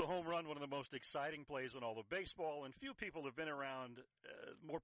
the home run one of the most exciting plays in all of baseball, and few people have been around more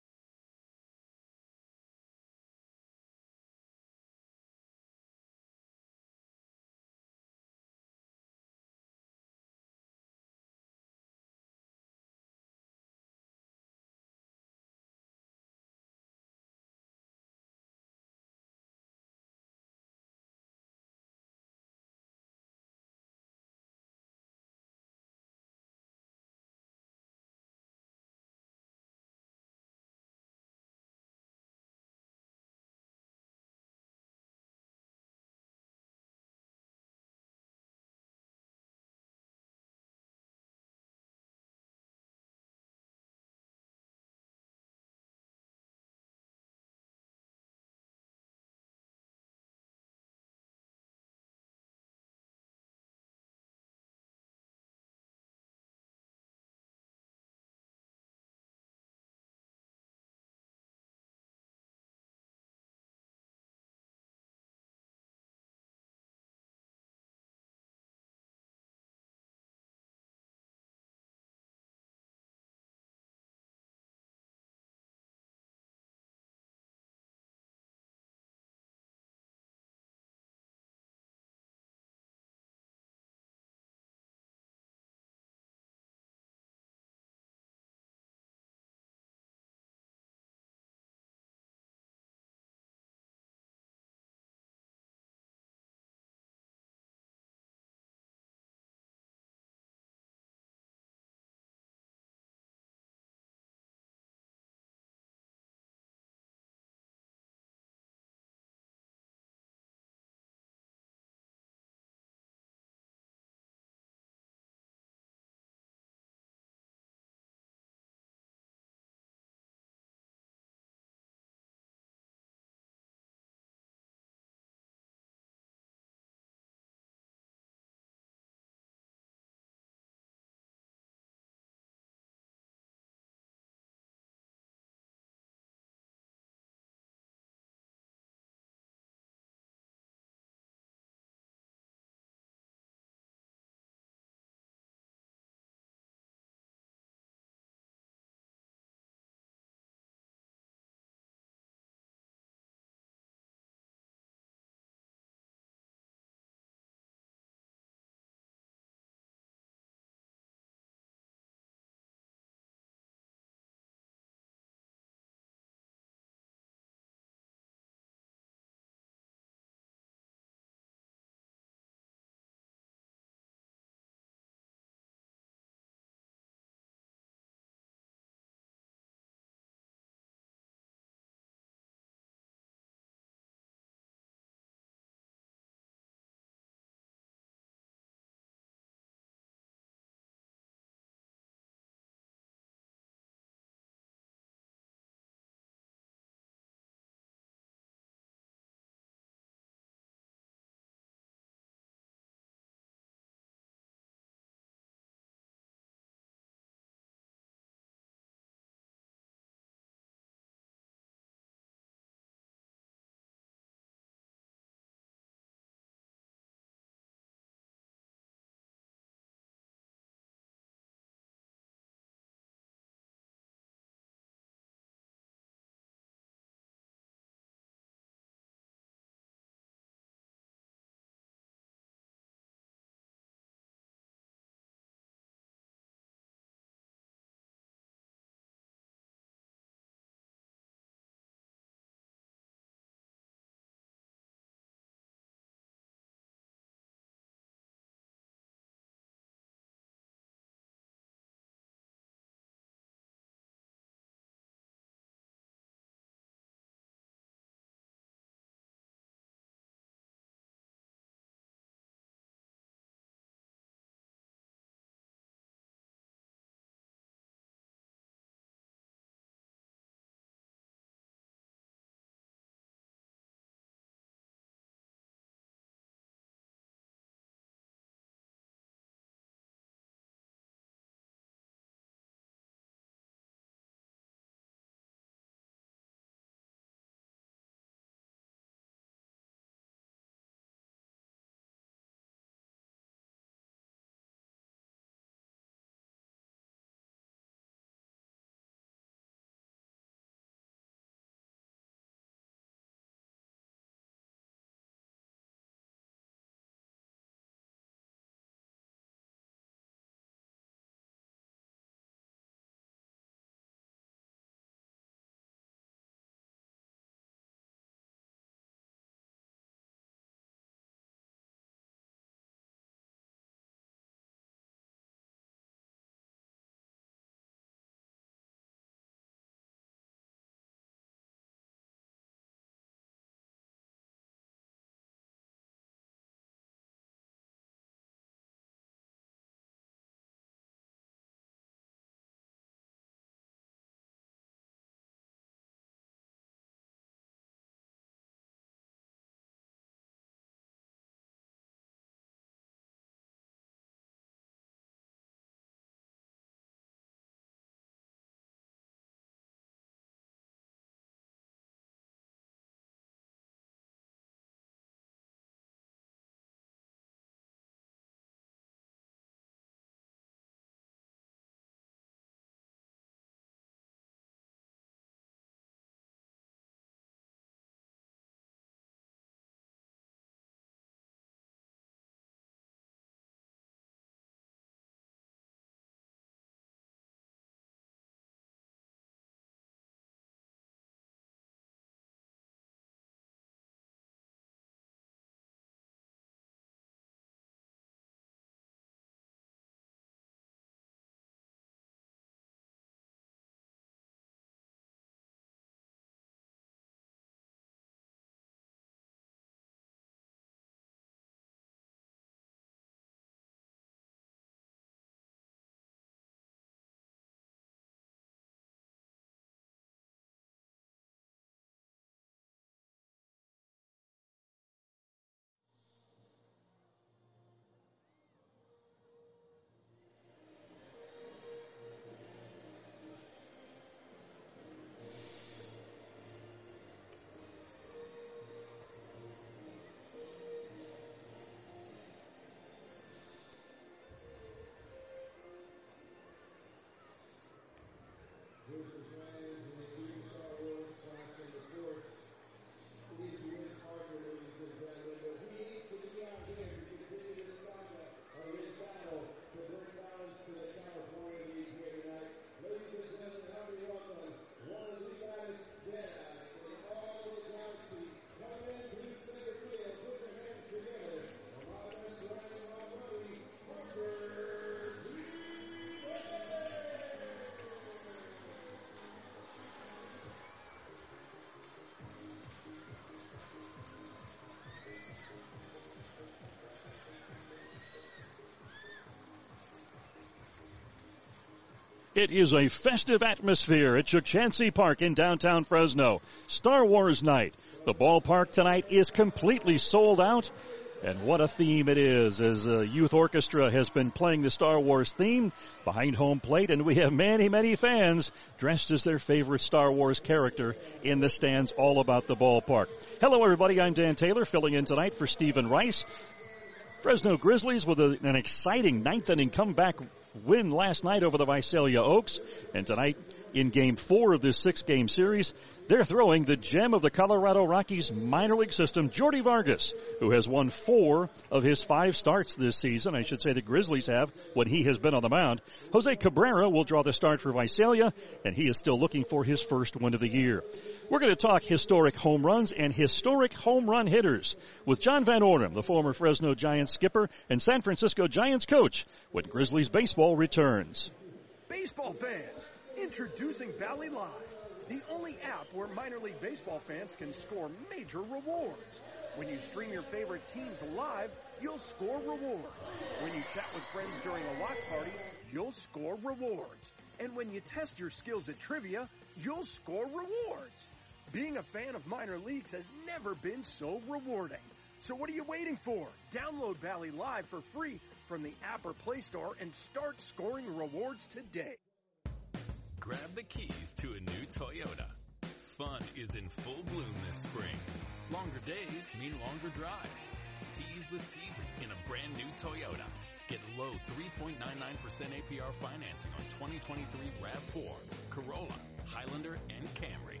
It is a festive atmosphere at Chukchansi Park in downtown Fresno. Star Wars night. The ballpark tonight is completely sold out. And what a theme it is, as a youth orchestra has been playing the Star Wars theme behind home plate, and we have many, many fans dressed as their favorite Star Wars character in the stands all about the ballpark. Hello, everybody. I'm Dan Taylor, filling in tonight for Stephen Rice. Fresno Grizzlies with an exciting ninth-inning comeback win last night over the Visalia Oaks. And tonight, in Game 4 of this 6-game series, they're throwing the gem of the Colorado Rockies minor league system, Jordy Vargas, who has won 4 of his 5 starts this season. I should say the Grizzlies have when he has been on the mound. Jose Cabrera will draw the start for Visalia, and he is still looking for his first win of the year. We're going to talk historic home runs and historic home run hitters with John Van Ornum, the former Fresno Giants skipper and San Francisco Giants coach, when Grizzlies baseball returns. Baseball fans, introducing Valley Live, the only app where minor league baseball fans can score major rewards. When you stream your favorite teams live, you'll score rewards. When you chat with friends during a watch party, you'll score rewards. And when you test your skills at trivia, you'll score rewards. Being a fan of minor leagues has never been so rewarding. So what are you waiting for? Download Valley Live for free from the app or Play Store and start scoring rewards today. Grab the keys to a new Toyota. Fun is in full bloom this spring. Longer days mean longer drives. Seize the season in a brand new Toyota. Get low 3.99% APR financing on 2023 RAV4, Corolla, Highlander, and Camry.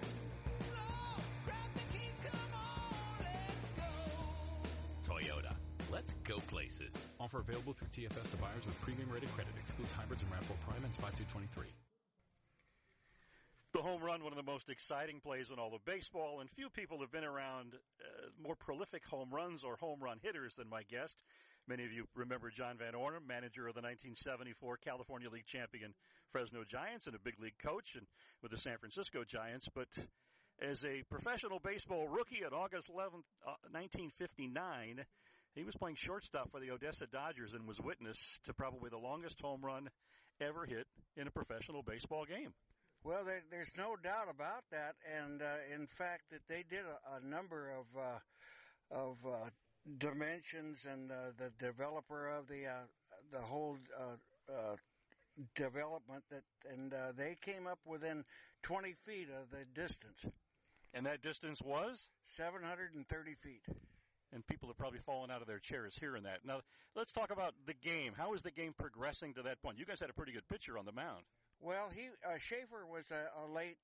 Toyota. Let's go places. Offer available through TFS to buyers with premium rated credit. Excludes hybrids and RAV4 Prime and 5223. The home run, one of the most exciting plays in all of baseball, and few people have been around more prolific home runs or home run hitters than my guest. Many of you remember John Van Ornum, manager of the 1974 California League champion Fresno Giants and a big league coach and with the San Francisco Giants. But as a professional baseball rookie on August 11th, 1959, he was playing shortstop for the Odessa Dodgers and was witness to probably the longest home run ever hit in a professional baseball game. Well, there's no doubt about that, and in fact, that they did a number of dimensions, and the developer of the whole development they came up within 20 feet of the distance. And that distance was 730 feet. And people have probably fallen out of their chairs hearing that. Now, let's talk about the game. How is the game progressing to that point? You guys had a pretty good pitcher on the mound. Well, Schaefer was a late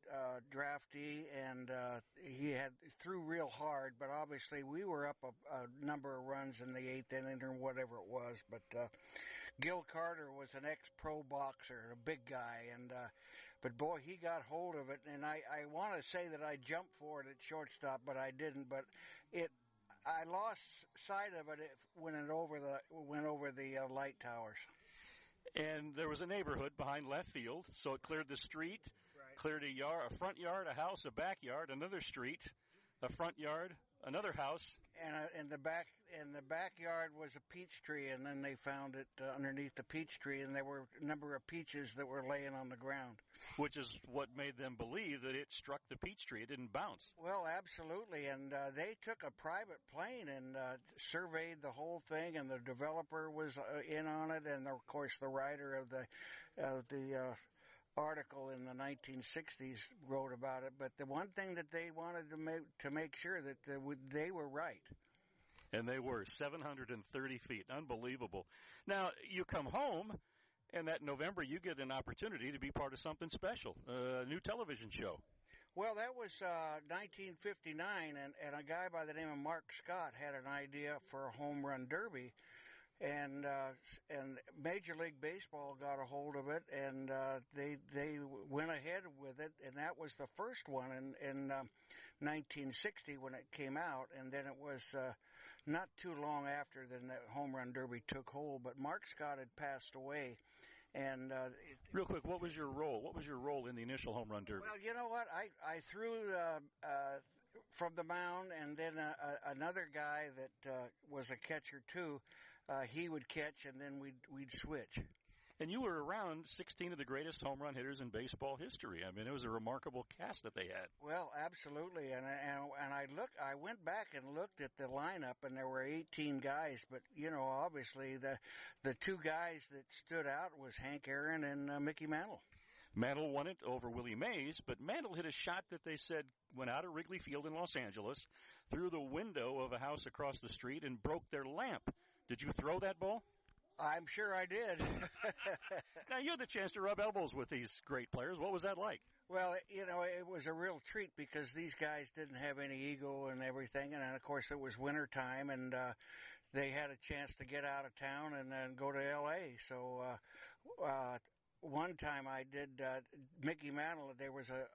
draftee, and he threw real hard. But obviously, we were up a number of runs in the 8th inning or whatever it was. But Gil Carter was an ex-pro boxer, a big guy, and but boy, he got hold of it. And I want to say that I jumped for it at shortstop, but I didn't. But I lost sight of it when it went over the light towers. And there was a neighborhood behind left field, so it cleared the street, right. Cleared a yard, a front yard, a house, a backyard, another street, a front yard, another house. And in the backyard was a peach tree, and then they found it underneath the peach tree, and there were a number of peaches that were laying on the ground. Which is what made them believe that it struck the peach tree. It didn't bounce. Well, absolutely, and they took a private plane and surveyed the whole thing, and the developer was in on it, and of course the writer of the article in the 1960s wrote about it. But the one thing that they wanted to make sure that they were right. And they were 730 feet. Unbelievable. Now, you come home, and that November you get an opportunity to be part of something special, a new television show. Well, that was 1959, and a guy by the name of Mark Scott had an idea for a home run derby. And Major League Baseball got a hold of it, and they went ahead with it, and that was the first one in 1960 when it came out, and then it was not too long after then that home run derby took hold. But Mark Scott had passed away, and real quick, what was your role? What was your role in the initial home run derby? Well, you know what, I threw from the mound, and then another guy that was a catcher too. He would catch, and then we'd switch. And you were around 16 of the greatest home run hitters in baseball history. I mean, it was a remarkable cast that they had. Well, absolutely. And I went back and looked at the lineup, and there were 18 guys. But, obviously the two guys that stood out was Hank Aaron and Mickey Mantle. Mantle won it over Willie Mays, but Mantle hit a shot that they said went out of Wrigley Field in Los Angeles, through the window of a house across the street, and broke their lamp. Did you throw that ball? I'm sure I did. Now, you had the chance to rub elbows with these great players. What was that like? Well, it was a real treat because these guys didn't have any ego and everything. And, of course, it was winter time, and they had a chance to get out of town and then go to L.A. So one time I did Mickey Mantle. There was a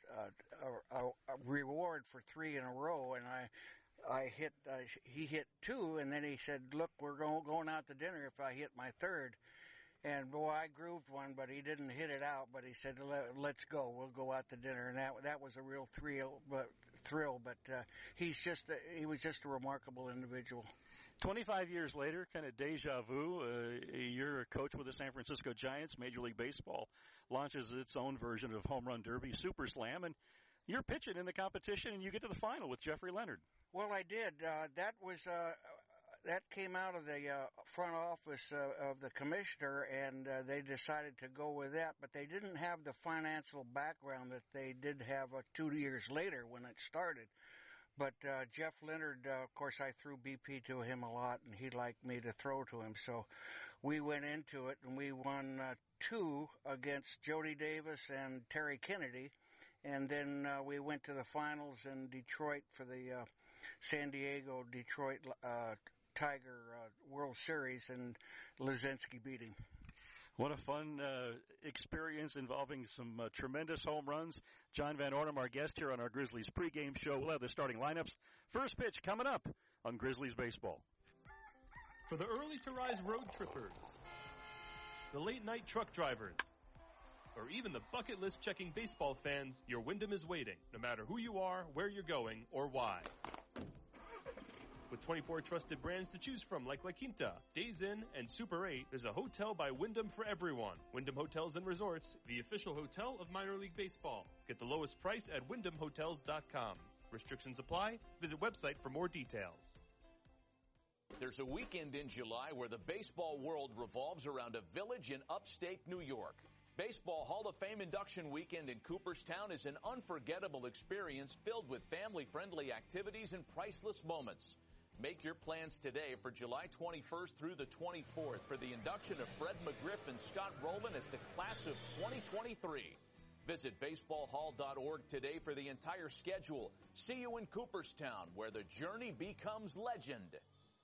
reward for 3 in a row, and he hit 2, and then he said, "Look, we're going out to dinner if I hit my 3rd." And boy, I grooved one, but he didn't hit it out. But he said, "Let's go. We'll go out to dinner." And that was a real thrill. But he was just a remarkable individual. 25 years later, kind of deja vu. You're a coach with the San Francisco Giants. Major League Baseball launches its own version of Home Run Derby, Super Slam, and you're pitching in the competition, and you get to the final with Jeffrey Leonard. Well, I did. That came out of the front office of the commissioner, and they decided to go with that. But they didn't have the financial background that they did have 2 years later when it started. But Jeff Leonard, of course, I threw BP to him a lot, and he liked me to throw to him. So we went into it, and we won 2 against Jody Davis and Terry Kennedy. And then we went to the finals in Detroit for the San Diego-Detroit Tiger World Series, and Luzinski beat him. What a fun experience involving some tremendous home runs. John Van Ornum, our guest here on our Grizzlies pregame show. We'll have the starting lineups. First pitch coming up on Grizzlies Baseball. For the early-to-rise road trippers, the late-night truck drivers, or even the bucket list checking baseball fans, your Wyndham is waiting, no matter who you are, where you're going, or why. With 24 trusted brands to choose from like La Quinta, Days Inn, and Super 8, there's a hotel by Wyndham for everyone. Wyndham Hotels and Resorts, the official hotel of Minor League Baseball. Get the lowest price at WyndhamHotels.com. Restrictions apply. Visit website for more details. There's a weekend in July where the baseball world revolves around a village in upstate New York. Baseball Hall of Fame induction weekend in Cooperstown is an unforgettable experience filled with family-friendly activities and priceless moments. Make your plans today for July 21st through the 24th for the induction of Fred McGriff and Scott Rowland as the class of 2023. Visit baseballhall.org today for the entire schedule. See you in Cooperstown, where the journey becomes legend.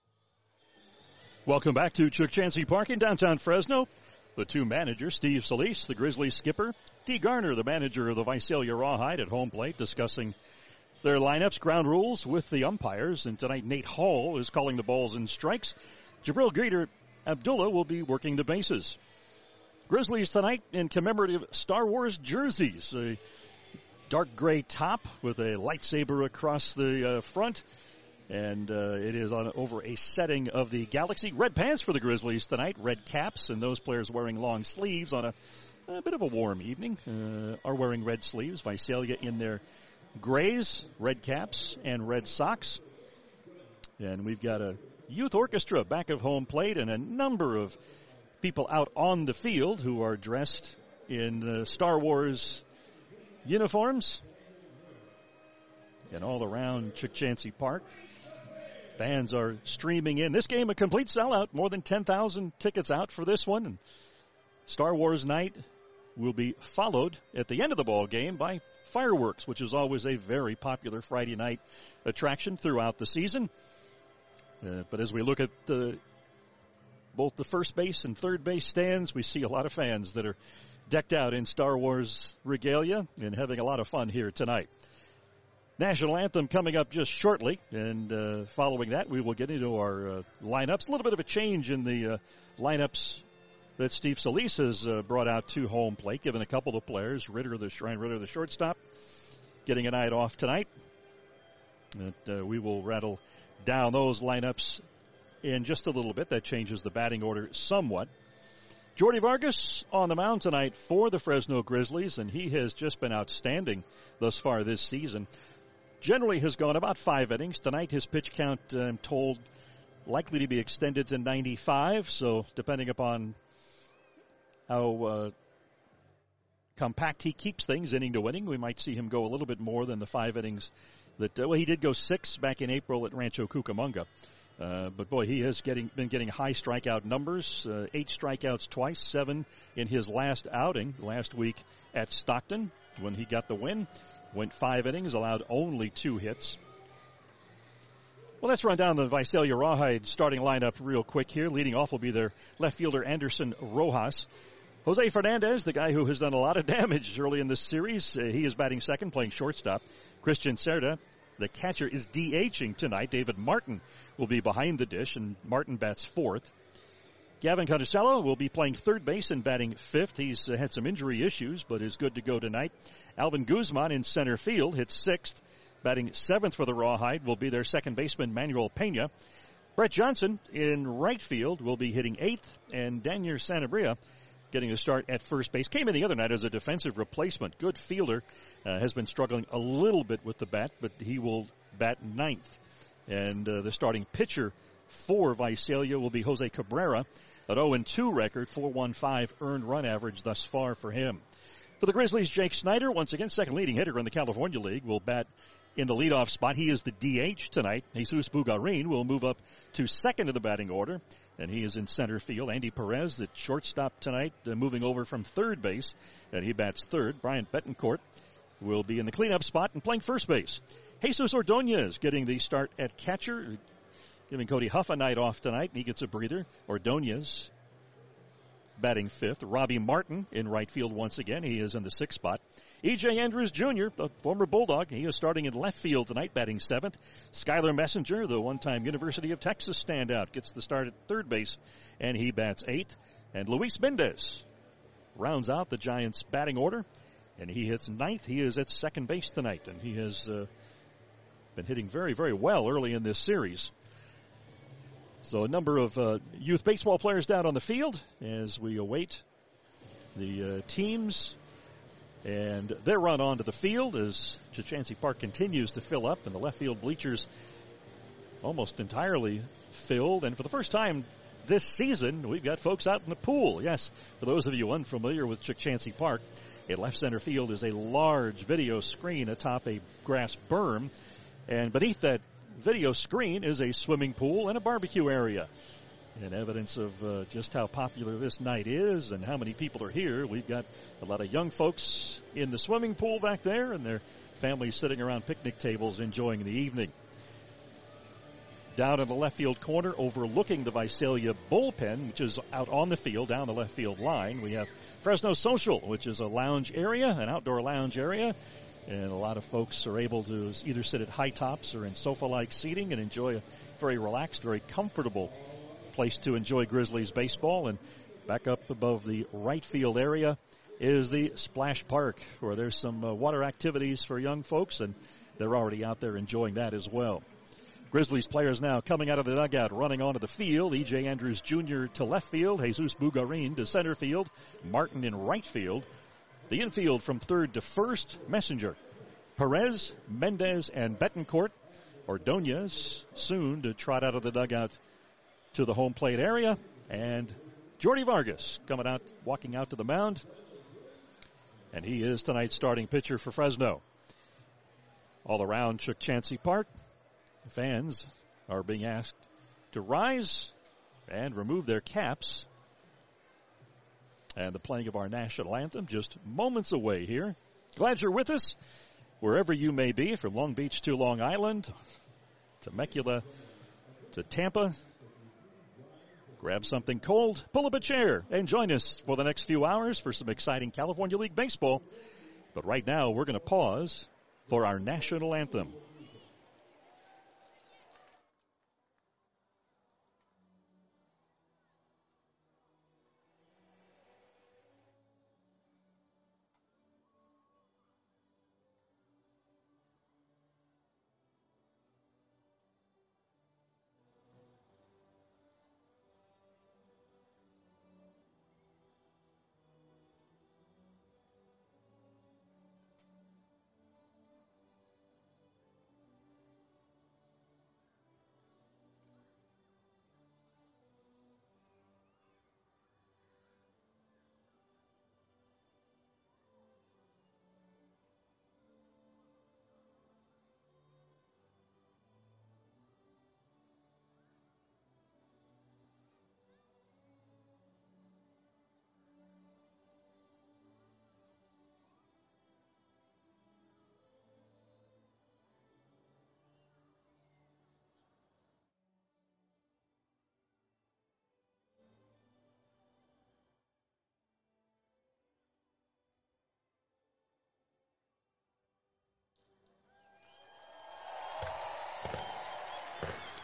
Welcome back to Chuck Chansey Park in downtown Fresno. The two managers, Steve Solis, the Grizzlies skipper, Dee Garner, the manager of the Visalia Rawhide, at home plate discussing their lineups, ground rules with the umpires. And tonight, Nate Hall is calling the balls and strikes. Jabril Greeter Abdullah will be working the bases. Grizzlies tonight in commemorative Star Wars jerseys. A dark gray top with a lightsaber across the front. And it is on over a setting of the Galaxy. Red pants for the Grizzlies tonight, red caps, and those players wearing long sleeves on a bit of a warm evening are wearing red sleeves. Visalia in their grays, red caps, and red socks. And we've got a youth orchestra back of home plate and a number of people out on the field who are dressed in Star Wars uniforms. And all around Chuck Chansey Park, fans are streaming in. This game a complete sellout, more than 10,000 tickets out for this one. And Star Wars night will be followed at the end of the ball game by fireworks, which is always a very popular Friday night attraction throughout the season. But as we look at both the first base and third base stands, we see a lot of fans that are decked out in Star Wars regalia and having a lot of fun here tonight. National anthem coming up just shortly, and following that, we will get into our lineups. A little bit of a change in the lineups that Steve Solis has brought out to home plate, given a couple of players. Ryan Ritter, the shortstop, getting a night off tonight. We will rattle down those lineups in just a little bit. That changes the batting order somewhat. Jordy Vargas on the mound tonight for the Fresno Grizzlies, and he has just been outstanding thus far this season. Generally has gone about 5 innings. Tonight his pitch count, I'm told, likely to be extended to 95, so depending upon how compact he keeps things inning to inning, we might see him go a little bit more than the 5 innings that, he did go 6 back in April at Rancho Cucamonga. But boy, he has been getting high strikeout numbers, 8 strikeouts twice, 7 in his last outing last week at Stockton when he got the win. Went 5 innings, allowed only 2 hits. Well, let's run down the Visalia Rawhide starting lineup real quick here. Leading off will be their left fielder, Anderson Rojas. Jose Fernandez, the guy who has done a lot of damage early in this series, he is batting second, playing shortstop. Christian Cerda, the catcher, is DHing tonight. David Martin will be behind the dish, and Martin bats fourth. Gavin Conticello will be playing third base and batting fifth. He's had some injury issues, but is good to go tonight. Alvin Guzman in center field hits sixth. Batting seventh for the Rawhide will be their second baseman, Manuel Pena. Brett Johnson in right field will be hitting eighth, and Daniel Sanabria getting a start at first base. Came in the other night as a defensive replacement. Good fielder. Has been struggling a little bit with the bat, but he will bat ninth. And the starting pitcher for Visalia will be Jose Cabrera. An 0-2 record, 4.15 earned run average thus far for him. For the Grizzlies, Jake Snyder, once again second leading hitter in the California League, will bat in the leadoff spot. He is the DH tonight. Jesus Bugarin will move up to second in the batting order, and he is in center field. Andy Perez, the shortstop tonight, moving over from third base, and he bats third. Bryant Betancourt will be in the cleanup spot and playing first base. Jesus Ordonez getting the start at catcher, giving Cody Huff a night off tonight. He gets a breather. Ordonez batting fifth. Robbie Martin in right field once again. He is in the sixth spot. E.J. Andrews Jr., the former Bulldog, he is starting in left field tonight, batting seventh. Skylar Messenger, the one-time University of Texas standout, gets the start at third base, and he bats eighth. And Luis Mendez rounds out the Giants' batting order, and he hits ninth. He is at second base tonight, and he has been hitting very, very well early in this series. So a number of youth baseball players down on the field as we await the teams and their run onto the field as Chukchansi Park continues to fill up, and the left field bleachers almost entirely filled. And for the first time this season, we've got folks out in the pool. Yes, for those of you unfamiliar with Chukchansi Park, in left center field is a large video screen atop a grass berm, and beneath that video screen is a swimming pool and a barbecue area. And evidence of just how popular this night is and how many people are here. We've got a lot of young folks in the swimming pool back there and their families sitting around picnic tables enjoying the evening. Down in the left field corner overlooking the Visalia bullpen, which is out on the field, down the left field line, we have Fresno Social, which is a lounge area, an outdoor lounge area. And a lot of folks are able to either sit at high tops or in sofa-like seating and enjoy a very relaxed, very comfortable place to enjoy Grizzlies baseball. And back up above the right field area is the Splash Park, where there's some water activities for young folks, and they're already out there enjoying that as well. Grizzlies players now coming out of the dugout, running onto the field. E.J. Andrews Jr. to left field, Jesus Bugarin to center field, Martin in right field. The infield from third to first, Messenger, Perez, Mendez, and Betancourt. Ordonez soon to trot out of the dugout to the home plate area. And Jordy Vargas coming out, walking out to the mound. And he is tonight's starting pitcher for Fresno. All around Chukchansi Park, fans are being asked to rise and remove their caps. And the playing of our national anthem just moments away here. Glad you're with us, wherever you may be, from Long Beach to Long Island, Temecula to Tampa. Grab something cold, pull up a chair, and join us for the next few hours for some exciting California League baseball. But right now, we're going to pause for our national anthem.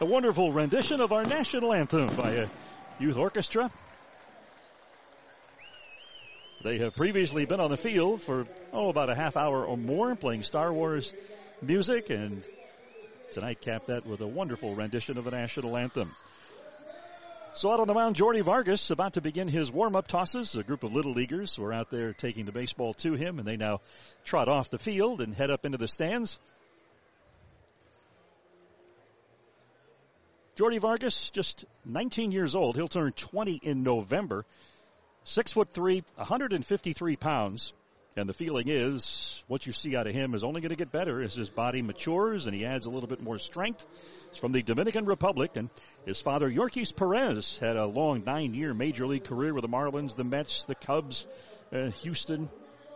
A wonderful rendition of our national anthem by a youth orchestra. They have previously been on the field for, about a half hour or more playing Star Wars music, and tonight capped that with a wonderful rendition of the national anthem. So out on the mound, Jordy Vargas about to begin his warm-up tosses. A group of little leaguers were out there taking the baseball to him, and they now trot off the field and head up into the stands. Jordy Vargas, just 19 years old. He'll turn 20 in November. 6'3", 153 pounds. And the feeling is what you see out of him is only going to get better as his body matures and he adds a little bit more strength. He's from the Dominican Republic, and his father, Yorkis Perez, had a long 9-year Major League career with the Marlins, the Mets, the Cubs, Houston.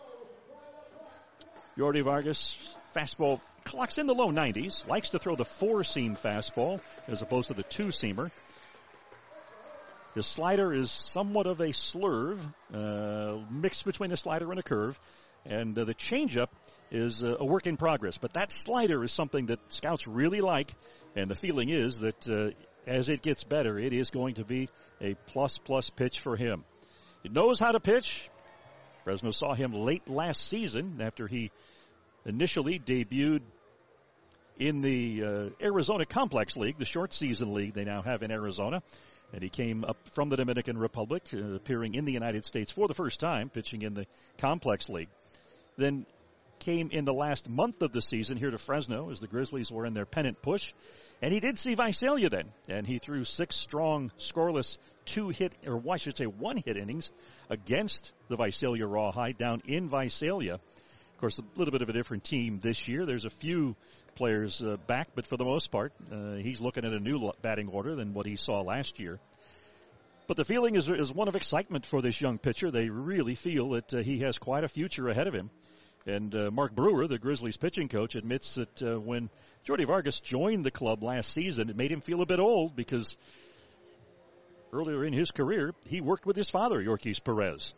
Jordy Vargas, fastball clocks in the low 90s, likes to throw the 4-seam fastball as opposed to the 2-seamer. His slider is somewhat of a slurve, mixed between a slider and a curve. And the changeup is a work in progress. But that slider is something that scouts really like. And the feeling is that as it gets better, it is going to be a plus pitch for him. He knows how to pitch. Fresno saw him late last season after he initially debuted in the Arizona Complex League, the short season league they now have in Arizona. And he came up from the Dominican Republic, appearing in the United States for the first time, pitching in the Complex League. Then came in the last month of the season here to Fresno as the Grizzlies were in their pennant push. And he did see Visalia then. And he threw 6 strong, scoreless, 1-hit innings against the Visalia Rawhide down in Visalia. Of course, a little bit of a different team this year. There's a few players back, but for the most part, he's looking at a new batting order than what he saw last year. But the feeling is one of excitement for this young pitcher. They really feel that he has quite a future ahead of him. And Mark Brewer, the Grizzlies pitching coach, admits that when Jordy Vargas joined the club last season, it made him feel a bit old because earlier in his career, he worked with his father, Yorkis Perez.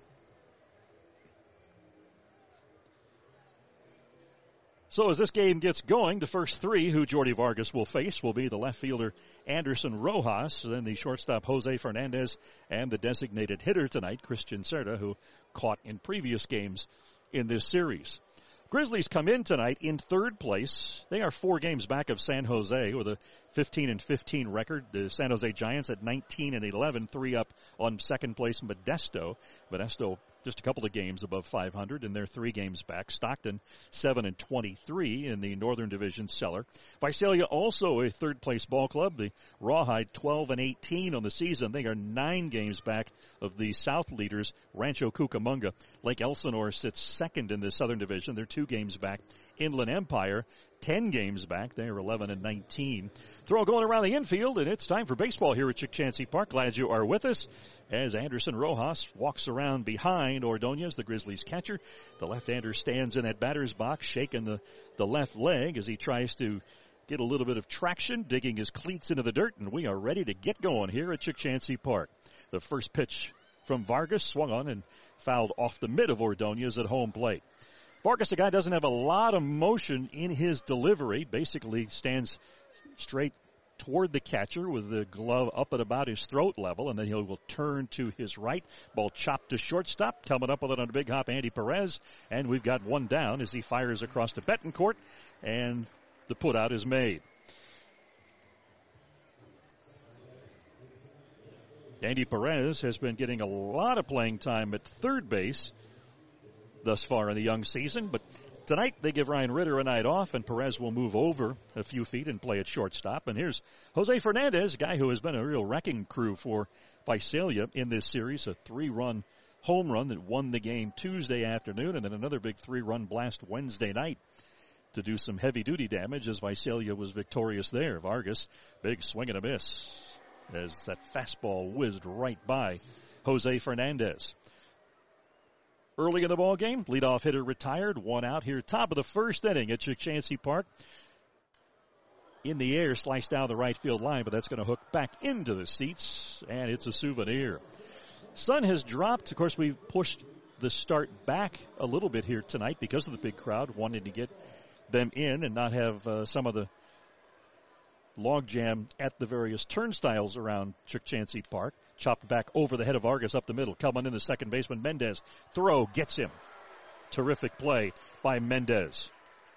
So as this game gets going, the first 3 who Jordy Vargas will face will be the left fielder Anderson Rojas, then the shortstop Jose Fernandez, and the designated hitter tonight, Christian Cerda, who caught in previous games in this series. Grizzlies come in tonight in 3rd place. They are 4 games back of San Jose with a 15-15 record. The San Jose Giants at 19-11, 3 up on 2nd place Modesto. Modesto just a couple of games above 500, and they're 3 games back. Stockton 7-23 in the Northern Division cellar. Visalia also a 3rd place ball club. The Rawhide 12-18 on the season. They are 9 games back of the South leaders, Rancho Cucamonga. Lake Elsinore sits 2nd in the Southern Division. They're 2 games back. Inland Empire 10 games back. They are 11-19. Throw going around the infield, and it's time for baseball here at Chick Chansey Park. Glad you are with us as Anderson Rojas walks around behind Ordonez, the Grizzlies catcher. The left-hander stands in that batter's box, shaking the left leg as he tries to get a little bit of traction, digging his cleats into the dirt, and we are ready to get going here at Chick Chansey Park. The first pitch from Vargas swung on and fouled off the mid of Ordonez at home plate. Vargas, the guy, doesn't have a lot of motion in his delivery, basically stands straight toward the catcher with the glove up at about his throat level, and then he will turn to his right. Ball chopped to shortstop. Coming up with it on a big hop, Andy Perez, and we've got 1 down as he fires across to Betancourt, and the putout is made. Andy Perez has been getting a lot of playing time at 3rd base thus far in the young season, but tonight they give Ryan Ritter a night off, and Perez will move over a few feet and play at shortstop. And here's Jose Fernandez, a guy who has been a real wrecking crew for Visalia in this series, a 3-run home run that won the game Tuesday afternoon, and then another big 3-run blast Wednesday night to do some heavy-duty damage as Visalia was victorious there. Vargas, big swing and a miss as that fastball whizzed right by Jose Fernandez. Early in the ball game, leadoff hitter retired, 1 out here, top of the 1st inning at Chick Chansey Park. In the air, sliced down the right field line, but that's going to hook back into the seats, and it's a souvenir. Sun has dropped. Of course, we've pushed the start back a little bit here tonight because of the big crowd, wanting to get them in and not have some of the logjam at the various turnstiles around Chukchansi Park. Chopped back over the head of Vargas up the middle. Coming in the second baseman, Mendez. Throw gets him. Terrific play by Mendez.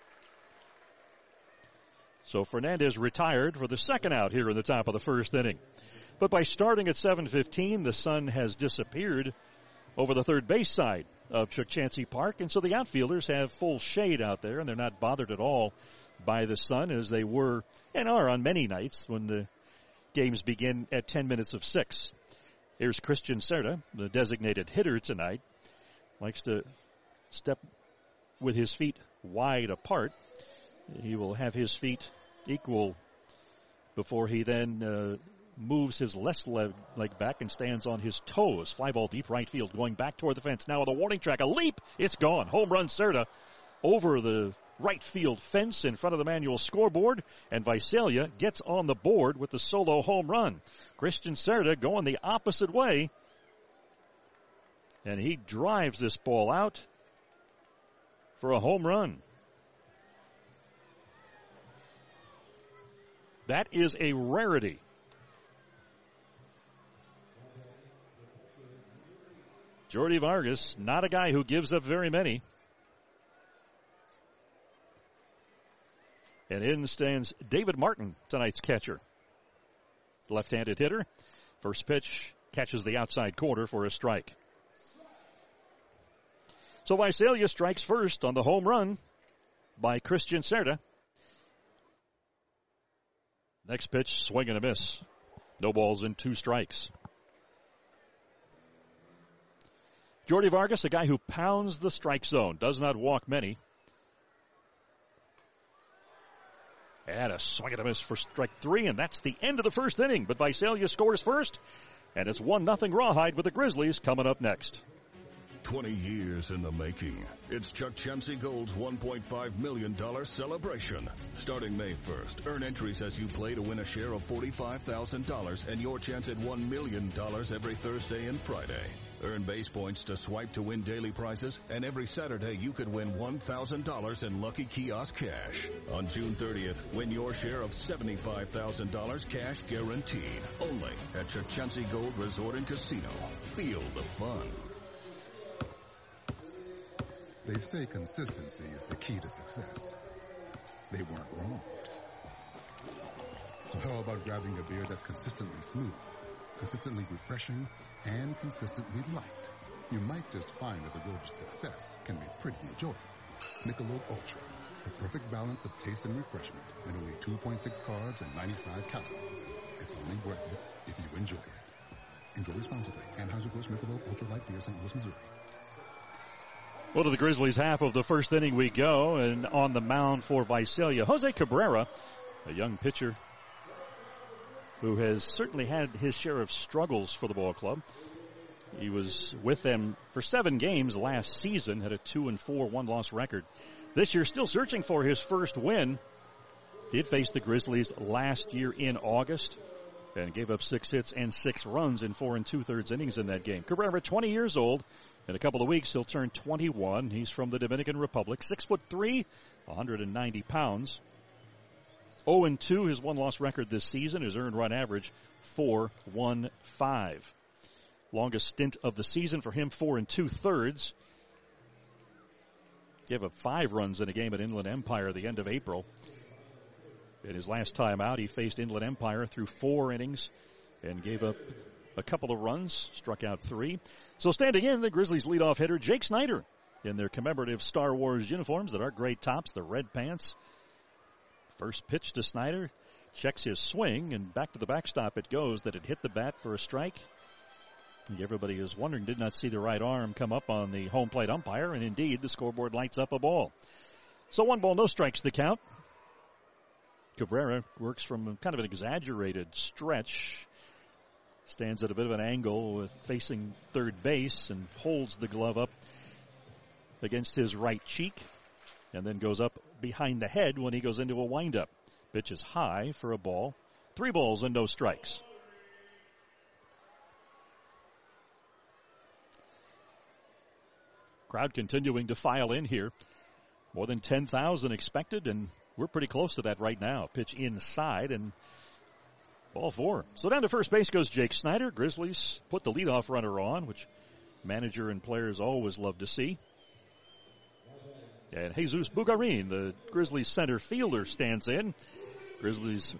So Fernandez retired for the second out here in the top of the first inning. But by starting at 7:15, the sun has disappeared over the third base side of Chukchansi Park, and so the outfielders have full shade out there, and they're not bothered at all by the sun as they were and are on many nights when the games begin at 10 minutes of 6. Here's Christian Cerda, the designated hitter tonight. Likes to step with his feet wide apart. He will have his feet equal before he then moves his left leg back and stands on his toes. Fly ball deep right field going back toward the fence. Now on the warning track, a leap. It's gone. Home run Cerda over the right field fence in front of the manual scoreboard, and Visalia gets on the board with the solo home run. Christian Cerda going the opposite way, and he drives this ball out for a home run. That is a rarity. Jordy Vargas, not a guy who gives up very many. And in stands David Martin, tonight's catcher. Left-handed hitter. First pitch catches the outside corner for a strike. So Visalia strikes first on the home run by Christian Cerda. Next pitch, swing and a miss. No balls and 2 strikes. Jordy Vargas, a guy who pounds the strike zone, does not walk many. And a swing and a miss for strike 3, and that's the end of the first inning. But Visalia scores first, and it's 1-0 Rawhide with the Grizzlies coming up next. 20 years in the making. It's Chukchansi Gold's $1.5 million celebration. Starting May 1st, earn entries as you play to win a share of $45,000 and your chance at $1 million every Thursday and Friday. Earn base points to swipe to win daily prizes, and every Saturday you could win $1,000 in Lucky Kiosk cash. On June 30th, win your share of $75,000 cash guaranteed. Only at Chukchansi Gold Resort and Casino. Feel the fun. They say consistency is the key to success. They weren't wrong. So how about grabbing a beer that's consistently smooth, consistently refreshing, and consistently light? You might just find that the road to success can be pretty enjoyable. Michelob Ultra, the perfect balance of taste and refreshment, and only 2.6 carbs and 95 calories. It's only worth it if you enjoy it. Enjoy responsibly. Anheuser-Busch Michelob Ultra Light Beer, St. Louis, Missouri. Well, to the Grizzlies' half of the first inning we go, and on the mound for Visalia, Jose Cabrera, a young pitcher who has certainly had his share of struggles for the ball club. He was with them for 7 games last season, had a 2-4 one-loss record. This year, still searching for his first win. Did face the Grizzlies last year in August and gave up 6 hits and 6 runs in 4 2/3 innings in that game. Cabrera, 20 years old. In a couple of weeks, he'll turn 21. He's from the Dominican Republic, 6'3", 190 pounds. 0-2, his one-loss record this season. His earned run average, 4.15. Longest stint of the season for him, 4 2/3. Gave up 5 runs in a game at Inland Empire at the end of April. In his last time out, he faced Inland Empire through 4 innings and gave up a couple of runs, struck out 3. So standing in, the Grizzlies leadoff hitter, Jake Snyder, in their commemorative Star Wars uniforms that are great tops, the red pants. First pitch to Snyder, checks his swing, and back to the backstop it goes. That it hit the bat for a strike. And everybody is wondering, did not see the right arm come up on the home plate umpire, and indeed, the scoreboard lights up a ball. So 1 ball, no strikes the count. Cabrera works from kind of an exaggerated stretch. Stands at a bit of an angle with facing third base and holds the glove up against his right cheek and then goes up behind the head when he goes into a windup. Pitch is high for a ball. 3 balls and no strikes. Crowd continuing to file in here More than 10,000 expected, and we're pretty close to that right now. Pitch inside, and ball 4. So down to first base goes Jake Snyder. Grizzlies put the leadoff runner on, which manager and players always love to see. And Jesus Bugarin, the Grizzlies center fielder, stands in. Grizzlies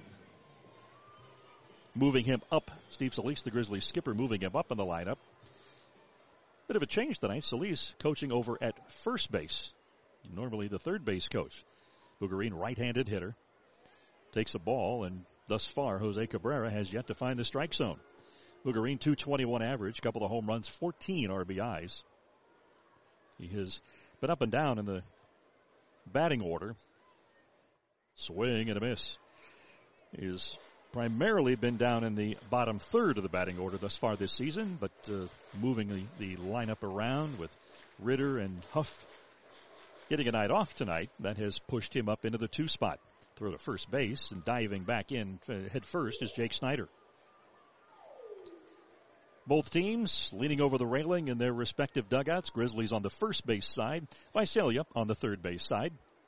moving him up. Steve Solis, the Grizzlies skipper, moving him up in the lineup. Bit of a change tonight. Solis coaching over at first base. Normally the third base coach. Bugarin, right-handed hitter, takes a ball, and thus far Jose Cabrera has yet to find the strike zone. Bugarin, .221 average, couple of home runs, 14 RBIs. He has been up and down in the batting order. Swing and a miss. He's primarily been down in the bottom third of the batting order thus far this season, but moving the lineup around with Ritter and Huff getting a night off tonight, that has pushed him up into the 2 spot. Throw to first base, and diving back in head first is Jake Snyder. Both teams leaning over the railing in their respective dugouts. Grizzlies on the first base side, Visalia on the third base side.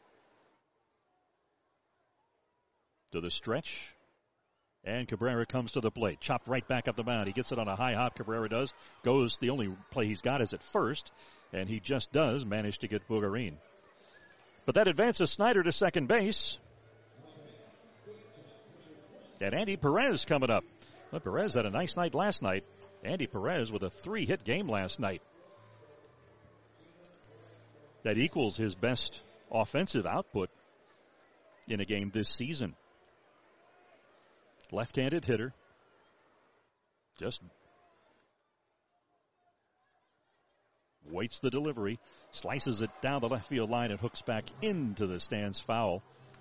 To the stretch, and Cabrera comes to the plate. Chopped right back up the mound. He gets it on a high hop, Cabrera does. Goes, the only play he's got is at first, and he just does manage to get Bugarin. But that advances Snyder to second base. And Andy Perez coming up. Well, Perez had a nice night last night. Andy Perez with a 3-hit game last night. That equals his best offensive output in a game this season. Left-handed hitter. Just waits the delivery. Slices it down the left field line and hooks back into the stands foul.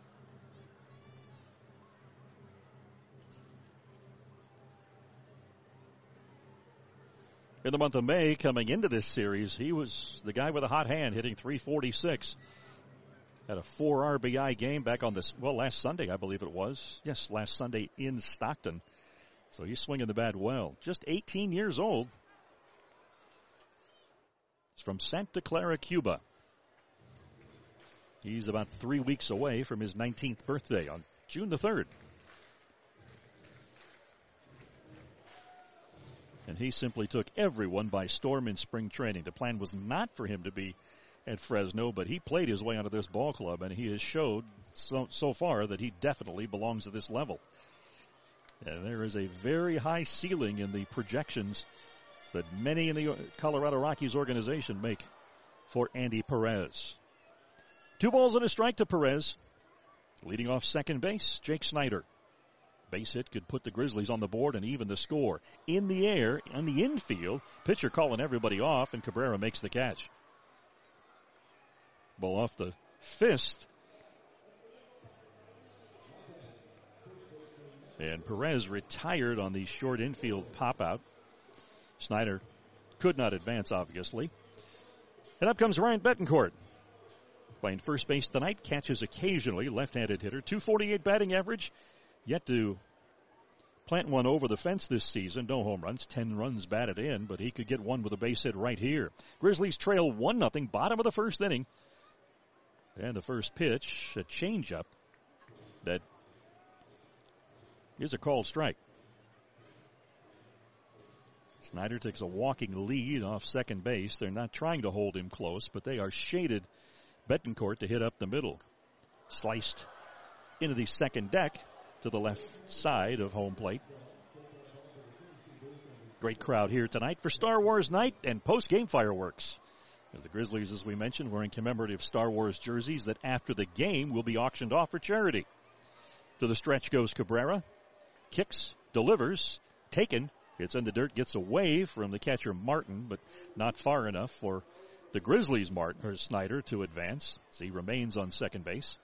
In the month of May, coming into this series, he was the guy with a hot hand, hitting .346. Had a 4 RBI game back on this, last Sunday, I believe it was. Yes, last Sunday in Stockton. So he's swinging the bat well. Just 18 years old. He's from Santa Clara, Cuba. He's about 3 weeks away from his 19th birthday on June the 3rd. And he simply took everyone by storm in spring training. The plan was not for him to be at Fresno, but he played his way onto this ball club, and he has showed so far that he definitely belongs at this level. And there is a very high ceiling in the projections that many in the Colorado Rockies organization make for Andy Perez. 2 balls and a strike to Perez. Leading off second base, Jake Snyder. Base hit could put the Grizzlies on the board and even the score. In the air, on the infield, pitcher calling everybody off, and Cabrera makes the catch. Ball off the fist. And Perez retired on the short infield pop-out. Snyder could not advance, obviously. And up comes Ryan Betancourt. Playing first base tonight, catches occasionally, left-handed hitter. .248 batting average. Yet to plant one over the fence this season. No home runs, 10 runs batted in, but he could get one with a base hit right here. Grizzlies trail 1-0, bottom of the first inning. And the first pitch, a changeup that is a called strike. Snyder takes a walking lead off second base. They're not trying to hold him close, but they are shaded Betancourt to hit up the middle. Sliced into the second deck to the left side of home plate. Great crowd here tonight for Star Wars night and post-game fireworks. As the Grizzlies, as we mentioned, wearing commemorative Star Wars jerseys that after the game will be auctioned off for charity. To the stretch goes Cabrera. Kicks, delivers, taken. It's in the dirt, gets away from the catcher Martin, but not far enough for the Grizzlies' Snyder to advance as he remains on second base.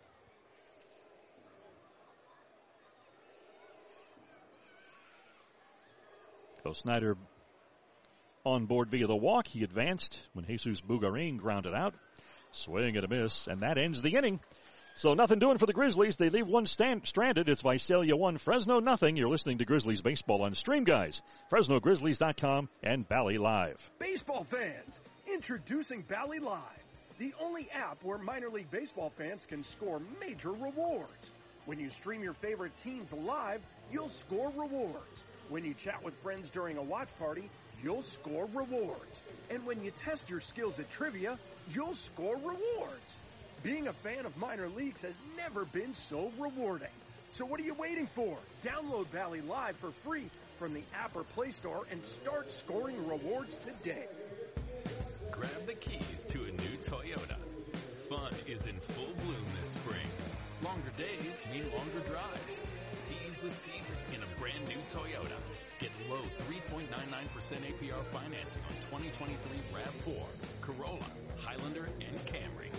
So Snyder on board via the walk. He advanced when Jesus Bugarin grounded out. Swing and a miss, and that ends the inning. So nothing doing for the Grizzlies. They leave one stranded. It's Visalia 1, Fresno nothing. You're listening to Grizzlies Baseball on Stream Guys, FresnoGrizzlies.com, and Bally Live. Baseball fans, introducing Bally Live, the only app where minor league baseball fans can score major rewards. When you stream your favorite teams live, you'll score rewards. When you chat with friends during a watch party, you'll score rewards. And when you test your skills at trivia, you'll score rewards. Being a fan of minor leagues has never been so rewarding. So what are you waiting for? Download Valley Live for free from the app or Play Store and start scoring rewards today. Grab the keys to a new Toyota. Fun is in full bloom this spring. Longer days mean longer drives. Seize the season in a brand new Toyota. Get low 3.99% APR financing on 2023 RAV4, Corolla, Highlander, and Camry.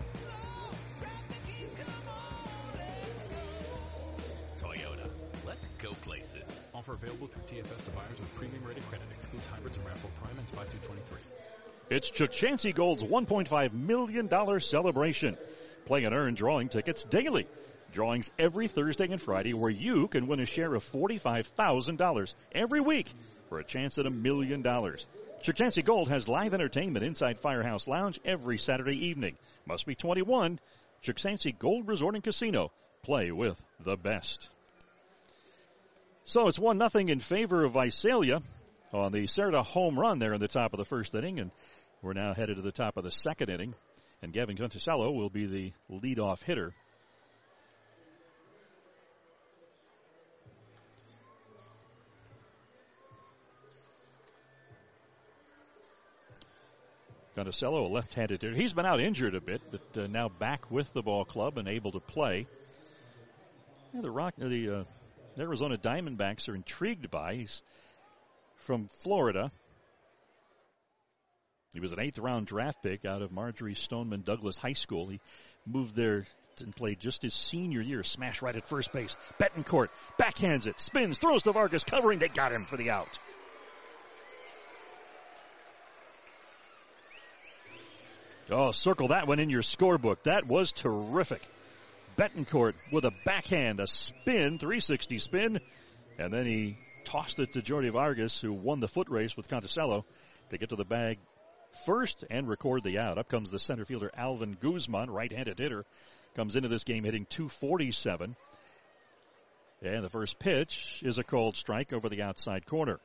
Toyota. Let's go places. Offer available through TFS to buyers with premium rated credit. Excludes hybrids and RAV4 Prime and 5-23. It's Chuck Chansey Gold's $1.5 million celebration. Play and earn drawing tickets daily. Drawings every Thursday and Friday where you can win a share of $45,000 every week for a chance at $1 million. Chuck Chansey Gold has live entertainment inside Firehouse Lounge every Saturday evening. Must be 21. Chuck Chansey Gold Resort and Casino. Play with the best. So it's 1-0 in favor of Visalia on the Serta home run there in the top of the first inning, and we're now headed to the top of the second inning, and Gavin Conticello will be the leadoff hitter. Conticello, a left-handed hitter. He's been out injured a bit, but now back with the ball club and able to play. Yeah, the Arizona Diamondbacks are intrigued by. He's from Florida. He was an 8th-round draft pick out of Marjorie Stoneman Douglas High School. He moved there and played just his senior year. Smash right at first base. Betancourt backhands it, spins, throws to Vargas, covering. They got him for the out. Oh, circle that one in your scorebook. That was terrific. Betancourt with a backhand, a spin, 360 spin, and then he tossed it to Jordy Vargas, who won the foot race with Conticello to get to the bag first and record the out. Up comes the center fielder Alvin Guzman, right-handed hitter, comes into this game hitting .247. And the first pitch is a called strike over the outside corner.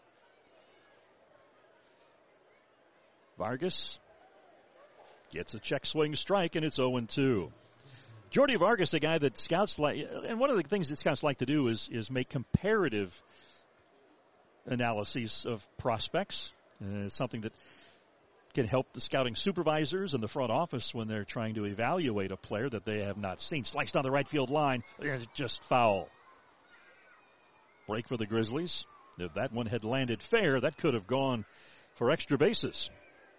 Vargas gets a check swing strike, and it's 0-2. Jordy Vargas, a guy that scouts like, and one of the things that scouts like to do is make comparative analyses of prospects. It's something that can help the scouting supervisors and the front office when they're trying to evaluate a player that they have not seen. Sliced on the right field line, just foul. Break for the Grizzlies. If that one had landed fair, that could have gone for extra bases.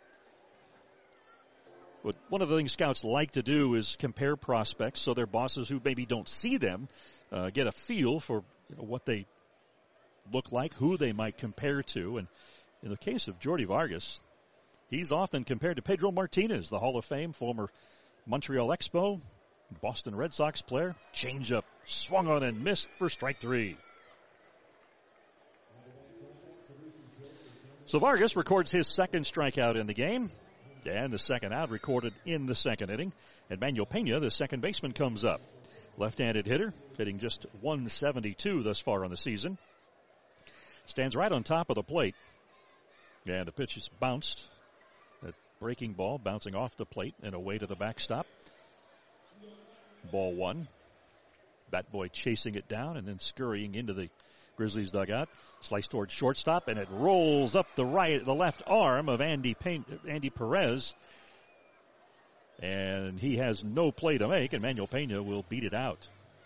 But one of the things scouts like to do is compare prospects so their bosses who maybe don't see them get a feel for what they look like, who they might compare to. And in the case of Jordy Vargas, he's often compared to Pedro Martinez, the Hall of Fame, former Montreal Expo, Boston Red Sox player. Changeup swung on and missed for strike 3. So Vargas records his second strikeout in the game. And the second out recorded in the second inning. And Manuel Pena, the second baseman, comes up. Left-handed hitter, hitting just .172 thus far on the season. Stands right on top of the plate. And the pitch is bounced. A breaking ball bouncing off the plate and away to the backstop. Ball 1. Bat boy chasing it down and then scurrying into the Grizzlies dugout. Slice towards shortstop, and it rolls up the left arm of Andy Perez. And he has no play to make, and Manuel Pena will beat it out.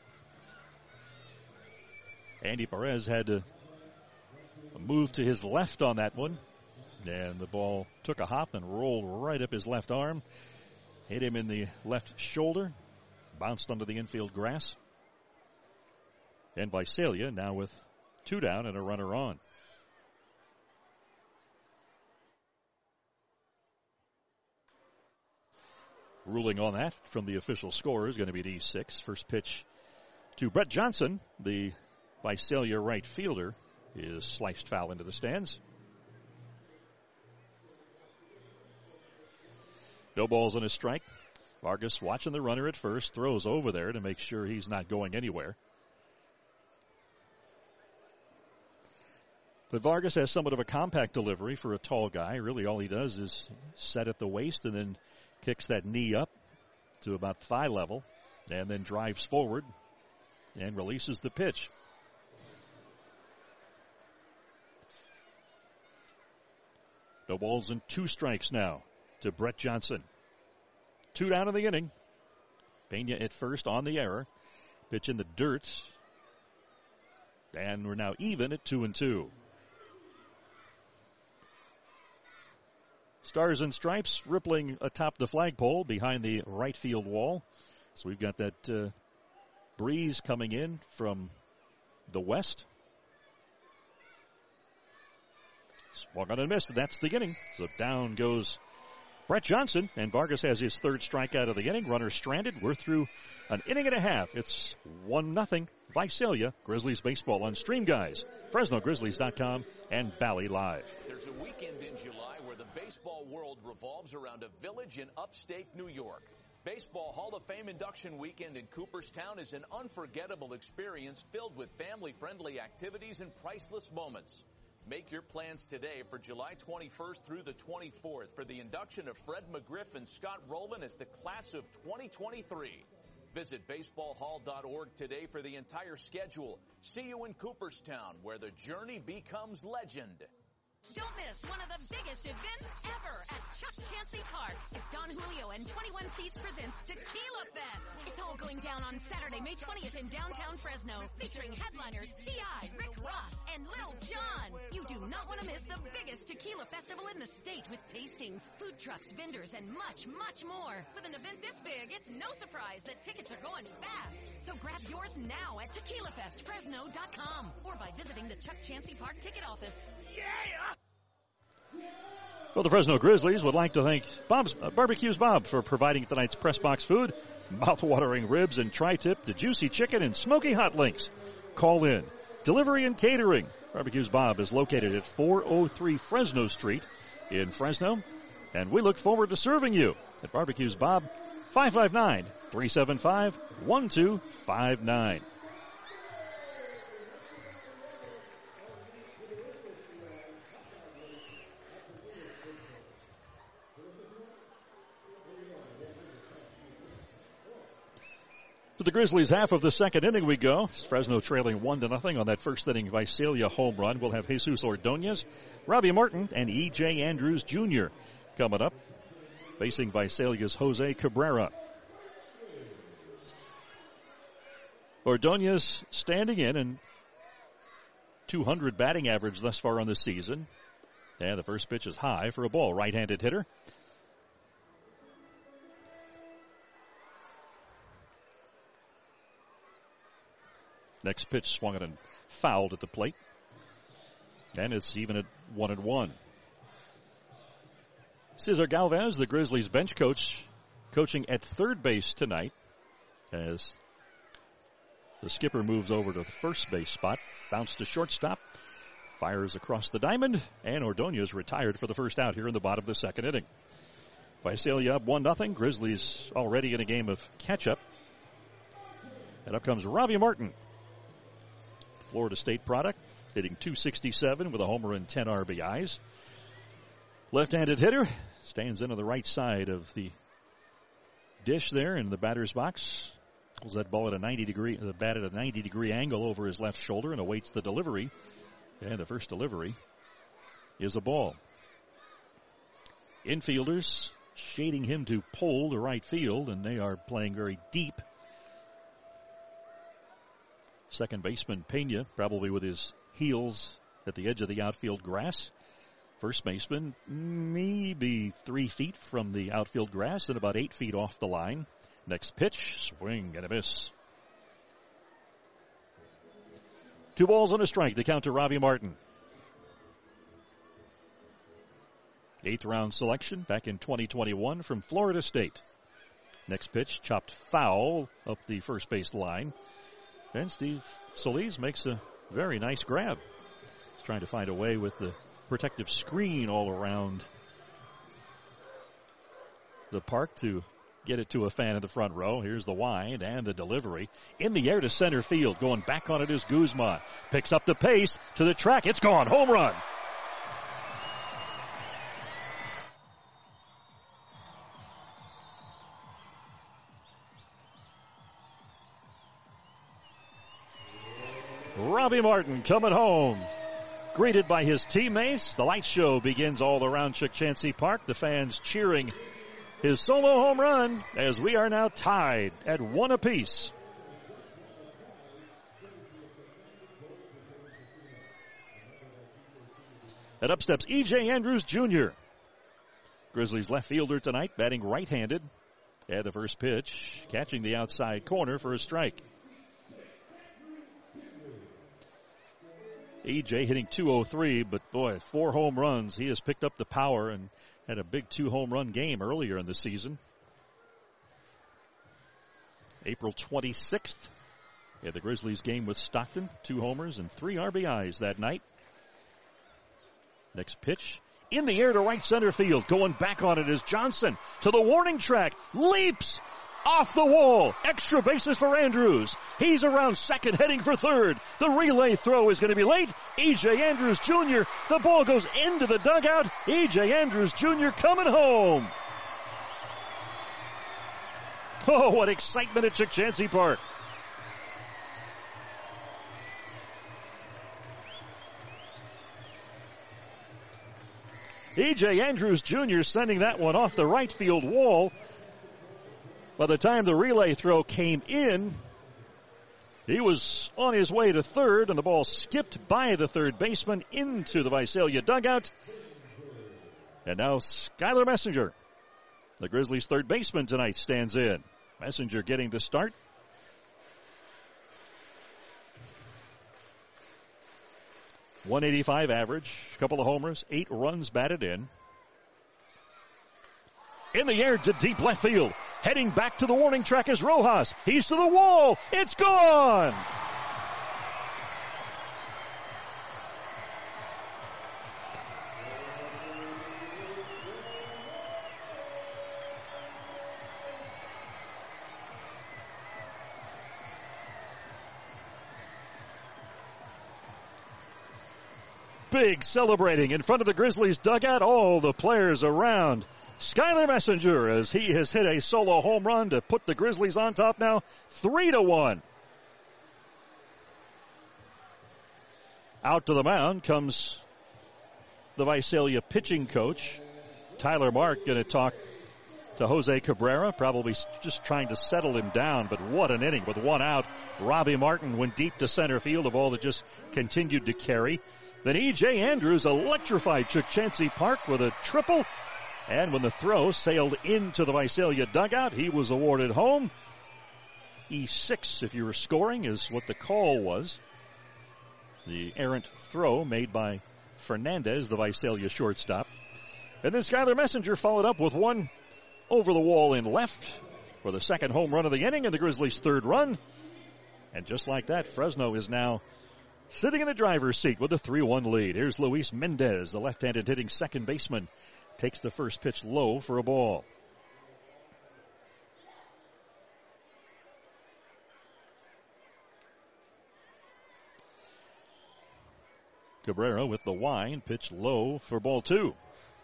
Andy Perez had to move to his left on that one, and the ball took a hop and rolled right up his left arm. Hit him in the left shoulder, bounced onto the infield grass. And Visalia now with 2 down and a runner on. Ruling on that from the official score is going to be an E6. First pitch to Brett Johnson, the Visalia right fielder, is sliced foul into the stands. No balls and a strike. Vargas watching the runner at first, throws over there to make sure he's not going anywhere. But Vargas has somewhat of a compact delivery for a tall guy. Really all he does is set at the waist and then kicks that knee up to about thigh level and then drives forward and releases the pitch. No balls and 2 strikes now to Brett Johnson. 2 down in the inning. Pena at first on the error. Pitch in the dirt. And we're now even at 2-2. Stars and Stripes rippling atop the flagpole behind the right field wall. So we've got that breeze coming in from the west. Swung on and missed. That's the inning. So down goes Brett Johnson, and Vargas has his 3rd strikeout of the inning. Runner stranded. We're through an inning and a half. It's 1-0 Visalia. Grizzlies baseball on Stream Guys, FresnoGrizzlies.com, and Bally Live. There's a weekend in July where the baseball world revolves around a village in upstate New York. Baseball Hall of Fame induction weekend in Cooperstown is an unforgettable experience filled with family-friendly activities and priceless moments. Make your plans today for July 21st through the 24th for the induction of Fred McGriff and Scott Rowland as the class of 2023. Visit baseballhall.org today for the entire schedule. See you in Cooperstown, where the journey becomes legend. Don't miss one of the biggest events ever at Chuck Chansey Park. It's Don Julio and 21 Seats presents Tequila Fest. It's all going down on Saturday, May 20th in downtown Fresno, featuring headliners T.I., Rick Ross, and Lil Jon. You do not want to miss the biggest tequila festival in the state with tastings, food trucks, vendors, and much, much more. With an event this big, it's no surprise that tickets are going fast. So grab yours now at TequilaFestFresno.com or by visiting the Chuck Chansey Park ticket office. Yeah! Well, the Fresno Grizzlies would like to thank Barbecues Bob for providing tonight's press box food, mouth-watering ribs and tri-tip to juicy chicken and smoky hot links. Call in. Delivery and catering. Barbecues Bob is located at 403 Fresno Street in Fresno, and we look forward to serving you at Barbecues Bob, 559-375-1259. To the Grizzlies' half of the second inning we go. Fresno trailing 1-0 on that first inning Visalia home run. We'll have Jesus Ordonez, Robbie Martin, and E.J. Andrews Jr. coming up, facing Visalia's Jose Cabrera. Ordonez standing in and 200 batting average thus far on the season. And the first pitch is high for a ball. Right-handed hitter. Next pitch swung and fouled at the plate. And it's even at 1-1. Cesar Galvez, the Grizzlies bench coach, coaching at third base tonight as the skipper moves over to the first base spot. Bounce to shortstop. Fires across the diamond. And Ordonez retired for the first out here in the bottom of the second inning. Visalia up 1-0. Grizzlies already in a game of catch-up. And up comes Robbie Martin. Florida State product, hitting .267 with a homer and 10 RBIs. Left-handed hitter, stands in on the right side of the dish there in the batter's box. Pulls that ball at a 90-degree, the bat at a 90-degree angle over his left shoulder and awaits the delivery. And the first delivery is a ball. Infielders shading him to pole to right field, and they are playing very deep. Second baseman Pena, probably with his heels at the edge of the outfield grass. First baseman, maybe 3 feet from the outfield grass and about 8 feet off the line. Next pitch, swing and a miss. 2 balls and a strike. The count to Robbie Martin. 8th round selection back in 2021 from Florida State. Next pitch, chopped foul up the first base line. And Steve Solis makes a very nice grab. He's trying to find a way with the protective screen all around the park to get it to a fan in the front row. Here's the wind and the delivery. In the air to center field. Going back on it is Guzman. Picks up the pace to the track. It's gone. Home run. Robbie Martin coming home. Greeted by his teammates. The light show begins all around Chukchansi Park. The fans cheering his solo home run as we are now tied at 1 apiece. And up steps E.J. Andrews Jr. Grizzlies left fielder tonight, batting right-handed. At the first pitch, catching the outside corner for a strike. E.J. hitting .203, but boy, 4 home runs. He has picked up the power and had a big 2-home-run game earlier in the season. April 26th, the Grizzlies game with Stockton. 2 homers and 3 RBIs that night. Next pitch. In the air to right center field. Going back on it is Johnson to the warning track. Leaps off the wall. Extra bases for Andrews. He's around second, heading for third. The relay throw is going to be late. E.J. Andrews Jr. The ball goes into the dugout. E.J. Andrews Jr. coming home. Oh, what excitement at Chukchansi Park. E.J. Andrews Jr. sending that one off the right field wall. By the time the relay throw came in, he was on his way to third, and the ball skipped by the third baseman into the Visalia dugout. And now Skylar Messenger, the Grizzlies' third baseman tonight, stands in. Messenger getting the start. .185 average, a couple of homers, 8 runs batted in. In the air to deep left field. Heading back to the warning track is Rojas. He's to the wall. It's gone. Big celebrating in front of the Grizzlies dugout. All the players around Skylar Messenger as he has hit a solo home run to put the Grizzlies on top now 3-1. Out to the mound comes the Visalia pitching coach. Tyler Mark going to talk to Jose Cabrera, probably just trying to settle him down, but what an inning with 1 out. Robbie Martin went deep to center field, a ball that just continued to carry. Then E.J. Andrews electrified Chukchansi Park with a triple. And when the throw sailed into the Visalia dugout, he was awarded home. E6, if you were scoring, is what the call was. The errant throw made by Fernandez, the Visalia shortstop. And then Skylar Messenger followed up with one over the wall in left for the second home run of the inning and the Grizzlies' third run. And just like that, Fresno is now sitting in the driver's seat with a 3-1 lead. Here's Luis Mendez, the left-handed hitting second baseman. Takes the first pitch low for a ball. Cabrera with the wind, pitch low for ball 2.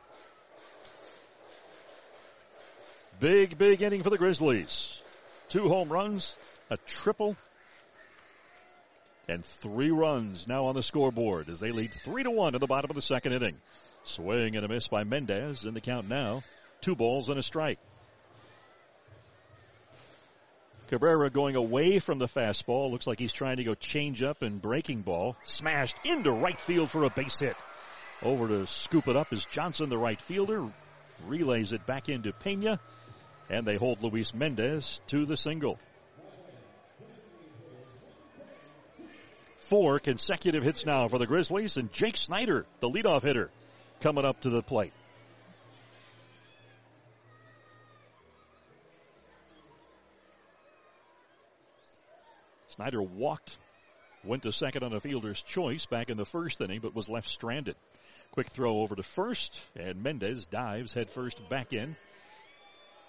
Big inning for the Grizzlies. 2 home runs, a triple, and 3 runs now on the scoreboard as they lead 3-1 in the bottom of the second inning. Swing and a miss by Mendez. In the count now, 2 balls and a strike. Cabrera going away from the fastball. Looks like he's trying to go change up and breaking ball. Smashed into right field for a base hit. Over to scoop it up is Johnson, the right fielder. Relays it back into Pena. And they hold Luis Mendez to the single. 4 consecutive hits now for the Grizzlies. And Jake Snyder, the leadoff hitter, coming up to the plate. Snyder went to second on a fielder's choice back in the first inning, but was left stranded. Quick throw over to first, and Mendez dives head first back in.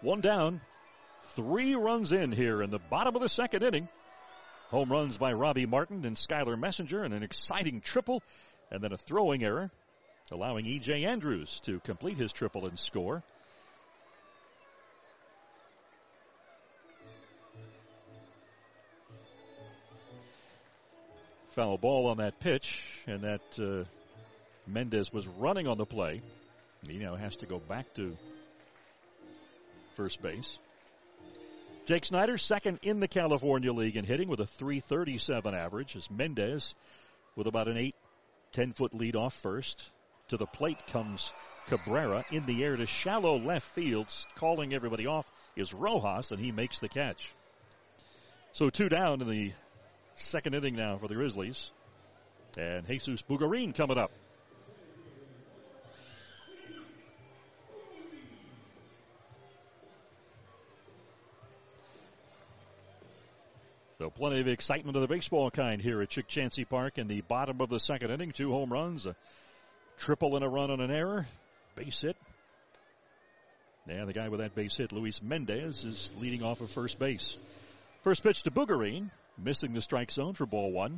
One down, 3 runs in here in the bottom of the second inning. Home runs by Robbie Martin and Skylar Messenger, and an exciting triple, and then a throwing error, allowing E.J. Andrews to complete his triple and score. Foul ball on that pitch, and that Mendez was running on the play. He now has to go back to first base. Jake Snyder, second in the California League in hitting with a .337 average, as Mendez with about an 8-10-foot lead off first. To the plate comes Cabrera in the air to shallow left field. Calling everybody off is Rojas, and he makes the catch. So 2 down in the second inning now for the Grizzlies. And Jesus Bugarin coming up. So plenty of excitement of the baseball kind here at Chick Chansey Park in the bottom of the second inning. 2 home runs, a triple and a run on an error. Base hit. And the guy with that base hit, Luis Mendez, is leading off of first base. First pitch to Bugarin, missing the strike zone for ball 1.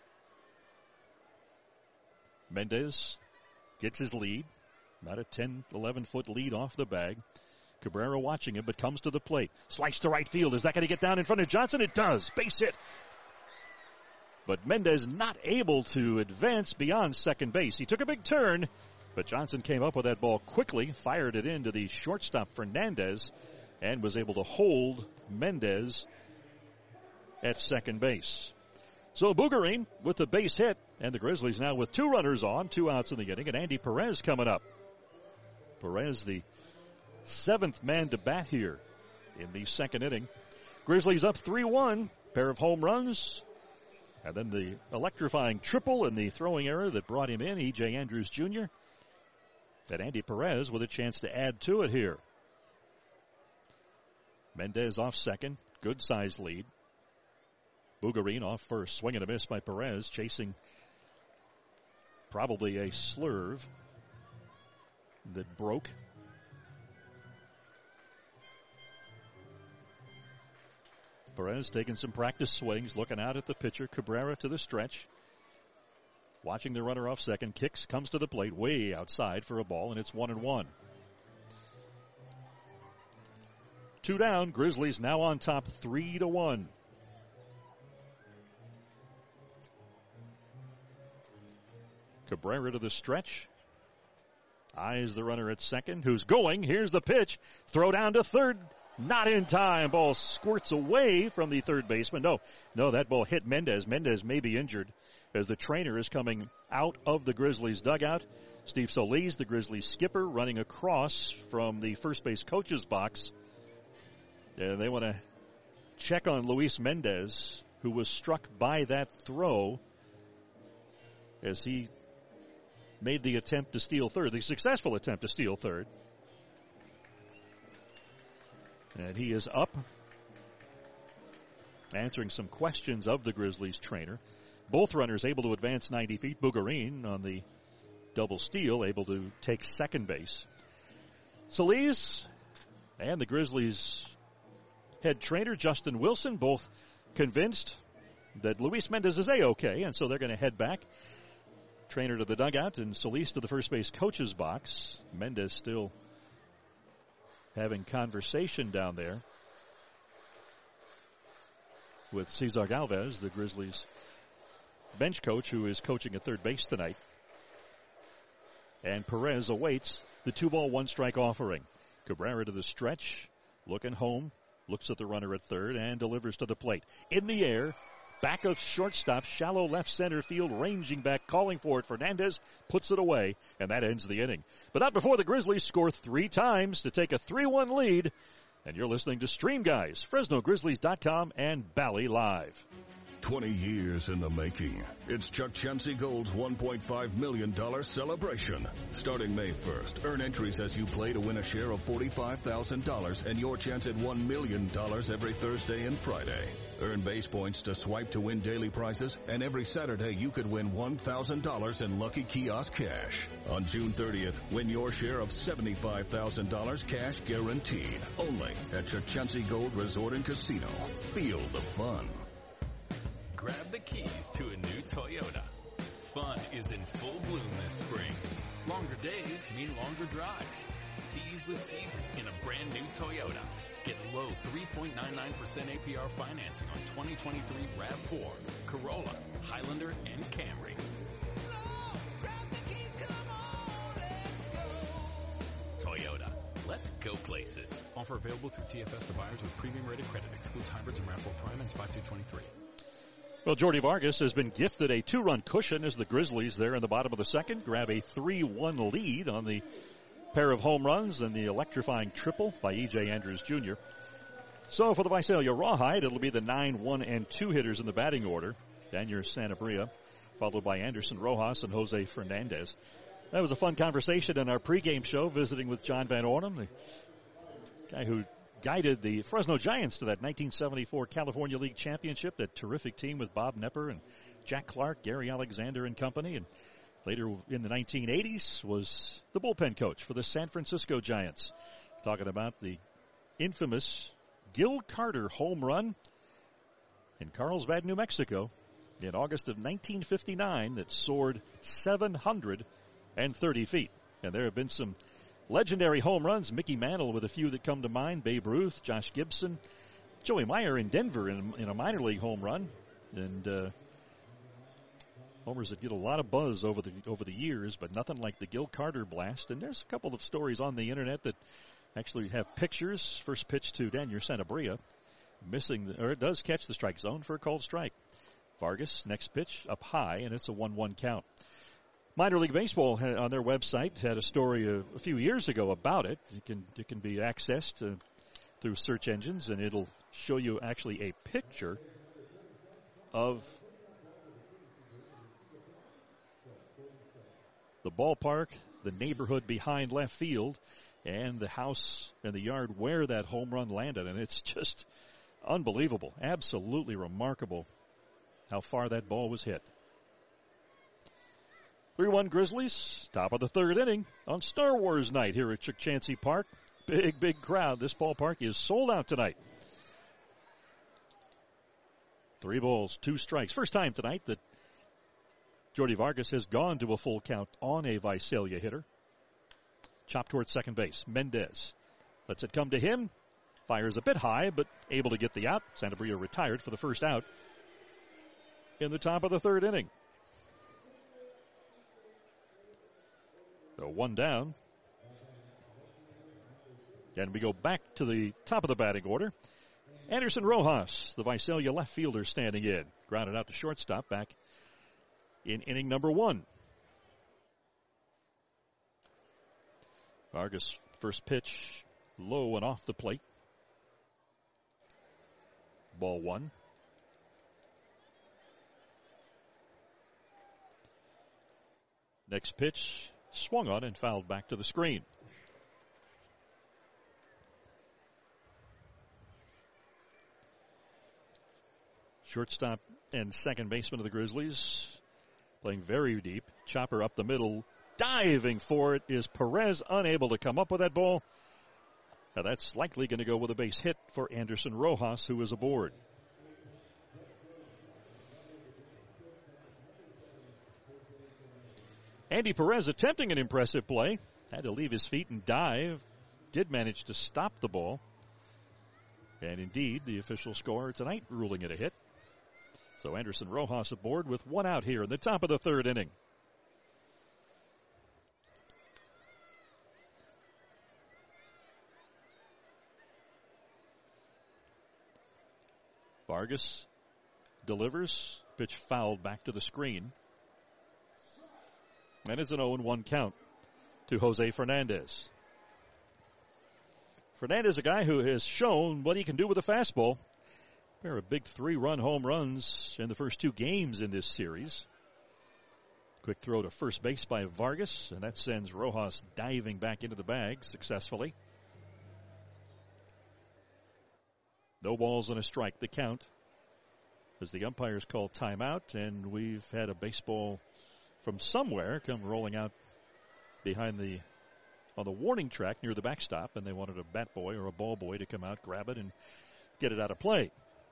Mendez gets his lead, about a 10, 11-foot lead off the bag. Cabrera watching him, but comes to the plate. Slice to right field. Is that going to get down in front of Johnson? It does. Base hit. But Mendez not able to advance beyond second base. He took a big turn, but Johnson came up with that ball quickly, fired it into the shortstop Fernandez, and was able to hold Mendez at second base. So Bugarin with the base hit, and the Grizzlies now with 2 runners on, 2 outs in the inning, and Andy Perez coming up. Perez, the 7th man to bat here in the second inning. Grizzlies up 3-1, pair of home runs, and then the electrifying triple and the throwing error that brought him in, E.J. Andrews Jr. And Andy Perez with a chance to add to it here. Mendez off second, good sized lead. Bugarin off first, swing and a miss by Perez, chasing probably a slurve that broke. Perez taking some practice swings, looking out at the pitcher. Cabrera to the stretch. Watching the runner off second. Kicks, comes to the plate way outside for a ball, and it's 1-1. 2 down. Grizzlies now on top 3-1. Cabrera to the stretch. Eyes the runner at second, who's going. Here's the pitch. Throw down to third. Not in time. Ball squirts away from the third baseman. No, that ball hit Mendez. Mendez may be injured as the trainer is coming out of the Grizzlies dugout. Steve Solis, the Grizzlies skipper, running across from the first base coach's box. And they want to check on Luis Mendez, who was struck by that throw as he made the attempt to steal third, the successful attempt to steal third. And he is up, answering some questions of the Grizzlies trainer. Both runners able to advance 90 feet. Bugarin on the double steal, able to take second base. Solis and the Grizzlies head trainer, Justin Wilson, both convinced that Luis Mendez is A-OK, and so they're going to head back. Trainer to the dugout and Solis to the first base coach's box. Mendez still having conversation down there with Cesar Galvez, the Grizzlies bench coach, who is coaching at third base tonight. And Perez awaits the 2-ball, 1-strike offering. Cabrera to the stretch, looking home, looks at the runner at third, and delivers to the plate. In the air, back of shortstop, shallow left center field, ranging back, calling for it. Fernandez puts it away, and that ends the inning. But not before the Grizzlies score 3 times to take a 3-1 lead. And you're listening to Stream Guys, FresnoGrizzlies.com, and Bally Live. 20 years in the making. It's Chuck Chansey Gold's $1.5 million celebration. Starting May 1st, earn entries as you play to win a share of $45,000 and your chance at $1 million every Thursday and Friday. Earn base points to swipe to win daily prizes, and every Saturday you could win $1,000 in Lucky Kiosk cash. On June 30th, win your share of $75,000 cash guaranteed. Only at Chuck Chansey Gold Resort and Casino. Feel the fun. Grab the keys to a new Toyota. Fun is in full bloom this spring. Longer days mean longer drives. Seize the season in a brand new Toyota. Get low 3.99% APR financing on 2023 RAV4, Corolla, Highlander, and Camry. Toyota. Let's go places. Offer available through TFS to buyers with premium rated credit. Excludes hybrids and RAV4 Prime and 5223. Well, Jordy Vargas has been gifted a 2-run cushion as the Grizzlies there in the bottom of the second grab a 3-1 lead on the pair of home runs and the electrifying triple by E.J. Andrews Jr. So for the Visalia Rawhide, it'll be the 9, 1, and 2 hitters in the batting order. Daniel Sanabria, followed by Anderson Rojas and Jose Fernandez. That was a fun conversation in our pregame show, visiting with John Van Ornum, the guy who guided the Fresno Giants to that 1974 California League Championship, that terrific team with Bob Nepper and Jack Clark, Gary Alexander and company. And later in the 1980s was the bullpen coach for the San Francisco Giants. Talking about the infamous Gil Carter home run in Carlsbad, New Mexico in August of 1959 that soared 730 feet. And there have been some legendary home runs. Mickey Mantle with a few that come to mind. Babe Ruth, Josh Gibson, Joey Meyer in Denver in a minor league home run. And homers that get a lot of buzz over the years, but nothing like the Gil Carter blast. And there's a couple of stories on the internet that actually have pictures. First pitch to Daniel Sanabria, it does catch the strike zone for a called strike. Vargas, next pitch up high, and it's a 1-1 count. Minor League Baseball on their website had a story a few years ago about it. It can be accessed through search engines, and it'll show you actually a picture of the ballpark, the neighborhood behind left field, and the house and the yard where that home run landed. And it's just unbelievable, absolutely remarkable how far that ball was hit. 3-1 Grizzlies, top of the third inning on Star Wars night here at Chuck Chansey Park. Big crowd. This ballpark is sold out tonight. 3 balls, 2 strikes. First time tonight that Jordy Vargas has gone to a full count on a Visalia hitter. Chop towards second base. Mendez lets it come to him. Fires a bit high, but able to get the out. Sanabria retired for the first out in the top of the third inning. So 1 down. And we go back to the top of the batting order. Anderson Rojas, the Visalia left fielder, standing in. Grounded out to shortstop back in inning number 1. Vargas, first pitch, low and off the plate. Ball 1. Next pitch, swung on and fouled back to the screen. Shortstop and second baseman of the Grizzlies playing very deep. Chopper up the middle. Diving for it is Perez, unable to come up with that ball. Now that's likely going to go with a base hit for Anderson Rojas, who is aboard. Andy Perez attempting an impressive play. Had to leave his feet and dive. Did manage to stop the ball. And indeed, the official scorer tonight ruling it a hit. So Anderson Rojas aboard with 1 out here in the top of the third inning. Vargas delivers. Pitch fouled back to the screen. And it's an 0-1 count to Jose Fernandez. Fernandez, a guy who has shown what he can do with a fastball. Pair of big 3-run home runs in the first 2 games in this series. Quick throw to first base by Vargas, and that sends Rojas diving back into the bag successfully. No balls and a strike, the count, as the umpires call timeout, and we've had a baseball from somewhere come rolling out behind on the warning track near the backstop, and they wanted a bat boy or a ball boy to come out, grab it, and get it out of play.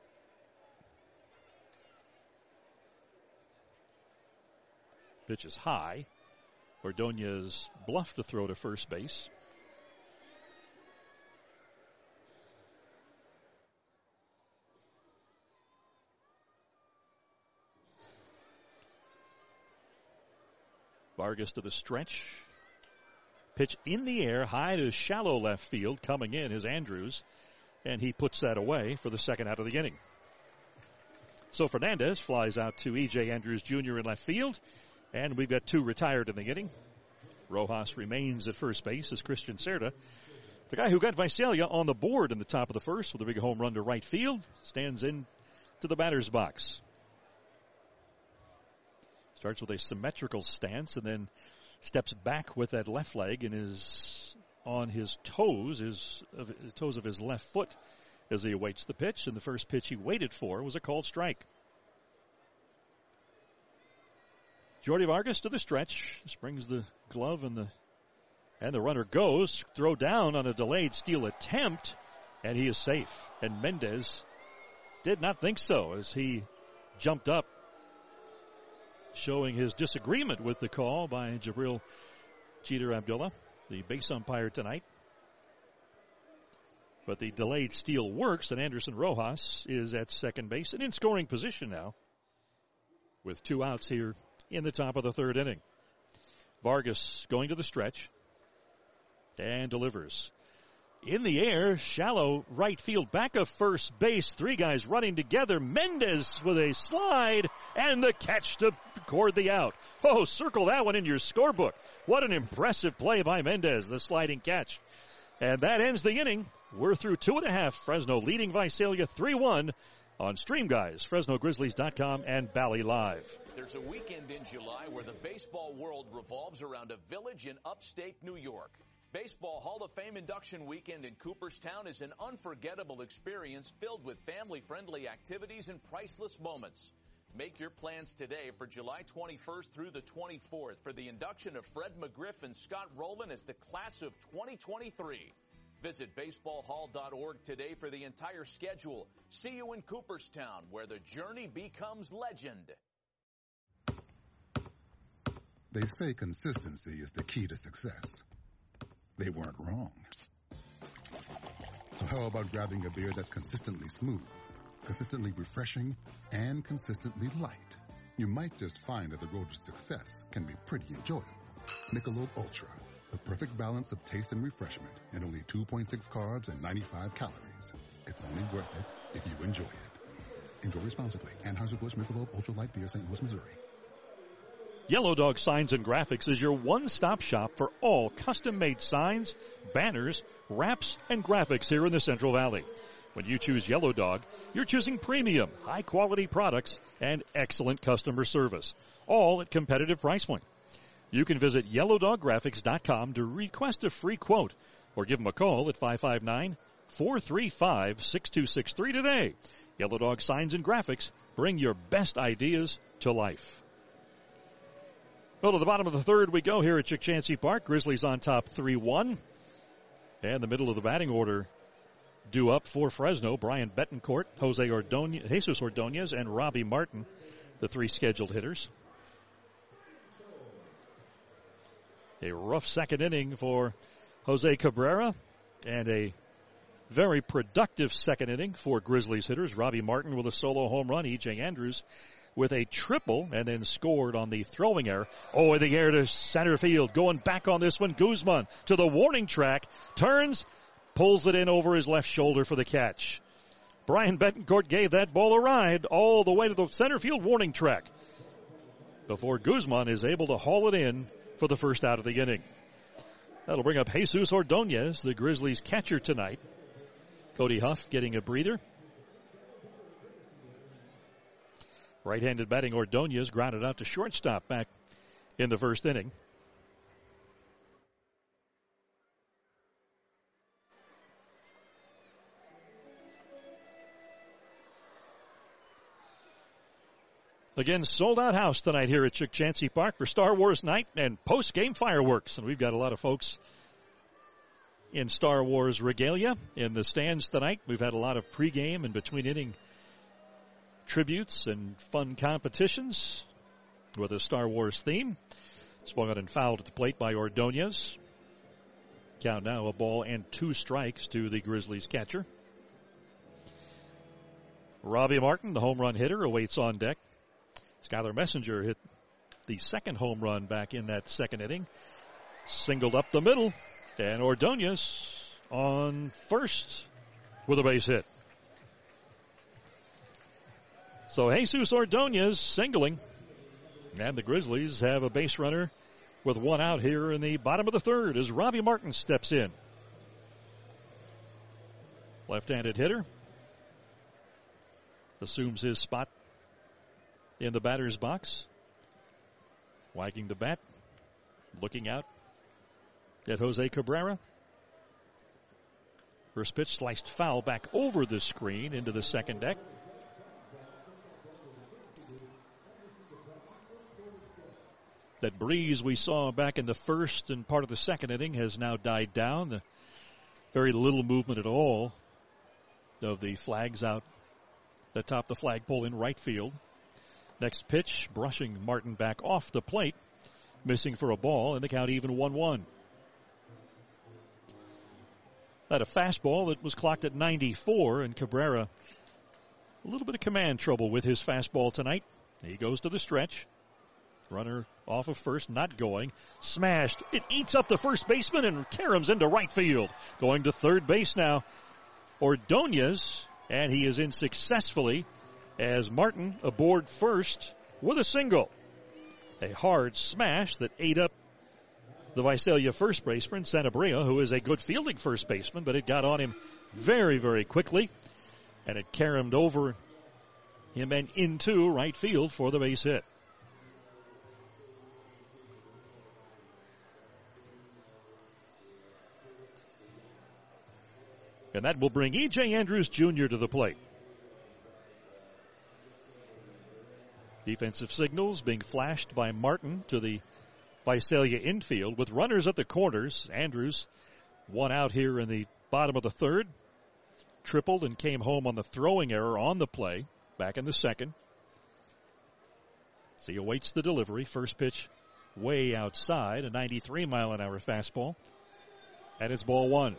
Pitch is high. Ordonez bluffed the throw to first base. Vargas to the stretch. Pitch in the air, high to shallow left field. Coming in is Andrews, and he puts that away for the second out of the inning. So Fernandez flies out to E.J. Andrews Jr. in left field, and we've got 2 retired in the inning. Rojas remains at first base as Christian Cerda, the guy who got Visalia on the board in the top of the first with a big home run to right field, stands in to the batter's box. Starts with a symmetrical stance and then steps back with that left leg and is on his toes, toes of his left foot as he awaits the pitch. And the first pitch he waited for was a called strike. Jordy Vargas to the stretch, springs the glove and the runner goes. Throw down on a delayed steal attempt, and he is safe. And Mendez did not think so as he jumped up, showing his disagreement with the call by Jabril Jeter Abdullah, the base umpire tonight. But the delayed steal works, and Anderson Rojas is at second base and in scoring position now with 2 outs here in the top of the 3rd inning. Vargas going to the stretch and delivers. In the air, shallow right field, back of first base. 3 guys running together. Mendez with a slide and the catch to record the out. Oh, circle that one in your scorebook. What an impressive play by Mendez, the sliding catch. And that ends the inning. We're through 2.5. Fresno leading Visalia 3-1 on Stream Guys, FresnoGrizzlies.com, and Bally Live. There's a weekend in July where the baseball world revolves around a village in upstate New York. Baseball Hall of Fame induction weekend in Cooperstown is an unforgettable experience filled with family-friendly activities and priceless moments. Make your plans today for July 21st through the 24th for the induction of Fred McGriff and Scott Rowland as the class of 2023. Visit baseballhall.org today for the entire schedule. See you in Cooperstown, where the journey becomes legend. They say consistency is the key to success. They weren't wrong. So how about grabbing a beer that's consistently smooth, consistently refreshing, and consistently light? You might just find that the road to success can be pretty enjoyable. Michelob Ultra, the perfect balance of taste and refreshment, and only 2.6 carbs and 95 calories. It's only worth it if you enjoy it. Enjoy responsibly. Anheuser-Busch Michelob Ultra Light Beer, St. Louis, Missouri. Yellow Dog Signs and Graphics is your one-stop shop for all custom-made signs, banners, wraps, and graphics here in the Central Valley. When you choose Yellow Dog, you're choosing premium, high-quality products and excellent customer service, all at competitive price point. You can visit YellowDogGraphics.com to request a free quote or give them a call at 559-435-6263 today. Yellow Dog Signs and Graphics, bring your best ideas to life. Well, to the bottom of the 3rd we go here at Chick Chansey Park. Grizzlies on top 3-1. And the middle of the batting order due up for Fresno. Brian Betancourt, Jesus Ordonez, and Robbie Martin, the 3 scheduled hitters. A rough second inning for Jose Cabrera and a very productive second inning for Grizzlies hitters. Robbie Martin with a solo home run. E.J. Andrews with a triple and then scored on the throwing error. Oh, in the air to center field. Going back on this one. Guzman to the warning track. Turns, pulls it in over his left shoulder for the catch. Brian Betancourt gave that ball a ride all the way to the center field warning track before Guzman is able to haul it in for the first out of the inning. That'll bring up Jesus Ordonez, the Grizzlies catcher tonight. Cody Huff getting a breather. Right-handed batting Ordonez grounded out to shortstop back in the first inning. Again, sold-out house tonight here at Chuck Chansey Park for Star Wars night and post-game fireworks. And we've got a lot of folks in Star Wars regalia in the stands tonight. We've had a lot of pregame and between-inning tributes and fun competitions with a Star Wars theme. Swung out and fouled at the plate by Ordonez. Count now 1-2 strikes to the Grizzlies catcher. Robbie Martin, the home run hitter, awaits on deck. Skylar Messenger hit the second home run back in that second inning. Singled up the middle, and Ordonez on first with a base hit. So Jesus Ordonez singling, and the Grizzlies have a base runner with one out here in the bottom of the third as Robbie Martin steps in. Left-handed hitter assumes his spot in the batter's box. Wagging the bat, looking out at Jose Cabrera. First pitch sliced foul back over the screen into the second deck. That breeze we saw back in the first and part of the second inning has now died down. Very little movement at all of the flags out atop the flagpole in right field. Next pitch, brushing Martin back off the plate, missing for a ball, and the count even 1-1. Had a fastball that was clocked at 94, and Cabrera a little bit of command trouble with his fastball tonight. He goes to the stretch. Runner off of first, not going. Smashed. It eats up the first baseman and caroms into right field. Going to third base now, Ordonez, and he is in successfully as Martin aboard first with a single. A hard smash that ate up the Visalia first baseman, Sanabria, who is a good fielding first baseman, but it got on him very, very quickly, and it caromed over him and into right field for the base hit. And that will bring E.J. Andrews Jr. to the plate. Defensive signals being flashed by Martin to the Visalia infield with runners at the corners. Andrews, one out here in the bottom of the third. Tripled and came home on the throwing error on the play. Back in the second. So he awaits the delivery. First pitch way outside. A 93-mile-an-hour fastball. And it's ball one.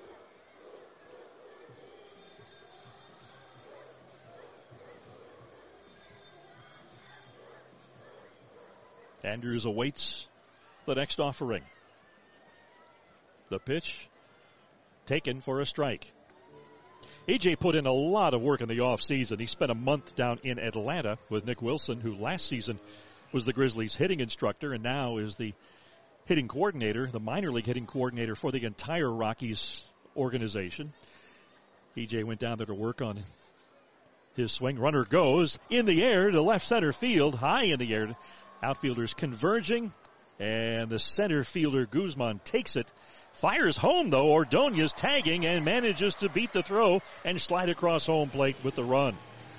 Andrews awaits the next offering. The pitch taken for a strike. EJ put in a lot of work in the offseason. He spent a month down in Atlanta with Nick Wilson, who last season was the Grizzlies' hitting instructor and now is the hitting coordinator, the minor league hitting coordinator for the entire Rockies organization. EJ went down there to work on his swing. Runner goes in the air to left center field, high in the air. Outfielders converging, and the center fielder Guzman takes it. Fires home, though. Ordonez tagging and manages to beat the throw and slide across home plate with the run.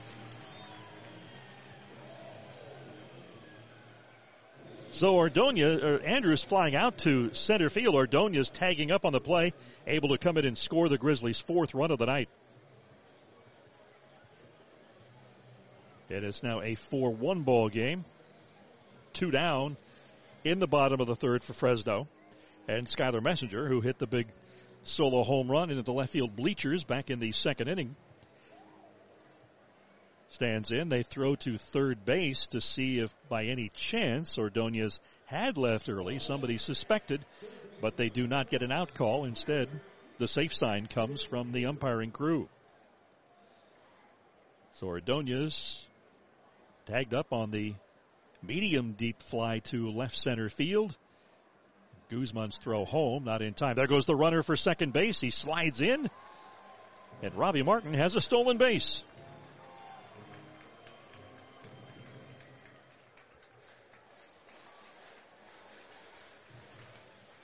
So Andrews flying out to center field. Ordonez tagging up on the play, able to come in and score the Grizzlies' fourth run of the night. It is now a 4-1 ball game. 2 down in the bottom of the third for Fresno. And Skylar Messenger, who hit the big solo home run into the left field bleachers back in the second inning, stands in. They throw to third base to see if by any chance Ordonez had left early. Somebody suspected, but they do not get an out call. Instead, the safe sign comes from the umpiring crew. So Ordonez tagged up on the medium deep fly to left center field. Guzman's throw home, not in time. There goes the runner for second base. He slides in, and Robbie Martin has a stolen base.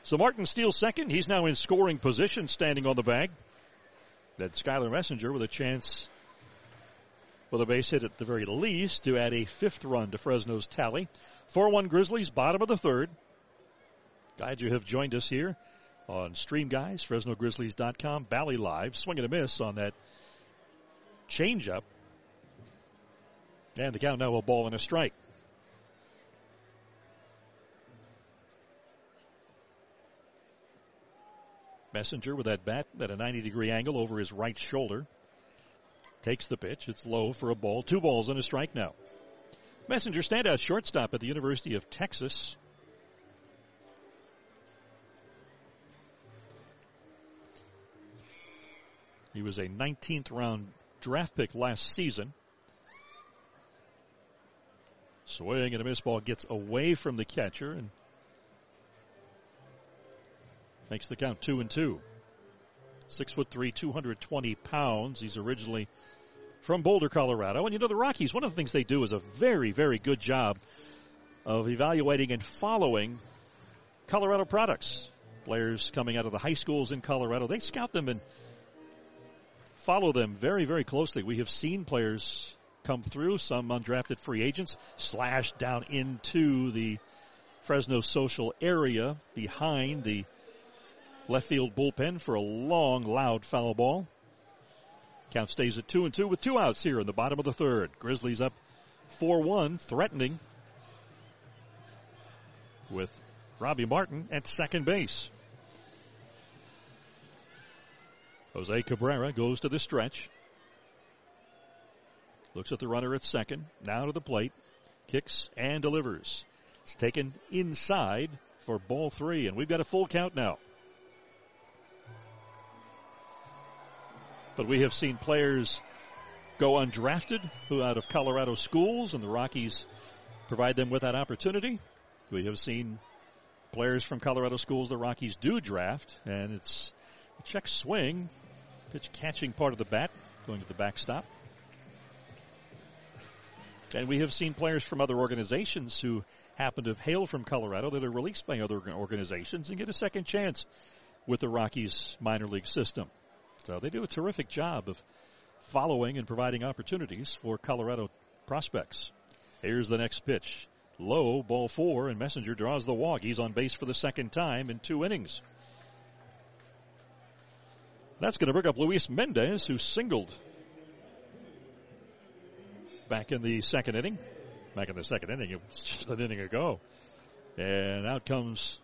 So Martin steals second. He's now in scoring position, standing on the bag. That Skylar Messenger with a chance with a base hit at the very least to add a 5th run to Fresno's tally. 4-1 Grizzlies, bottom of the 3rd. Glad you have joined us here on Stream Guys, FresnoGrizzlies.com, Valley Live. Swing and a miss on that changeup. And the count now, a ball and a strike. Messenger with that bat at a 90-degree angle over his right shoulder. Takes the pitch. It's low for a ball. 2 balls and a strike now. Messenger, standout shortstop at the University of Texas. He was a 19th round draft pick last season. Swing and a miss, ball gets away from the catcher and makes the count 2-2. 6'3", 220 pounds. He's originally from Boulder, Colorado. And you know, the Rockies, one of the things they do is a very, very good job of evaluating and following Colorado products. Players coming out of the high schools in Colorado, they scout them and follow them very, very closely. We have seen players come through, some undrafted free agents, slash down into the Fresno social area behind the left field bullpen for a long, loud foul ball. Count stays at 2-2 with 2 outs here in the bottom of the 3rd. Grizzlies up 4-1, threatening with Robbie Martin at second base. Jose Cabrera goes to the stretch. Looks at the runner at second. Now to the plate. Kicks and delivers. It's taken inside for ball 3, and we've got a full count now. But we have seen players go undrafted who out of Colorado schools, and the Rockies provide them with that opportunity. We have seen players from Colorado schools the Rockies do draft, and it's a check swing. Pitch catching part of the bat, going to the backstop. And we have seen players from other organizations who happen to hail from Colorado that are released by other organizations and get a second chance with the Rockies minor league system. So they do a terrific job of following and providing opportunities for Colorado prospects. Here's the next pitch. Low, ball 4, and Messenger draws the walk. He's on base for the second time in 2 innings. That's going to bring up Luis Mendez, who singled back in the second inning. Back in the second inning, it was just an inning ago. And out comes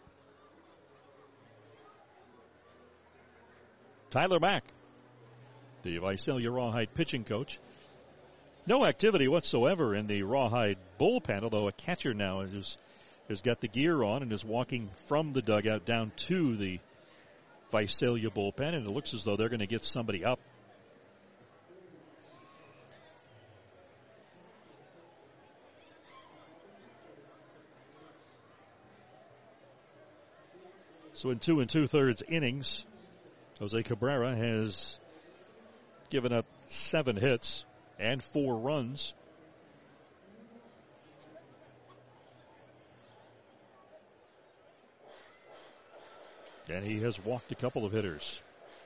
Tyler Mack, the Visalia Rawhide pitching coach. No activity whatsoever in the Rawhide bullpen, although a catcher now has got the gear on and is walking from the dugout down to the Visalia bullpen, and it looks as though they're going to get somebody up. So in 2 2/3 innings, Jose Cabrera has given up 7 hits and 4 runs. And he has walked a couple of hitters.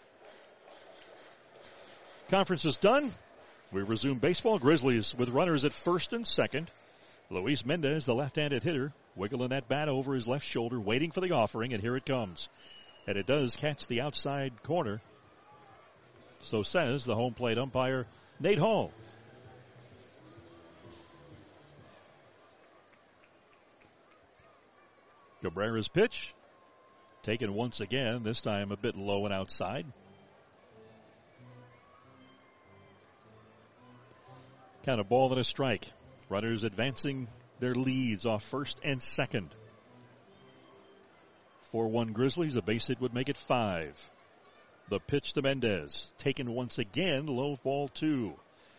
Conference is done. We resume baseball. Grizzlies with runners at first and second. Luis Mendez, the left-handed hitter, wiggling that bat over his left shoulder, waiting for the offering, and here it comes. And it does catch the outside corner. So says the home plate umpire, Nate Hall. Cabrera's pitch, taken once again, this time a bit low and outside. Count a ball and a strike. Runners advancing their leads off first and second. 4-1 Grizzlies, a base hit would make it 5. The pitch to Mendez, taken once again, low, ball 2.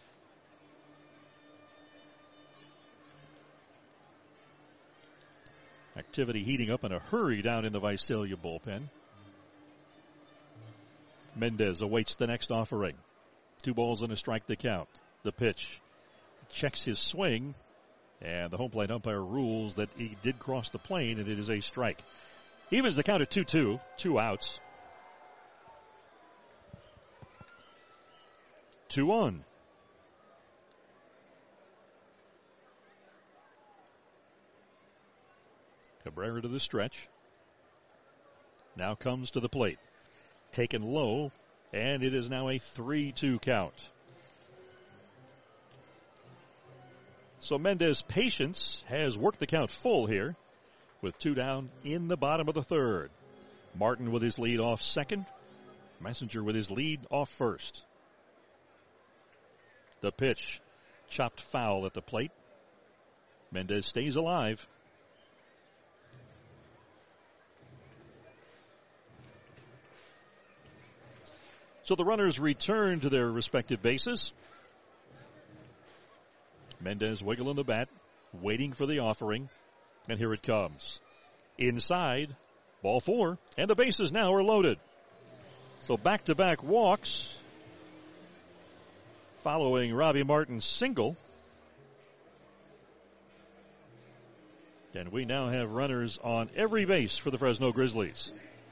Activity heating up in a hurry down in the Visalia bullpen. Mendez awaits the next offering. 2 balls and a strike to count. The pitch. Checks his swing, and the home plate umpire rules that he did cross the plane, and it is a strike. Evens the count at 2-2, 2 outs. 2-1. Cabrera to the stretch. Now comes to the plate. Taken low, and it is now a 3-2 count. So Mendez' patience has worked the count full here with 2 down in the bottom of the third. Martin with his lead off second. Messenger with his lead off first. The pitch, chopped foul at the plate. Mendez stays alive. So the runners return to their respective bases. Mendez wiggling the bat, waiting for the offering, and here it comes. Inside, ball 4, and the bases now are loaded. So back-to-back walks following Robbie Martin's single. And we now have runners on every base for the Fresno Grizzlies.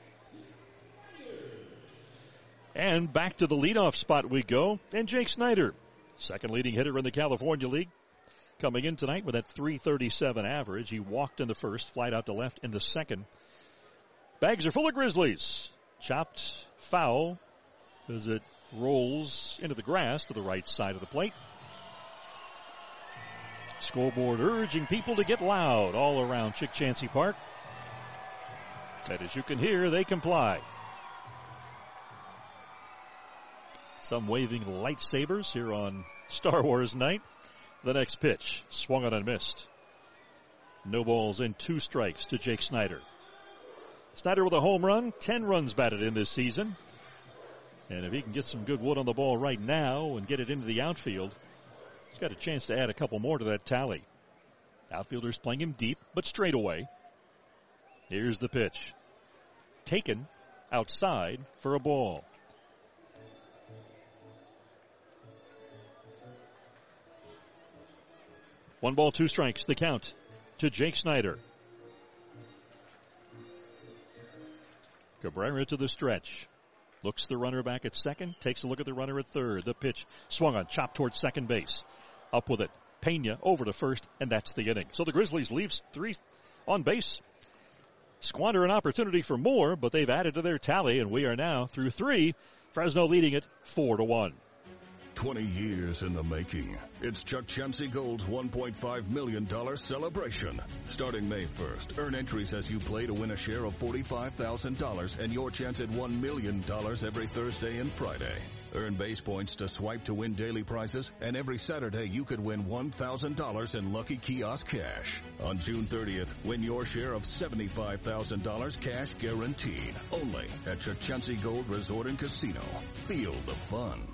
And back to the leadoff spot we go, and Jake Snyder, second leading hitter in the California League, coming in tonight with that .337 average. He walked in the first, flied out to left in the second. Bags are full of Grizzlies. Chopped foul as it rolls into the grass to the right side of the plate. Scoreboard urging people to get loud all around Chick Chansey Park. And as you can hear, they comply. Some waving lightsabers here on Star Wars night. The next pitch, swung on and missed. No balls and 2 strikes to Jake Snyder. Snyder with a home run, 10 runs batted in this season. And if he can get some good wood on the ball right now and get it into the outfield, he's got a chance to add a couple more to that tally. Outfielders playing him deep, but straight away. Here's the pitch. Taken outside for a ball. One ball, 2 strikes, the count to Jake Snyder. Cabrera to the stretch. Looks the runner back at second. Takes a look at the runner at third. The pitch swung on, chopped towards second base. Up with it. Pena over to first, and that's the inning. So the Grizzlies leave 3 on base. Squander an opportunity for more, but they've added to their tally, and we are now through 3. Fresno leading it 4-1. 20 years in the making. It's Chuck Chansey Gold's $1.5 million celebration. Starting May 1st, earn entries as you play to win a share of $45,000 and your chance at $1 million every Thursday and Friday. Earn base points to swipe to win daily prizes, and every Saturday you could win $1,000 in Lucky Kiosk cash. On June 30th, win your share of $75,000 cash guaranteed. Only at Chuck Chansey Gold Resort and Casino. Feel the fun.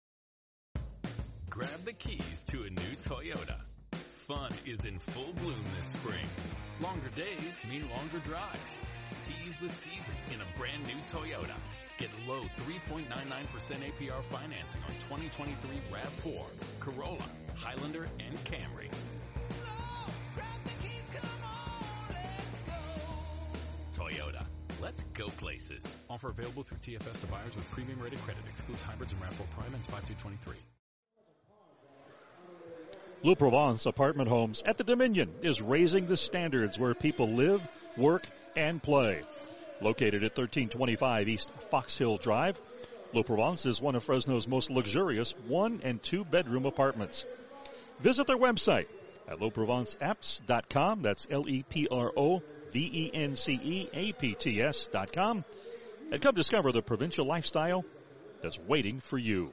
Grab the keys to a new Toyota. Fun is in full bloom this spring. Longer days mean longer drives. Seize the season in a brand new Toyota. Get low 3.99% APR financing on 2023 RAV4, Corolla, Highlander, and Camry. Toyota. Let's go places. Offer available through TFS to buyers with premium rated credit. Excludes hybrids and RAV4 Prime and 5/2/23. Blue Provence Apartment Homes at the Dominion is raising the standards where people live, work, and play. Located at 1325 East Fox Hill Drive, Blue Provence is one of Fresno's most luxurious 1- and 2-bedroom apartments. Visit their website at LeProvenceApps.com. That's LeProvenceApps.com. And come discover the provincial lifestyle that's waiting for you.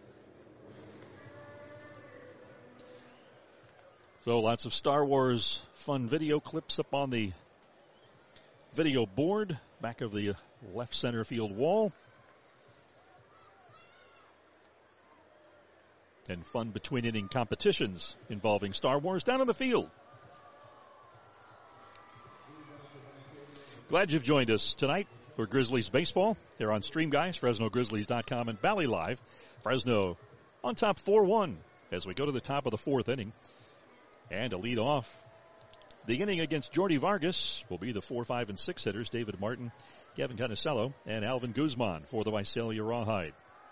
So lots of Star Wars fun video clips up on the video board, back of the left center field wall. And fun between inning competitions involving Star Wars down on the field. Glad you've joined us tonight for Grizzlies baseball. They're on Stream Guys, FresnoGrizzlies.com, and Valley Live. Fresno on top 4-1 as we go to the top of the 4th inning. And to lead off The inning against Jordy Vargas will be the 4, 5, and 6 hitters, David Martin, Gavin Canicello, and Alvin Guzman for the Visalia Rawhide.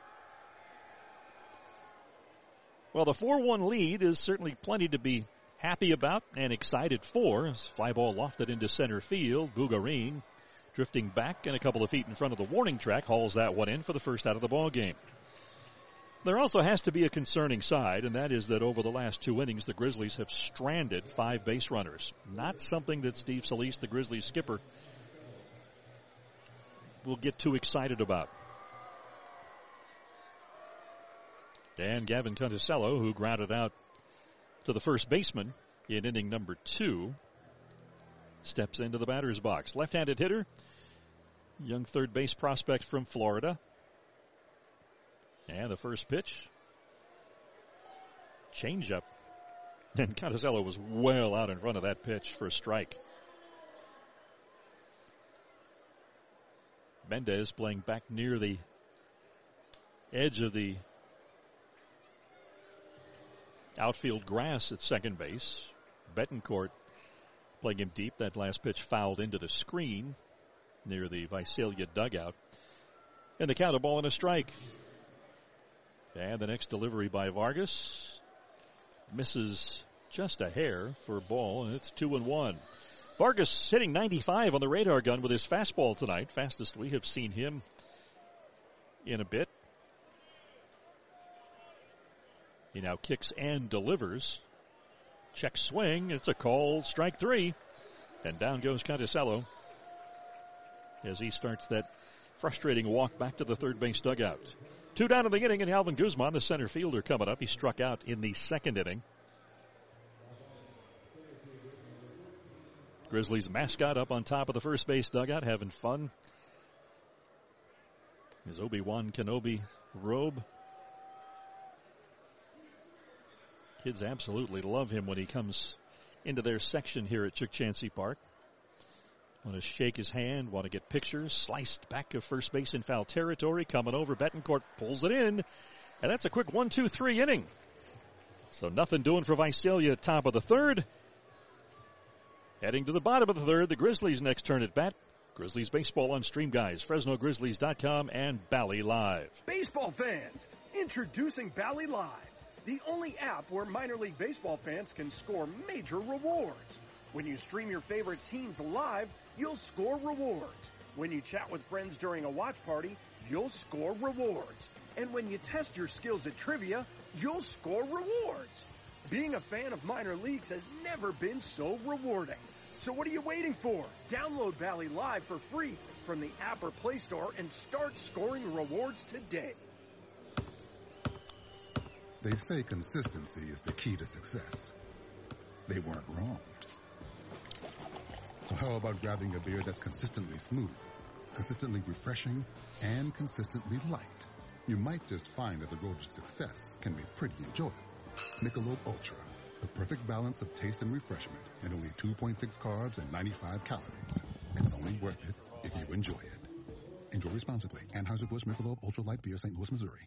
Well, the 4-1 lead is certainly plenty to be happy about and excited for. As fly ball lofted into center field, Bugarin drifting back and a couple of feet in front of the warning track hauls that one in for the first out of the ball game. There also has to be a concerning side, and that is that over the last 2 innings, the Grizzlies have stranded 5 base runners. Not something that Steve Solis, the Grizzlies skipper, will get too excited about. And Gavin Canicello, who grounded out to the first baseman in inning number 2, steps into the batter's box. Left-handed hitter, young third base prospect from Florida. And the first pitch, changeup. And Canicello was well out in front of that pitch for a strike. Mendez playing back near the edge of the outfield grass at second base. Betancourt playing him deep. That last pitch fouled into the screen near the Visalia dugout. And the count, a ball and a strike. And the next delivery by Vargas misses just a hair for a ball, and it's 2-1. Vargas hitting 95 on the radar gun with his fastball tonight. Fastest we have seen him in a bit. He now kicks and delivers. Check swing. It's a called strike 3. And down goes Canicello as he starts that frustrating walk back to the third base dugout. 2 down in the inning, and Alvin Guzman, the center fielder, coming up. He struck out in the second inning. Grizzlies mascot up on top of the first base dugout, having fun. His Obi-Wan Kenobi robe. Kids absolutely love him when he comes into their section here at Chansey Park. Want to shake his hand, want to get pictures. Sliced back of first base in foul territory. Coming over, Betancourt pulls it in. And that's a quick 1-2-3 inning. So nothing doing for Visalia, top of the third. Heading to the bottom of the third, the Grizzlies' next turn at bat. Grizzlies baseball on Stream Guys, FresnoGrizzlies.com, and Bally Live. Baseball fans, introducing Bally Live, the only app where minor league baseball fans can score major rewards. When you stream your favorite teams live, you'll score rewards. When you chat with friends during a watch party, you'll score rewards. And when you test your skills at trivia, you'll score rewards. Being a fan of minor leagues has never been so rewarding. So what are you waiting for? Download Bally Live for free from the app or Play Store and start scoring rewards today. They say consistency is the key to success. They weren't wrong. So how about grabbing a beer that's consistently smooth, consistently refreshing, and consistently light? You might just find that the road to success can be pretty enjoyable. Michelob Ultra, the perfect balance of taste and refreshment, and only 2.6 carbs and 95 calories. It's only worth it if you enjoy it. Enjoy responsibly. Anheuser-Busch Michelob Ultra Light Beer, St. Louis, Missouri.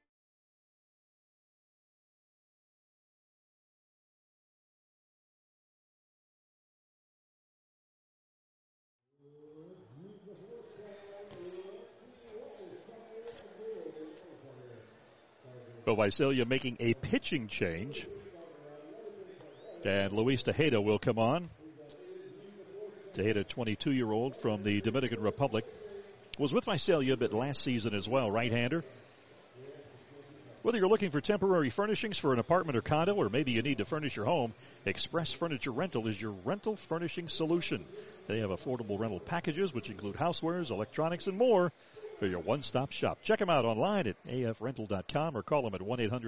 Well, Visalia making a pitching change. And Luis Tejeda will come on. Tejeda, 22-year-old from the Dominican Republic. Was with Visalia a bit last season as well, right-hander. Whether you're looking for temporary furnishings for an apartment or condo, or maybe you need to furnish your home, Express Furniture Rental is your rental furnishing solution. They have affordable rental packages, which include housewares, electronics, and more. They're your one-stop shop. Check them out online at afrental.com or call them at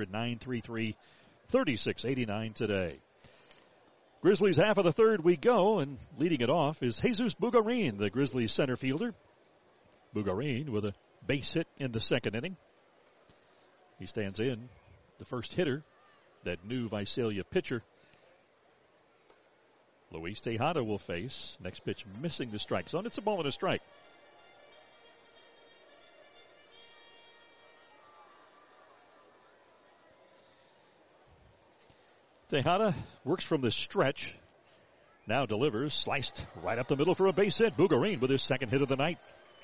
1-800-933-3689 today. Grizzlies half of the third we go, and leading it off is Jesus Bugarin, the Grizzlies center fielder. Bugarin with a base hit in the second inning. He stands in, the first hitter, that new Visalia pitcher. Luis Tejada will face. Next pitch missing the strike zone. It's a ball and a strike. Tejada works from the stretch. now delivers, sliced right up the middle for a base hit. Bougarine with his second hit of the night.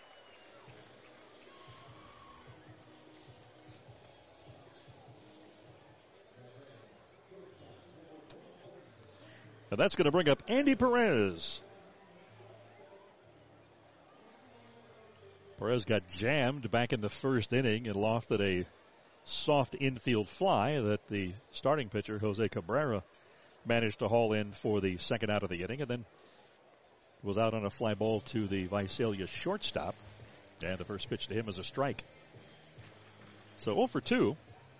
And that's going to bring up Andy Perez. Perez got jammed back in the first inning and lofted a soft infield fly that the starting pitcher, Jose Cabrera, managed to haul in for the second out of the inning, and then was out on a fly ball to the Visalia shortstop. And the first pitch to him is a strike. So 0 for 2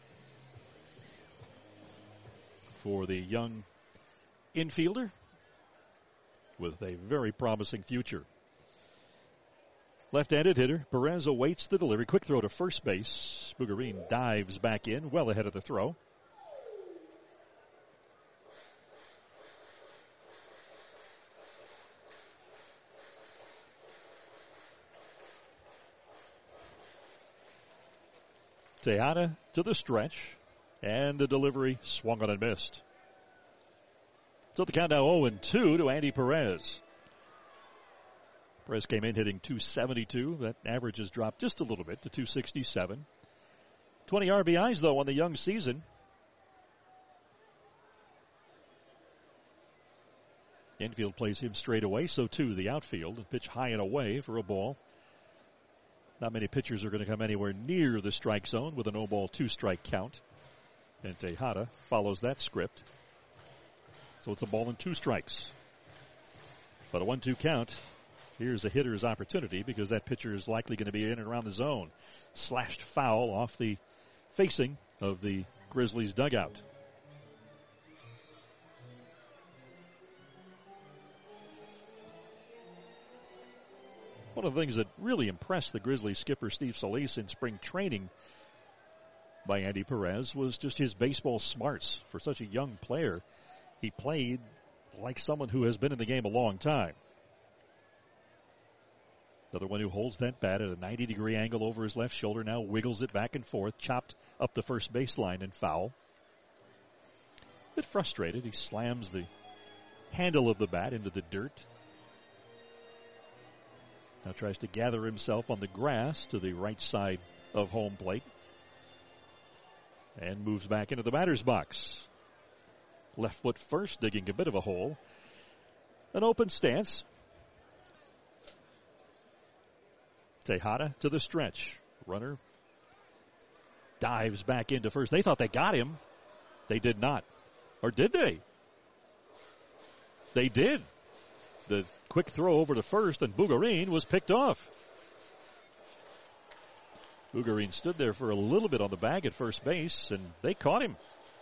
for the young infielder with a very promising future. Left-handed hitter, Perez awaits the delivery. Quick throw to first base. Bougarine dives back in, well ahead of the throw. Tejada to the stretch, and the delivery swung on and missed. So the count now 0-2 to Andy Perez. Perez came in hitting .272. That average has dropped just a little bit to .267. 20 RBIs, though, on the young season. The infield plays him straight away, so too the outfield. A pitch high and away for a ball. Not many pitchers are going to come anywhere near the strike zone with a no-ball, two-strike count. And Tejada follows that script. So it's a ball and 2 strikes. But a 1-2 count. Here's a hitter's opportunity because that pitcher is likely going to be in and around the zone. Slashed foul off the facing of the Grizzlies dugout. One of the things that really impressed the Grizzlies skipper Steve Solis in spring training by Andy Perez was just his baseball smarts. For such a young player, he played like someone who has been in the game a long time. Another one who holds that bat at a 90-degree angle over his left shoulder, now wiggles it back and forth, chopped up the first baseline and foul. A bit frustrated, he slams the handle of the bat into the dirt. Now tries to gather himself on the grass to the right side of home plate. And moves back into the batter's box. Left foot first, digging a bit of a hole. An open stance. Tejada to the stretch. Runner dives back into first. They thought they got him. They did not. Or did they? They did. The quick throw over to first, and Bougarine was picked off. Bougarine stood there for a little bit on the bag at first base, and they caught him.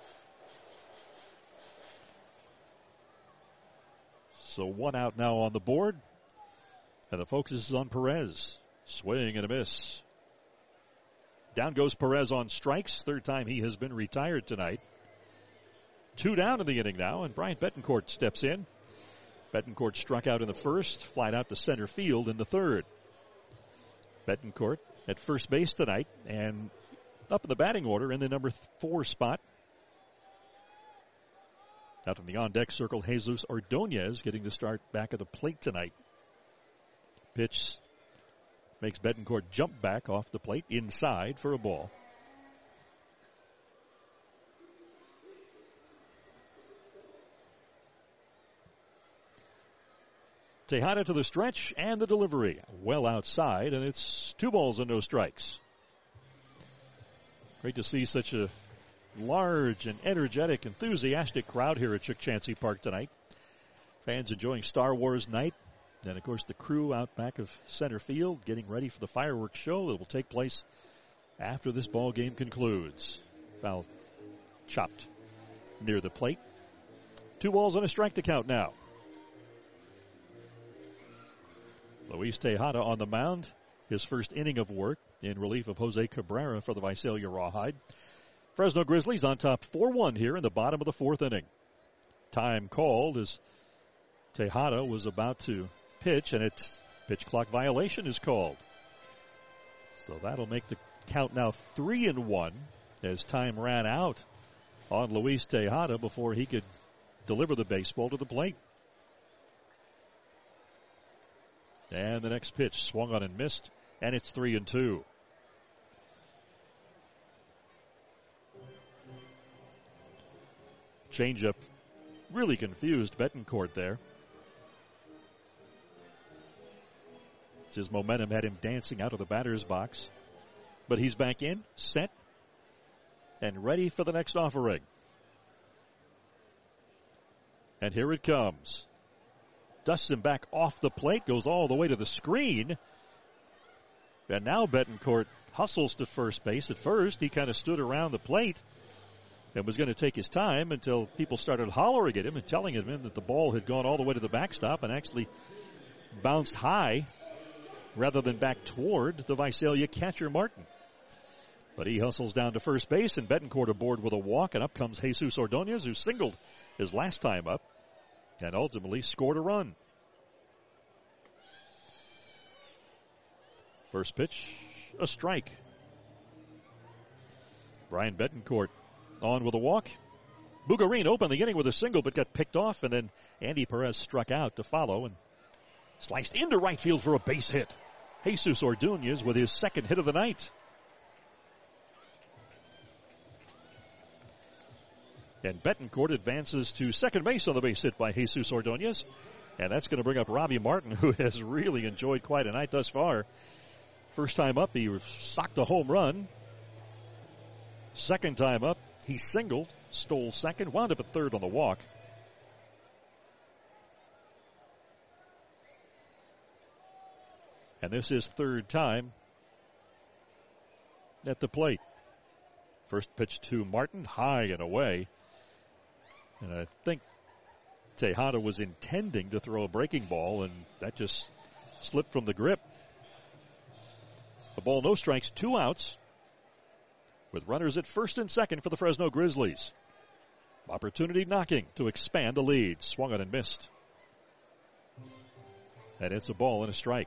So 1 out now on the board, and the focus is on Perez. Swing and a miss. Down goes Perez on strikes. Third time he has been retired tonight. 2 down in the inning now, and Bryant Betancourt steps in. Betancourt struck out in the first, flied out to center field in the third. Betancourt at first base tonight, and up in the batting order in the number 4 spot. Out in the on-deck circle, Jesus Ordonez getting the start back at the plate tonight. Pitch makes Betancourt jump back off the plate inside for a ball. Tejada to the stretch and the delivery. Well outside, and it's 2 balls and no strikes. Great to see such a large and energetic, enthusiastic crowd here at Chuck Chansey Park tonight. Fans enjoying Star Wars night. And, of course, the crew out back of center field getting ready for the fireworks show that will take place after this ball game concludes. Foul chopped near the plate. 2 balls and a strike to count now. Luis Tejada on the mound. His first inning of work in relief of Jose Cabrera for the Visalia Rawhide. Fresno Grizzlies on top 4-1 here in the bottom of the 4th inning. Time called as Tejada was about to pitch, and it's pitch clock violation is called. So that'll make the count now 3-1 as time ran out on Luis Tejada before he could deliver the baseball to the plate. And the next pitch swung on and missed, and it's 3-2. Changeup really confused Betancourt there. His momentum had him dancing out of the batter's box. But he's back in, set, and ready for the next offering. And here it comes. Dusts him back off the plate, goes all the way to the screen. And now Betancourt hustles to first base. At first, he kind of stood around the plate and was going to take his time until people started hollering at him and telling him that the ball had gone all the way to the backstop and actually bounced high rather than back toward the Visalia catcher, Martin. But he hustles down to first base, and Betancourt aboard with a walk, and up comes Jesus Ordonez, who singled his last time up and ultimately scored a run. First pitch, a strike. Brian Betancourt on with a walk. Bugarine opened the inning with a single but got picked off, and then Andy Perez struck out to follow and sliced into right field for a base hit. Jesus Ordonez with his second hit of the night. And Betancourt advances to second base on the base hit by Jesus Ordonez. And that's going to bring up Robbie Martin, who has really enjoyed quite a night thus far. First time up, he socked a home run. Second time up, he singled, stole second, wound up at third on the walk. And this is third time at the plate. First pitch to Martin, high and away. And I think Tejada was intending to throw a breaking ball, and that just slipped from the grip. The ball, no strikes, 2 outs, with runners at first and second for the Fresno Grizzlies. Opportunity knocking to expand the lead. Swung on and missed. And it's a ball and a strike.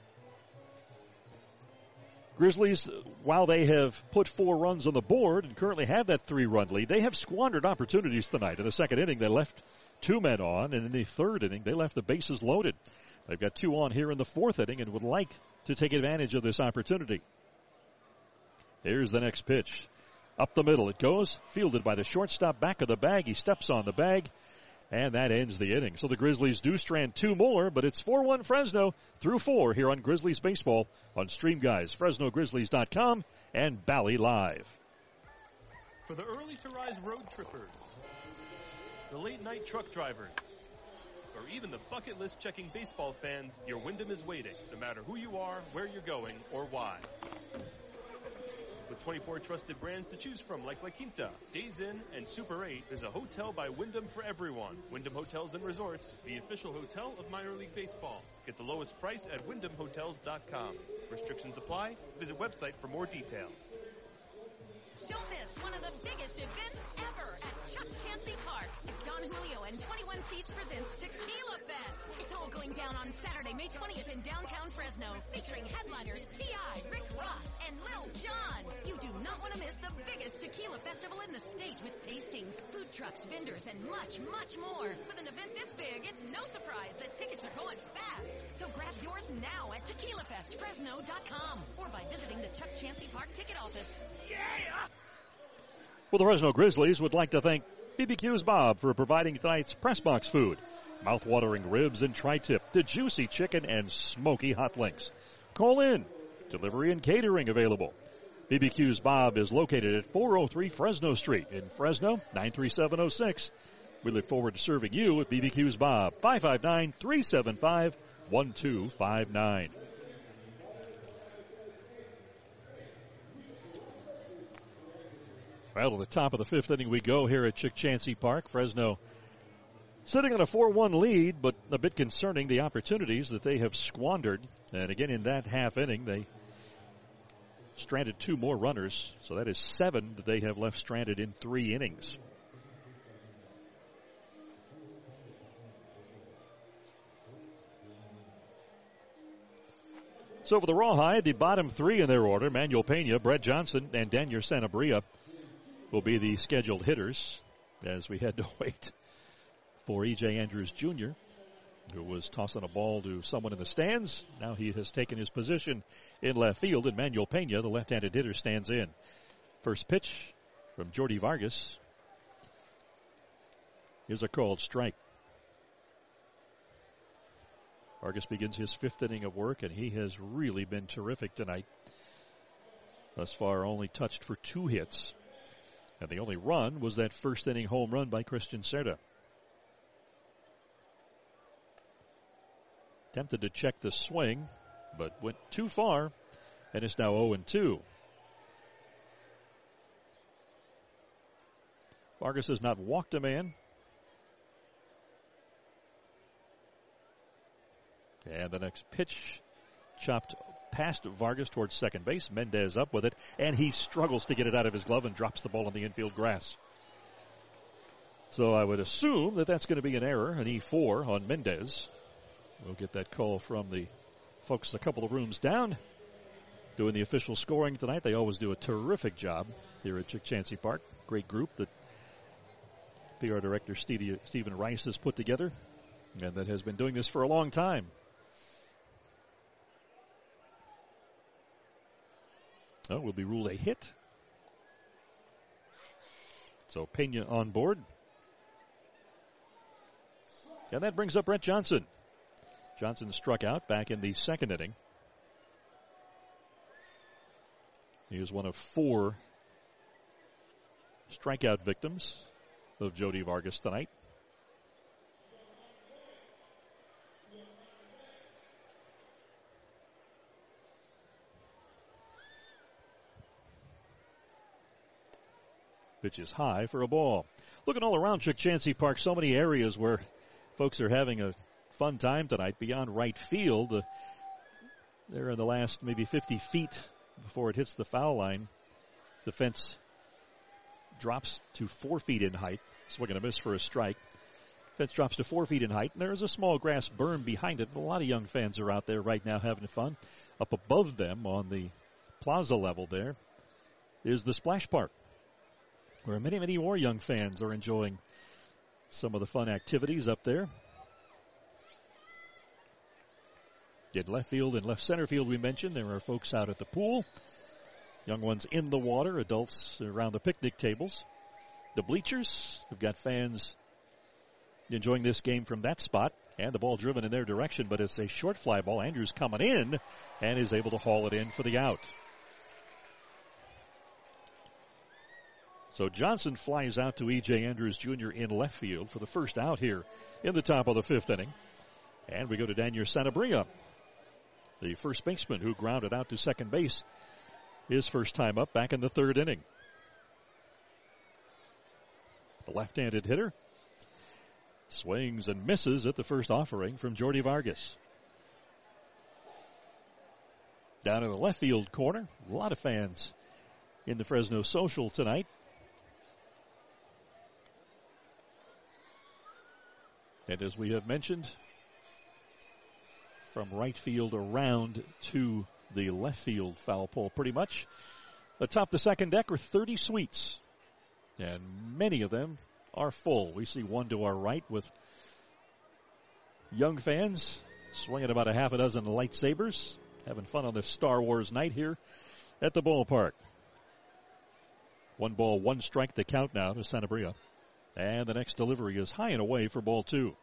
Grizzlies, while they have put 4 runs on the board and currently have that 3-run lead, they have squandered opportunities tonight. In the second inning, they left 2 men on, and in the third inning, they left the bases loaded. They've got 2 on here in the fourth inning and would like to take advantage of this opportunity. Here's the next pitch. Up the middle it goes, fielded by the shortstop, back of the bag. He steps on the bag, and that ends the inning. So the Grizzlies do strand 2 more, but it's 4-1 Fresno through 4 here on Grizzlies Baseball on Stream Guys, FresnoGrizzlies.com, and Bally Live. For the early-to-rise road trippers, the late-night truck drivers, or even the bucket list checking baseball fans, your Wyndham is waiting, no matter who you are, where you're going, or why. With 24 trusted brands to choose from like La Quinta, Days Inn, and Super 8, there's a hotel by Wyndham for everyone. Wyndham Hotels and Resorts, the official hotel of minor league baseball. Get the lowest price at WyndhamHotels.com. Restrictions apply. Visit website for more details. Don't miss one of the biggest events ever at Chuck Chansey Park. It's Don Julio and 21 Seats presents Tequila Fest. It's all going down on Saturday, May 20th in downtown Fresno, featuring headliners T.I., Rick Ross, and Lil Jon. You do not want to miss the biggest tequila festival in the state with tastings, food trucks, vendors, and much, much more. With an event this big, it's no surprise that tickets are going fast. So grab yours now at TequilaFestFresno.com or by visiting the Chuck Chansey Park ticket office. Yeah! Well, the Fresno Grizzlies would like to thank BBQ's Bob for providing tonight's press box food. Mouth-watering ribs and tri-tip, the juicy chicken, and smoky hot links. Call in. Delivery and catering available. BBQ's Bob is located at 403 Fresno Street in Fresno, 93706. We look forward to serving you at BBQ's Bob, 559-375-1259. Well, to the top of the 5th inning we go here at Chuck Chansey Park. Fresno sitting on a 4-1 lead, but a bit concerning the opportunities that they have squandered. And again, in that half inning, they stranded 2 more runners. So that is 7 that they have left stranded in 3 innings. So for the Rawhide, the bottom 3 in their order, Manuel Pena, Brett Johnson, and Daniel Sanabria, will be the scheduled hitters as we had to wait for E.J. Andrews Jr. who was tossing a ball to someone in the stands. Now he has taken his position in left field, and Manuel Pena, the left-handed hitter, stands in. First pitch from Jordy Vargas is a called strike. Vargas begins his 5th inning of work, and he has really been terrific tonight. Thus far, only touched for 2 hits. And the only run was that 1st inning home run by Christian Cerda. Attempted to check the swing, but went too far, and it's now 0-2. Vargas has not walked a man. And the next pitch chopped past Vargas towards second base. Mendez up with it, and he struggles to get it out of his glove and drops the ball in the infield grass. So I would assume that that's going to be an error, an E4 on Mendez. We'll get that call from the folks a couple of rooms down doing the official scoring tonight. They always do a terrific job here at Chick Chansey Park. Great group that PR Director Stephen Rice has put together, and that has been doing this for a long time. Oh, will be ruled a hit. So Pena on board. And that brings up Brett Johnson. Johnson struck out back in the 2nd inning. He is one of 4 strikeout victims of Jordy Vargas tonight. Pitch is high for a ball. Looking all around Chick Chansey Park, so many areas where folks are having a fun time tonight beyond right field. They're in the last maybe 50 feet before it hits the foul line. The fence drops to 4 feet in height. Swing and a miss for a strike. Fence drops to 4 feet in height, and there is a small grass berm behind it. A lot of young fans are out there right now having fun. Up above them on the plaza level there is the splash park, where many, many more young fans are enjoying some of the fun activities up there. In left field and left center field, we mentioned, there are folks out at the pool. Young ones in the water, adults around the picnic tables. The bleachers have got fans enjoying this game from that spot, and the ball driven in their direction, but it's a short fly ball. Andrews coming in and is able to haul it in for the out. So Johnson flies out to E.J. Andrews Jr. in left field for the first out here in the top of the 5th inning. And we go to Daniel Sanabria, the first baseman who grounded out to second base his first time up back in the 3rd inning. The left-handed hitter swings and misses at the first offering from Jordy Vargas. Down in the left field corner, a lot of fans in the Fresno Social tonight. And as we have mentioned, from right field around to the left field foul pole pretty much. Atop the second deck are 30 suites, and many of them are full. We see one to our right with young fans swinging about a half a dozen lightsabers, having fun on this Star Wars night here at the ballpark. 1 ball, 1 strike, the count now to Sanabria. And the next delivery is high and away for ball 2.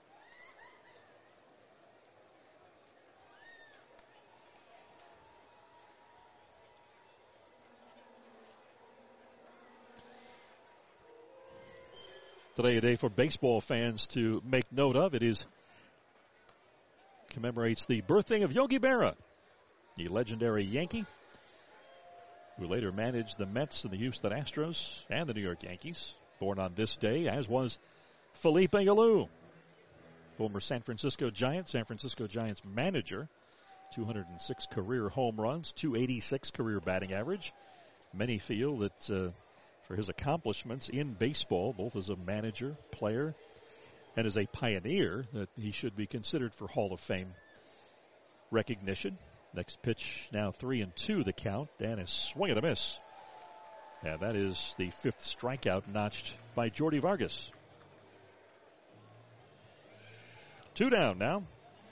Today a day for baseball fans to make note of. It commemorates the birthday of Yogi Berra, the legendary Yankee, who later managed the Mets and the Houston Astros and the New York Yankees. Born on this day, as was Felipe Alou, former San Francisco Giants manager. 206 career home runs, 286 career batting average. Many feel that for his accomplishments in baseball, both as a manager, player, and as a pioneer, that he should be considered for Hall of Fame recognition. Next pitch now 3-2 the count, and a swing and a miss. And that is the 5th strikeout notched by Jordy Vargas. Two down now.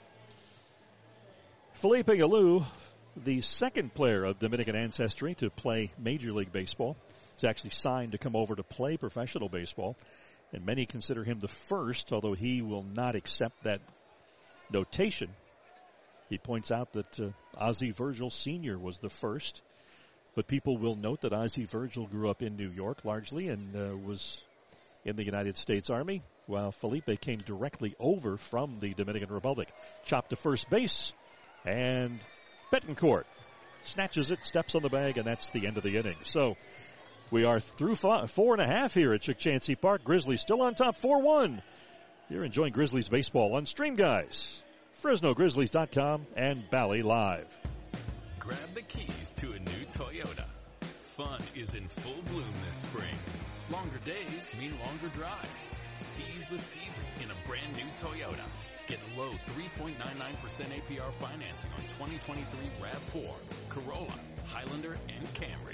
Felipe Alou, the second player of Dominican ancestry to play Major League Baseball. He's actually signed to come over to play professional baseball. And many consider him the first, although he will not accept that notation. He points out that Ozzie Virgil Sr. was the first. But people will note that Ozzie Virgil grew up in New York largely and was in the United States Army, while Felipe came directly over from the Dominican Republic. Chopped to first base, and Betancourt snatches it, steps on the bag, and that's the end of the inning. So we are through 4.5 here at Chukchansi Park. Grizzlies still on top, 4-1. You're enjoying Grizzlies baseball on Stream Guys, FresnoGrizzlies.com, and Bally Live. Grab the keys to a new Toyota. Fun is in full bloom this spring. Longer days mean longer drives. Seize the season in a brand new Toyota. Get low 3.99% APR financing on 2023 RAV4, Corolla, Highlander, and Camry.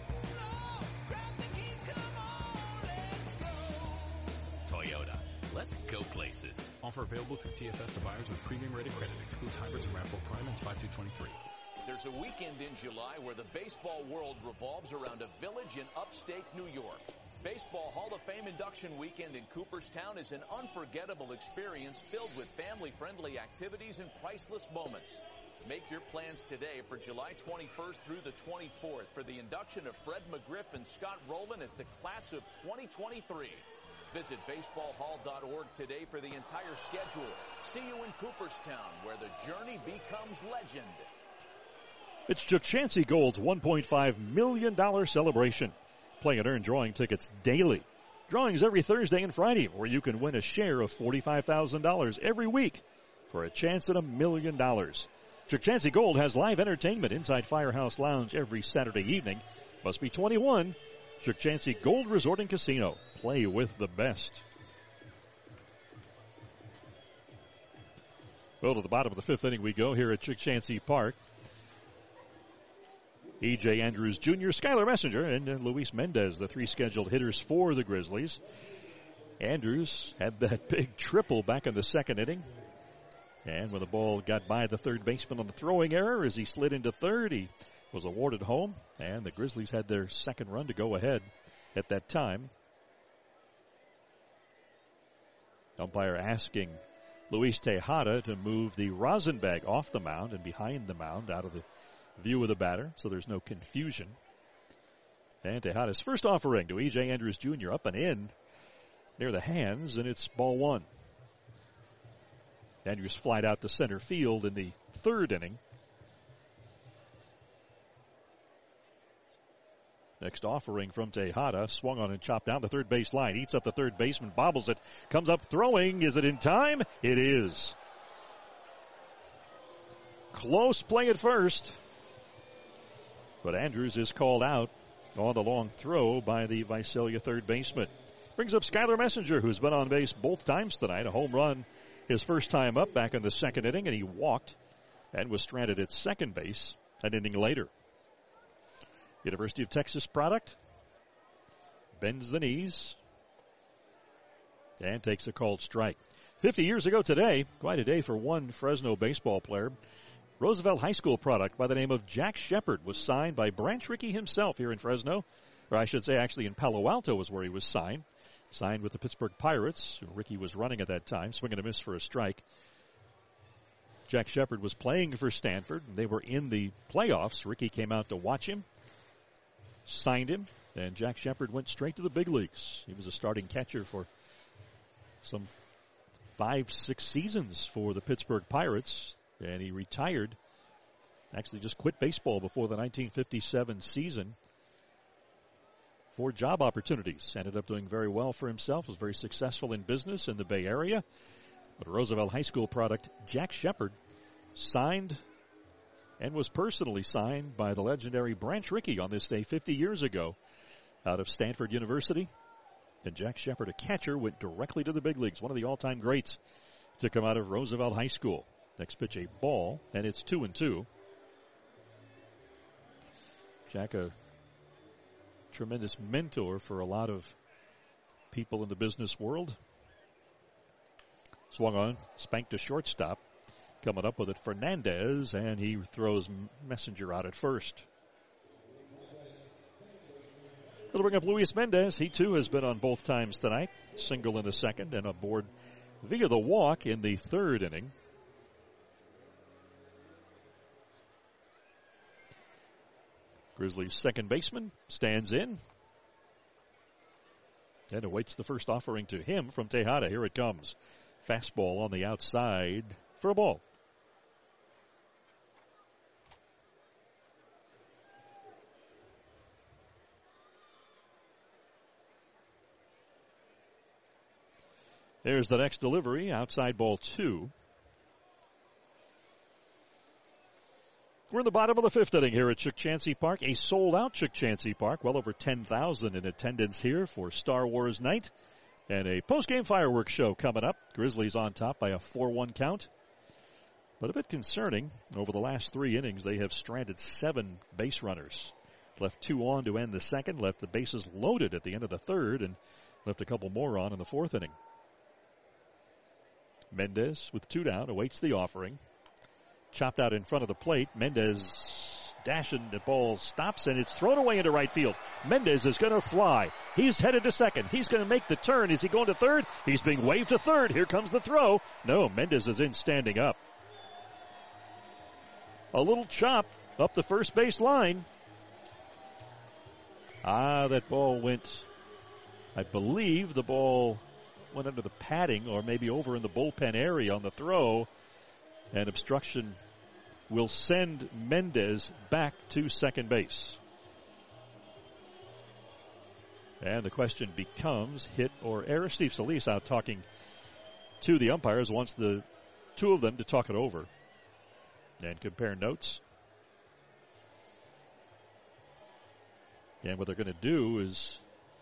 Toyota. Let's go places. Offer available through TFS to buyers with premium rated credit. Excludes hybrids and RAV4 Prime and 5/2/23. There's a weekend in July where the baseball world revolves around a village in upstate New York. Baseball Hall of Fame induction weekend in Cooperstown is an unforgettable experience filled with family-friendly activities and priceless moments. Make your plans today for July 21st through the 24th for the induction of Fred McGriff and Scott Rowland as the class of 2023. Visit baseballhall.org today for the entire schedule. See you in Cooperstown, where the journey becomes legend. It's Chukchansi Gold's $1.5 million celebration. Play and earn drawing tickets daily. Drawings every Thursday and Friday, where you can win a share of $45,000 every week for a chance at $1 million. Chukchansi Gold has live entertainment inside Firehouse Lounge every Saturday evening. Must be 21. Chukchansi Gold Resort and Casino. Play with the best. Well, to the bottom of the fifth inning we go here at Chukchansi Park. E.J. Andrews Jr., Skylar Messenger, and Luis Mendez, the three scheduled hitters for the Grizzlies. Andrews had that big triple back in the second inning. And when the ball got by the third baseman on the throwing error, as he slid into third, he was awarded home. And the Grizzlies had their second run to go ahead at that time. Umpire asking Luis Tejada to move the rosin bag off the mound and behind the mound out of the view of the batter, so there's no confusion. And Tejada's first offering to E.J. Andrews Jr. up and in near the hands, and it's ball one. Andrews flied out to center field in the third inning. Next offering from Tejada, swung on and chopped down the third base line, eats up the third baseman, bobbles it, comes up throwing. Is it in time? It is. Close play at first. But Andrews is called out on the long throw by the Visalia third baseman. Brings up Skylar Messenger, who's been on base both times tonight. A home run his first time up back in the second inning, and he walked and was stranded at second base an inning later. University of Texas product. Bends the knees and takes a called strike. 50 years ago today, quite a day for one Fresno baseball player. Roosevelt High School product by the name of Jack Shepard was signed by Branch Rickey himself here in Fresno. Or I should say actually in Palo Alto was where he was signed. Signed with the Pittsburgh Pirates, who Rickey was running at that time, swinging a miss for a strike. Jack Shepard was playing for Stanford, and they were in the playoffs. Rickey came out to watch him, signed him, and Jack Shepard went straight to the big leagues. He was a starting catcher for some 5-6 seasons for the Pittsburgh Pirates. And he retired, actually just quit baseball before the 1957 season for job opportunities. Ended up doing very well for himself, was very successful in business in the Bay Area. But Roosevelt High School product, Jack Shepard, signed and was personally signed by the legendary Branch Rickey on this day 50 years ago out of Stanford University. And Jack Shepard, a catcher, went directly to the big leagues, one of the all-time greats to come out of Roosevelt High School. Next pitch, a ball, and it's 2-2. Jack, a tremendous mentor for a lot of people in the business world. Swung on, spanked to shortstop. Coming up with it, Fernandez, and he throws Messenger out at first. It'll bring up Luis Mendez. He, too, has been on both times tonight. Single in the second and aboard via the walk in the third inning. Grizzlies' second baseman stands in and awaits the first offering to him from Tejada. Here it comes. Fastball on the outside for a ball. There's the next delivery, outside ball 2. We're in the bottom of the fifth inning here at Chuck Chansey Park, a sold-out Chuck Chansey Park. Well over 10,000 in attendance here for Star Wars night. And a post-game fireworks show coming up. Grizzlies on top by a 4-1 count. But a bit concerning, over the last 3 innings, they have stranded 7 base runners. Left 2 on to end the second, left the bases loaded at the end of the third, and left a couple more on in the fourth inning. Mendez with 2 down awaits the offering. Chopped out in front of the plate. Mendez dashing, the ball stops, and it's thrown away into right field. Mendez is going to fly. He's headed to second. He's going to make the turn. Is he going to third? He's being waved to third. Here comes the throw. No, Mendez is in standing up. A little chop up the first base line. That ball went, I believe the ball went under the padding or maybe over in the bullpen area on the throw. And obstruction will send Mendez back to second base. And the question becomes hit or error. Steve Solis out talking to the umpires, wants the 2 of them to talk it over and compare notes. And what they're going to do is,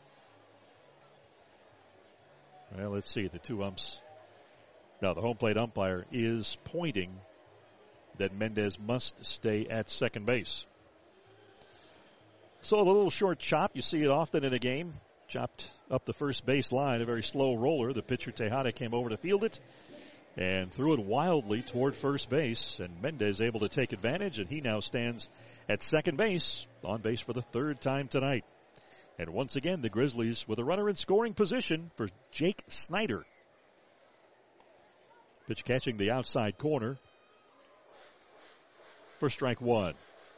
well, let's see, the 2 umps. Now, the home plate umpire is pointing that Mendez must stay at second base. So a little short chop. You see it often in a game. Chopped up the first base line, a very slow roller. The pitcher Tejada came over to field it and threw it wildly toward first base. And Mendez able to take advantage, and he now stands at second base, on base for the 3rd time tonight. And once again, the Grizzlies with a runner in scoring position for Jake Snyder. Pitch catching the outside corner for strike 1.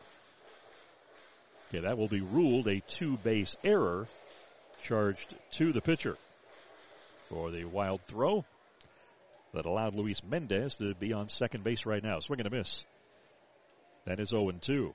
Okay, that will be ruled a 2-base error charged to the pitcher for the wild throw that allowed Luis Mendez to be on second base right now. Swing and a miss. That is 0-2.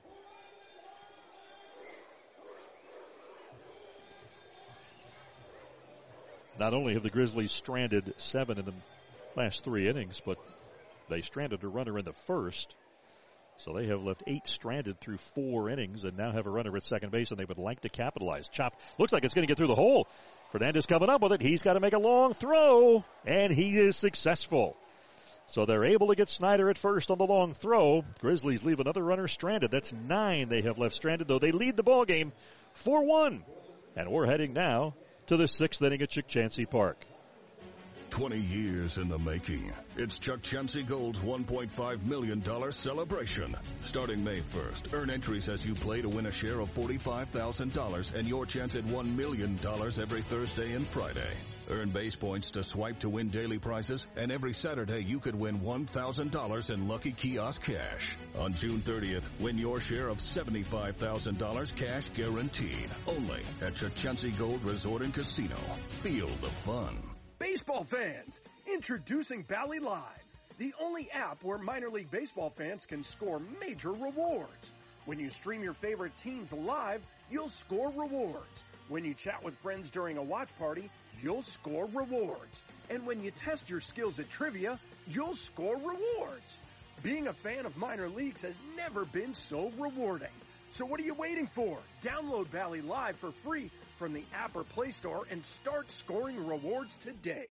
Not only have the Grizzlies stranded 7 in the last 3 innings, but they stranded a runner in the first. So they have left 8 stranded through 4 innings and now have a runner at second base, and they would like to capitalize. Chop looks like it's going to get through the hole. Fernandez coming up with it. He's got to make a long throw, and he is successful. So they're able to get Snyder at first on the long throw. Grizzlies leave another runner stranded. That's 9 they have left stranded, though they lead the ball game 4-1. And we're heading now to the 6th inning at Chuck Chansey Park. 20 years in the making. It's Chuck Chansey Gold's $1.5 million celebration. Starting May 1st, earn entries as you play to win a share of $45,000 and your chance at $1 million every Thursday and Friday. Earn base points to swipe to win daily prizes, and every Saturday you could win $1,000 in Lucky Kiosk cash. On June 30th, win your share of $75,000 cash guaranteed. Only at Chuck Chansey Gold Resort and Casino. Feel the fun. Baseball fans, introducing Bally Live, the only app where minor league baseball fans can score major rewards. When you stream your favorite teams live, you'll score rewards. When you chat with friends during a watch party, you'll score rewards. And when you test your skills at trivia, you'll score rewards. Being a fan of minor leagues has never been so rewarding. So what are you waiting for? Download Bally Live for free from the app or Play Store and start scoring rewards today.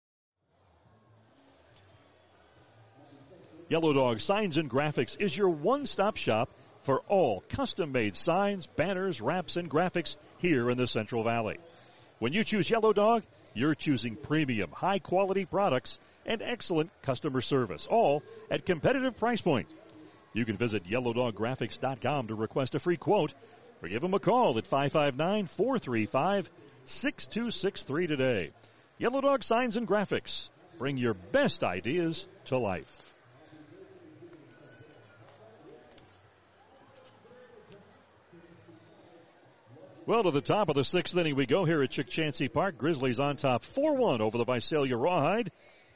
Yellow Dog Signs and Graphics is your one-stop shop for all custom-made signs, banners, wraps, and graphics here in the Central Valley. When you choose Yellow Dog, you're choosing premium, high-quality products and excellent customer service, all at competitive price points. You can visit YellowDogGraphics.com to request a free quote or give them a call at 559-435-6263 today. Yellow Dog Signs and Graphics. Bring your best ideas to life. Well, to the top of the sixth inning we go here at Chukchansi Park. Grizzlies on top 4-1 over the Visalia Rawhide.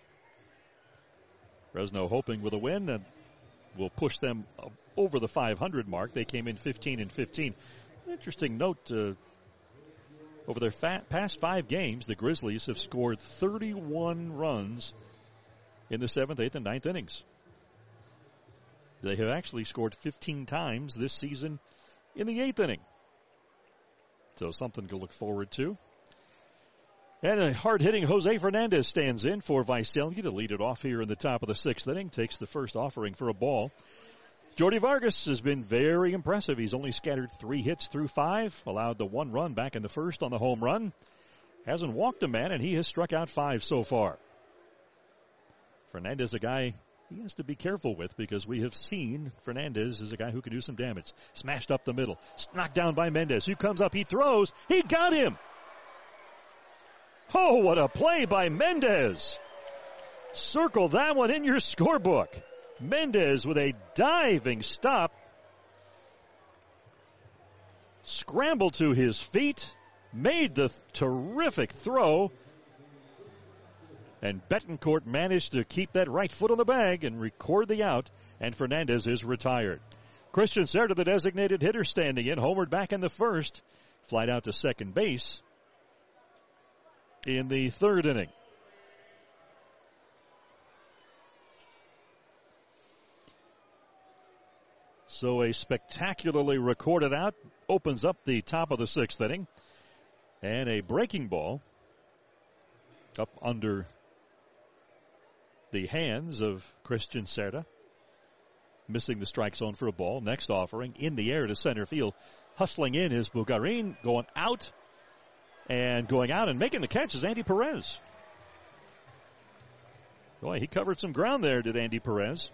Fresno hoping with a win that will push them over the 500 mark. They came in 15-15. Interesting note, over their past 5 games, the Grizzlies have scored 31 runs in the 7th, 8th, and 9th innings. They have actually scored 15 times this season in the 8th inning. So something to look forward to. And a hard-hitting Jose Fernandez stands in for Visalia to lead it off here in the top of the 6th inning. Takes the first offering for a ball. Jordy Vargas has been very impressive. He's only scattered 3 hits through 5. Allowed the 1 run back in the first on the home run. Hasn't walked a man, and he has struck out 5 so far. Fernandez, a guy he has to be careful with because we have seen Fernandez is a guy who can do some damage. Smashed up the middle. Knocked down by Mendez. Who comes up? He throws. He got him. Oh, what a play by Mendez. Circle that one in your scorebook. Mendez with a diving stop. Scrambled to his feet. Made the terrific throw. And Betancourt managed to keep that right foot on the bag and record the out. And Fernandez is retired. Christian Cerda, the designated hitter, standing in. Homered back in the first. Flied out to second base in the 3rd inning. So a spectacularly recorded out opens up the top of the 6th inning. And a breaking ball up under the hands of Christian Cerda. Missing the strike zone for a ball. Next offering in the air to center field. Hustling in is Bugarin, going out. And going out and making the catch is Andy Perez. Boy, he covered some ground there, did Andy Perez.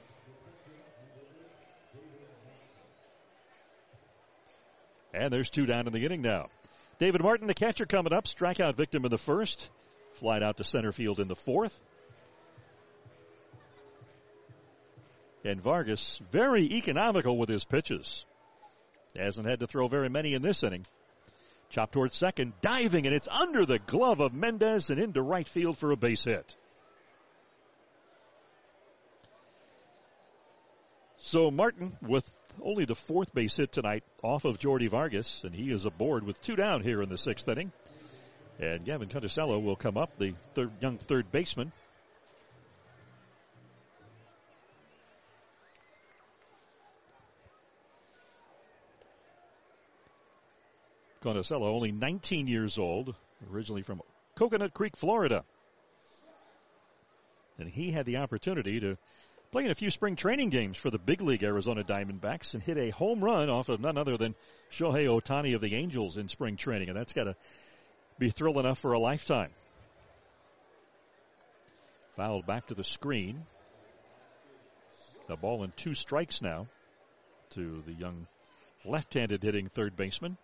And there's 2 down in the inning now. David Martin, the catcher, coming up. Strikeout victim in the first. Flied out to center field in the 4th. And Vargas, very economical with his pitches. Hasn't had to throw very many in this inning. Chop towards second, diving, and it's under the glove of Mendez and into right field for a base hit. So Martin with only the 4th base hit tonight off of Jordy Vargas, and he is aboard with 2 down here in the 6th inning. And Gavin Conticello will come up, the young third baseman. Conticello, only 19 years old, originally from Coconut Creek, Florida. And he had the opportunity to play in a few spring training games for the big league Arizona Diamondbacks and hit a home run off of none other than Shohei Ohtani of the Angels in spring training. And that's got to be thrill enough for a lifetime. Fouled back to the screen. The ball and 2 strikes now to the young left-handed hitting third baseman.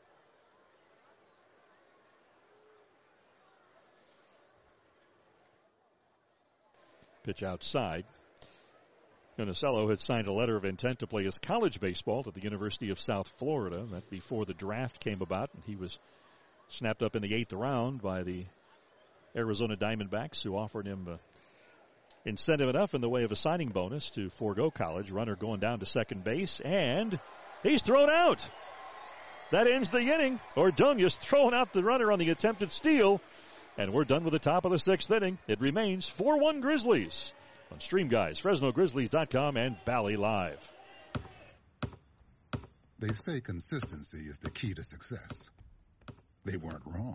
Pitch outside. Conticello had signed a letter of intent to play his college baseball at the University of South Florida. That before the draft came about, and he was snapped up in the 8th round by the Arizona Diamondbacks, who offered him incentive enough in the way of a signing bonus to forego college. Runner going down to second base, and he's thrown out. That ends the inning. Ordonez throwing out the runner on the attempted steal. And we're done with the top of the 6th inning. It remains 4-1 Grizzlies on Stream Guys, FresnoGrizzlies.com, and Bally Live. They say consistency is the key to success. They weren't wrong.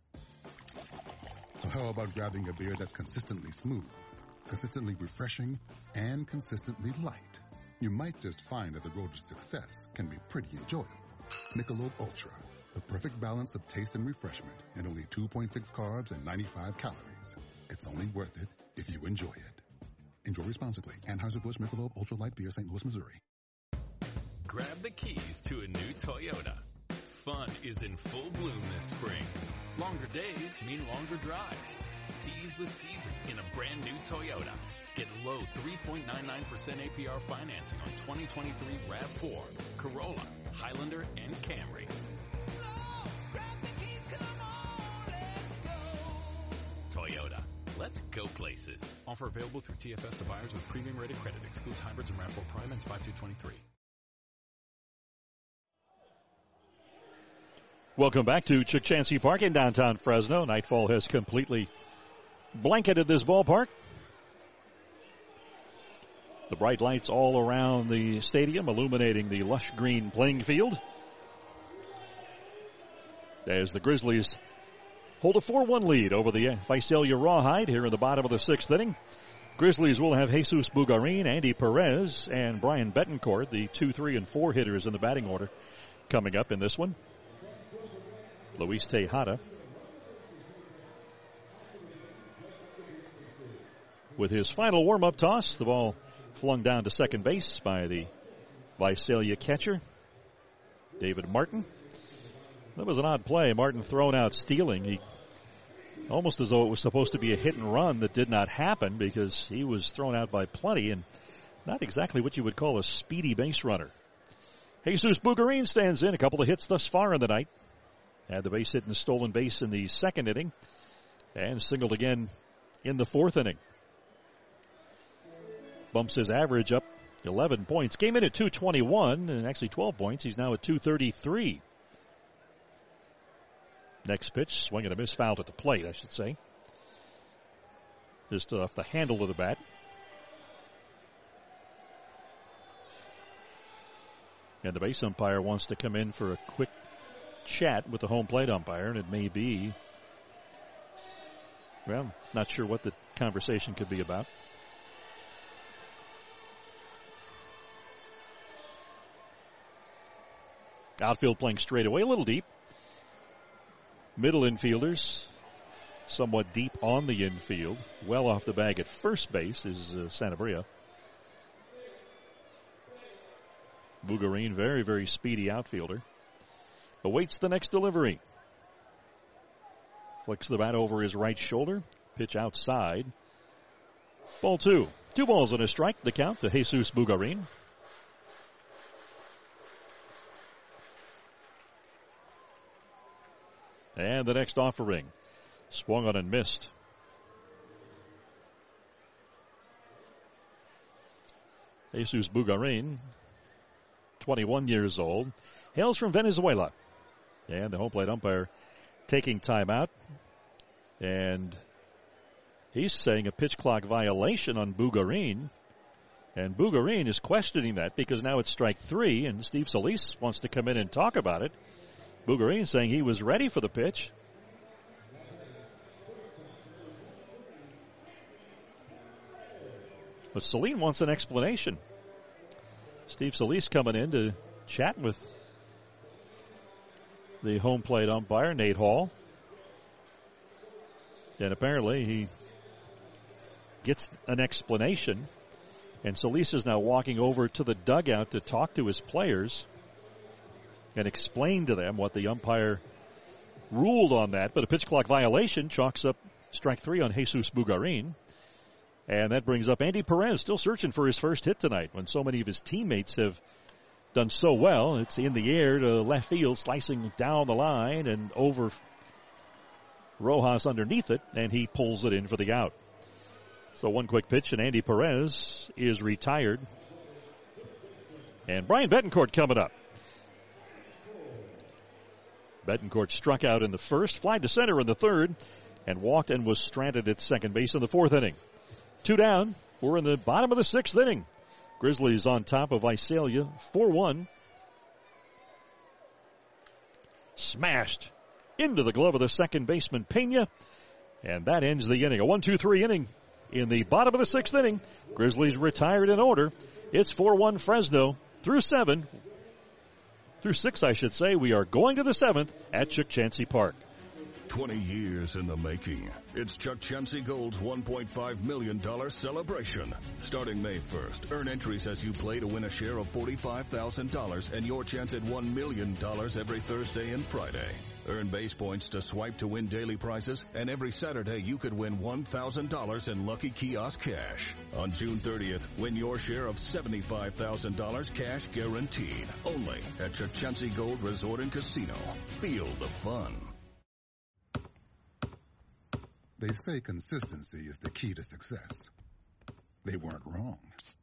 So how about grabbing a beer that's consistently smooth, consistently refreshing, and consistently light? You might just find that the road to success can be pretty enjoyable. Michelob Ultra. The perfect balance of taste and refreshment, and only 2.6 carbs and 95 calories. It's only worth it if you enjoy it. Enjoy responsibly. Anheuser-Busch Michelob Ultra Light Beer, St. Louis, Missouri. Grab the keys to a new Toyota. Fun is in full bloom this spring. Longer days mean longer drives. Seize the season in a brand new Toyota. Get low 3.99% APR financing on 2023 RAV4, Corolla, Highlander, and Camry. Toyota. Let's go places. Offer available through TFS to buyers with premium rated credit. Excludes hybrids and RAV4 Prime ends 5/2/23. Welcome back to Chukchansi Park in downtown Fresno. Nightfall has completely blanketed this ballpark. The bright lights all around the stadium illuminating the lush green playing field. As the Grizzlies hold a 4-1 lead over the Visalia Rawhide here in the bottom of the sixth inning. Grizzlies will have Jesus Bugarin, Andy Perez, and Brian Betancourt, the 2, 3, and 4 hitters in the batting order, coming up in this one. Luis Tejada with his final warm-up toss. The ball flung down to second base by the Visalia catcher, David Martin. That was an odd play. Martin thrown out stealing. He almost as though it was supposed to be a hit and run that did not happen because he was thrown out by plenty and not exactly what you would call a speedy base runner. Jesus Bugarin stands in. A couple of hits thus far in the night. Had the base hit and stolen base in the second inning and singled again in the fourth inning. Bumps his average up 11 points. Came in at 221 and actually 12 points. He's now at 233. Next pitch, swing and a miss, fouled at the plate, I should say. Just off the handle of the bat. And the base umpire wants to come in for a quick chat with the home plate umpire, and it may be, well, not sure what the conversation could be about. Outfield playing straight away, a little deep. Middle infielders somewhat deep on the infield. Well off the bag at first base is Sanabria. Bugarin, very, very speedy outfielder. Awaits the next delivery. Flicks the bat over his right shoulder. Pitch outside. Ball 2. 2 balls and a strike. The count to Jesus Bugarin. And the next offering. Swung on and missed. Jesus Bugarin, 21 years old, hails from Venezuela. And the home plate umpire taking time out. And he's saying a pitch clock violation on Bugarin. And Bugarin is questioning that because now it's strike 3, and Steve Solis wants to come in and talk about it. Bugarin saying he was ready for the pitch. But Celine wants an explanation. Steve Solis coming in to chat with the home plate umpire, Nate Hall. And apparently he gets an explanation. And Solis is now walking over to the dugout to talk to his players and explain to them what the umpire ruled on that. But a pitch clock violation chalks up strike 3 on Jesus Bugarin. And that brings up Andy Perez, still searching for his first hit tonight when so many of his teammates have done so well. It's in the air to left field, slicing down the line and over Rojas underneath it, and he pulls it in for the out. So one quick pitch, and Andy Perez is retired. And Brian Betancourt coming up. Betancourt struck out in the first, flied to center in the third, and walked and was stranded at second base in the fourth inning. 2 down. We're in the bottom of the sixth inning. Grizzlies on top of Visalia, 4-1. Smashed into the glove of the second baseman, Pena. And that ends the inning. A 1-2-3 inning in the bottom of the sixth inning. Grizzlies retired in order. It's 4-1 Fresno through 7. Through 6, I should say. We are going to the 7th at Chukchansi Park. 20 years in the making. It's Chuck Chansey Gold's $1.5 million celebration. Starting May 1st, earn entries as you play to win a share of $45,000 and your chance at $1 million every Thursday and Friday. Earn base points to swipe to win daily prizes, and every Saturday you could win $1,000 in Lucky Kiosk cash. On June 30th, win your share of $75,000 cash guaranteed. Only at Chuck Chansey Gold Resort and Casino. Feel the fun. They say consistency is the key to success. They weren't wrong.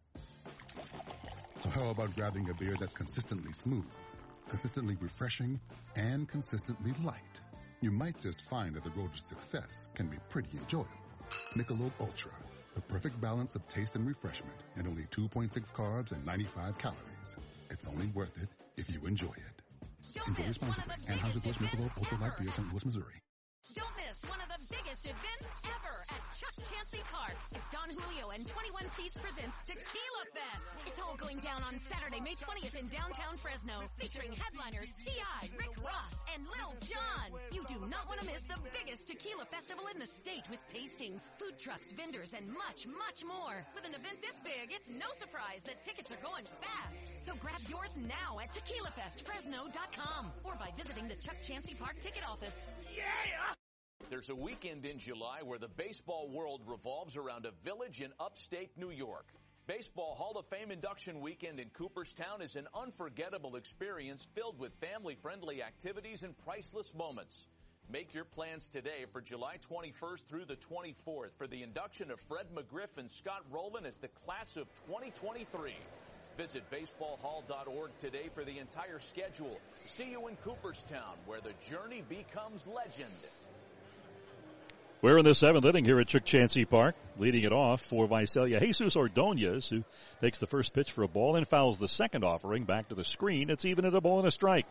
So how about grabbing a beer that's consistently smooth, consistently refreshing, and consistently light? You might just find that the road to success can be pretty enjoyable. Michelob Ultra, the perfect balance of taste and refreshment, and only 2.6 carbs and 95 calories. It's only worth it if you enjoy it. Enjoy responsibly. Anheuser-Busch Michelob Ultra Light Beer, St. Louis, Missouri. Don't miss one of the biggest events ever at Chuck Chansey Park. It's Don Julio and 21 Seats presents Tequila Fest. It's all going down on Saturday, May 20th in downtown Fresno, featuring headliners T.I., Rick Ross, and Lil Jon. You do not want to miss the biggest tequila festival in the state with tastings, food trucks, vendors, and much, much more. With an event this big, it's no surprise that tickets are going fast. So grab yours now at TequilaFestFresno.com or by visiting the Chuck Chansey Park ticket office. Yeah! There's a weekend in July where the baseball world revolves around a village in upstate New York. Baseball Hall of Fame induction weekend in Cooperstown is an unforgettable experience filled with family-friendly activities and priceless moments. Make your plans today for July 21st through the 24th for the induction of Fred McGriff and Scott Rowland as the class of 2023. Visit baseballhall.org today for the entire schedule. See you in Cooperstown, where the journey becomes legend. We're in the seventh inning here at Chuck Chansey Park. Leading it off for Visalia, Jesus Ordonez, who takes the first pitch for a ball and fouls the second offering back to the screen. It's even at a ball and a strike.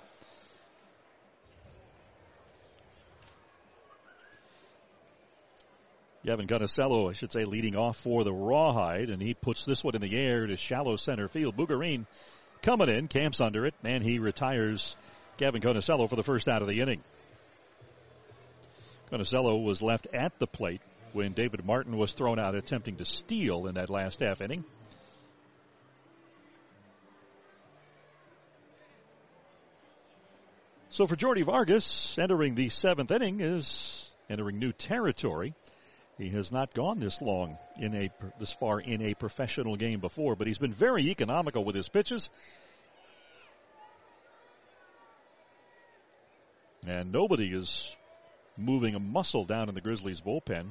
Gavin Gunnasello, I should say, leading off for the Rawhide, and he puts this one in the air to shallow center field. Bugarine coming in, camps under it, and he retires Gavin Gunnasello for the first out of the inning. Gunnasello was left at the plate when David Martin was thrown out attempting to steal in that last half inning. So for Jordy Vargas, entering the seventh inning is entering new territory. He has not gone this far in a professional game before, but he's been very economical with his pitches. And nobody is moving a muscle down in the Grizzlies bullpen.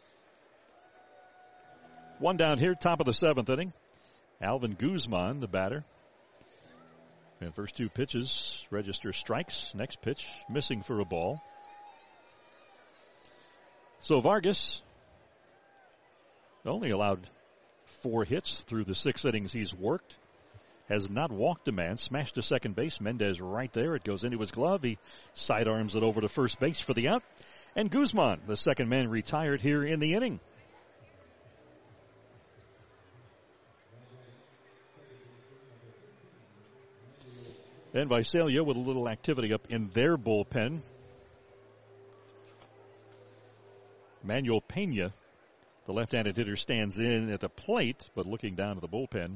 One down here, top of the seventh inning. Alvin Guzman, the batter. And first two pitches register strikes. Next pitch, missing for a ball. So Vargas only allowed 4 hits through the 6 innings he's worked. Has not walked a man. Smashed to second base. Mendez right there. It goes into his glove. He sidearms it over to first base for the out. And Guzman, the second man, retired here in the inning. And Visalia with a little activity up in their bullpen. Manuel Pena, the left-handed hitter, stands in at the plate, but looking down at the bullpen.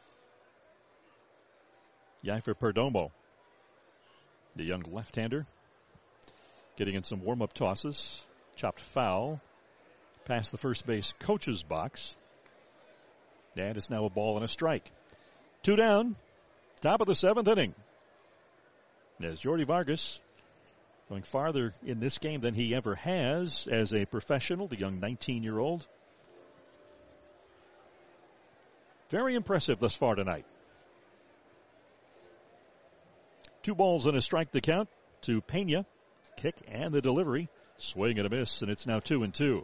Yaifer Perdomo, the young left-hander, getting in some warm-up tosses. Chopped foul past the first base coach's box. And it's now a ball and a strike. 2 down, top of the seventh inning. As Jordy Vargas going farther in this game than he ever has as a professional, the young 19-year-old. Very impressive thus far tonight. 2 balls and a strike to count to Pena. Kick and the delivery. Swing and a miss, and it's now 2-2.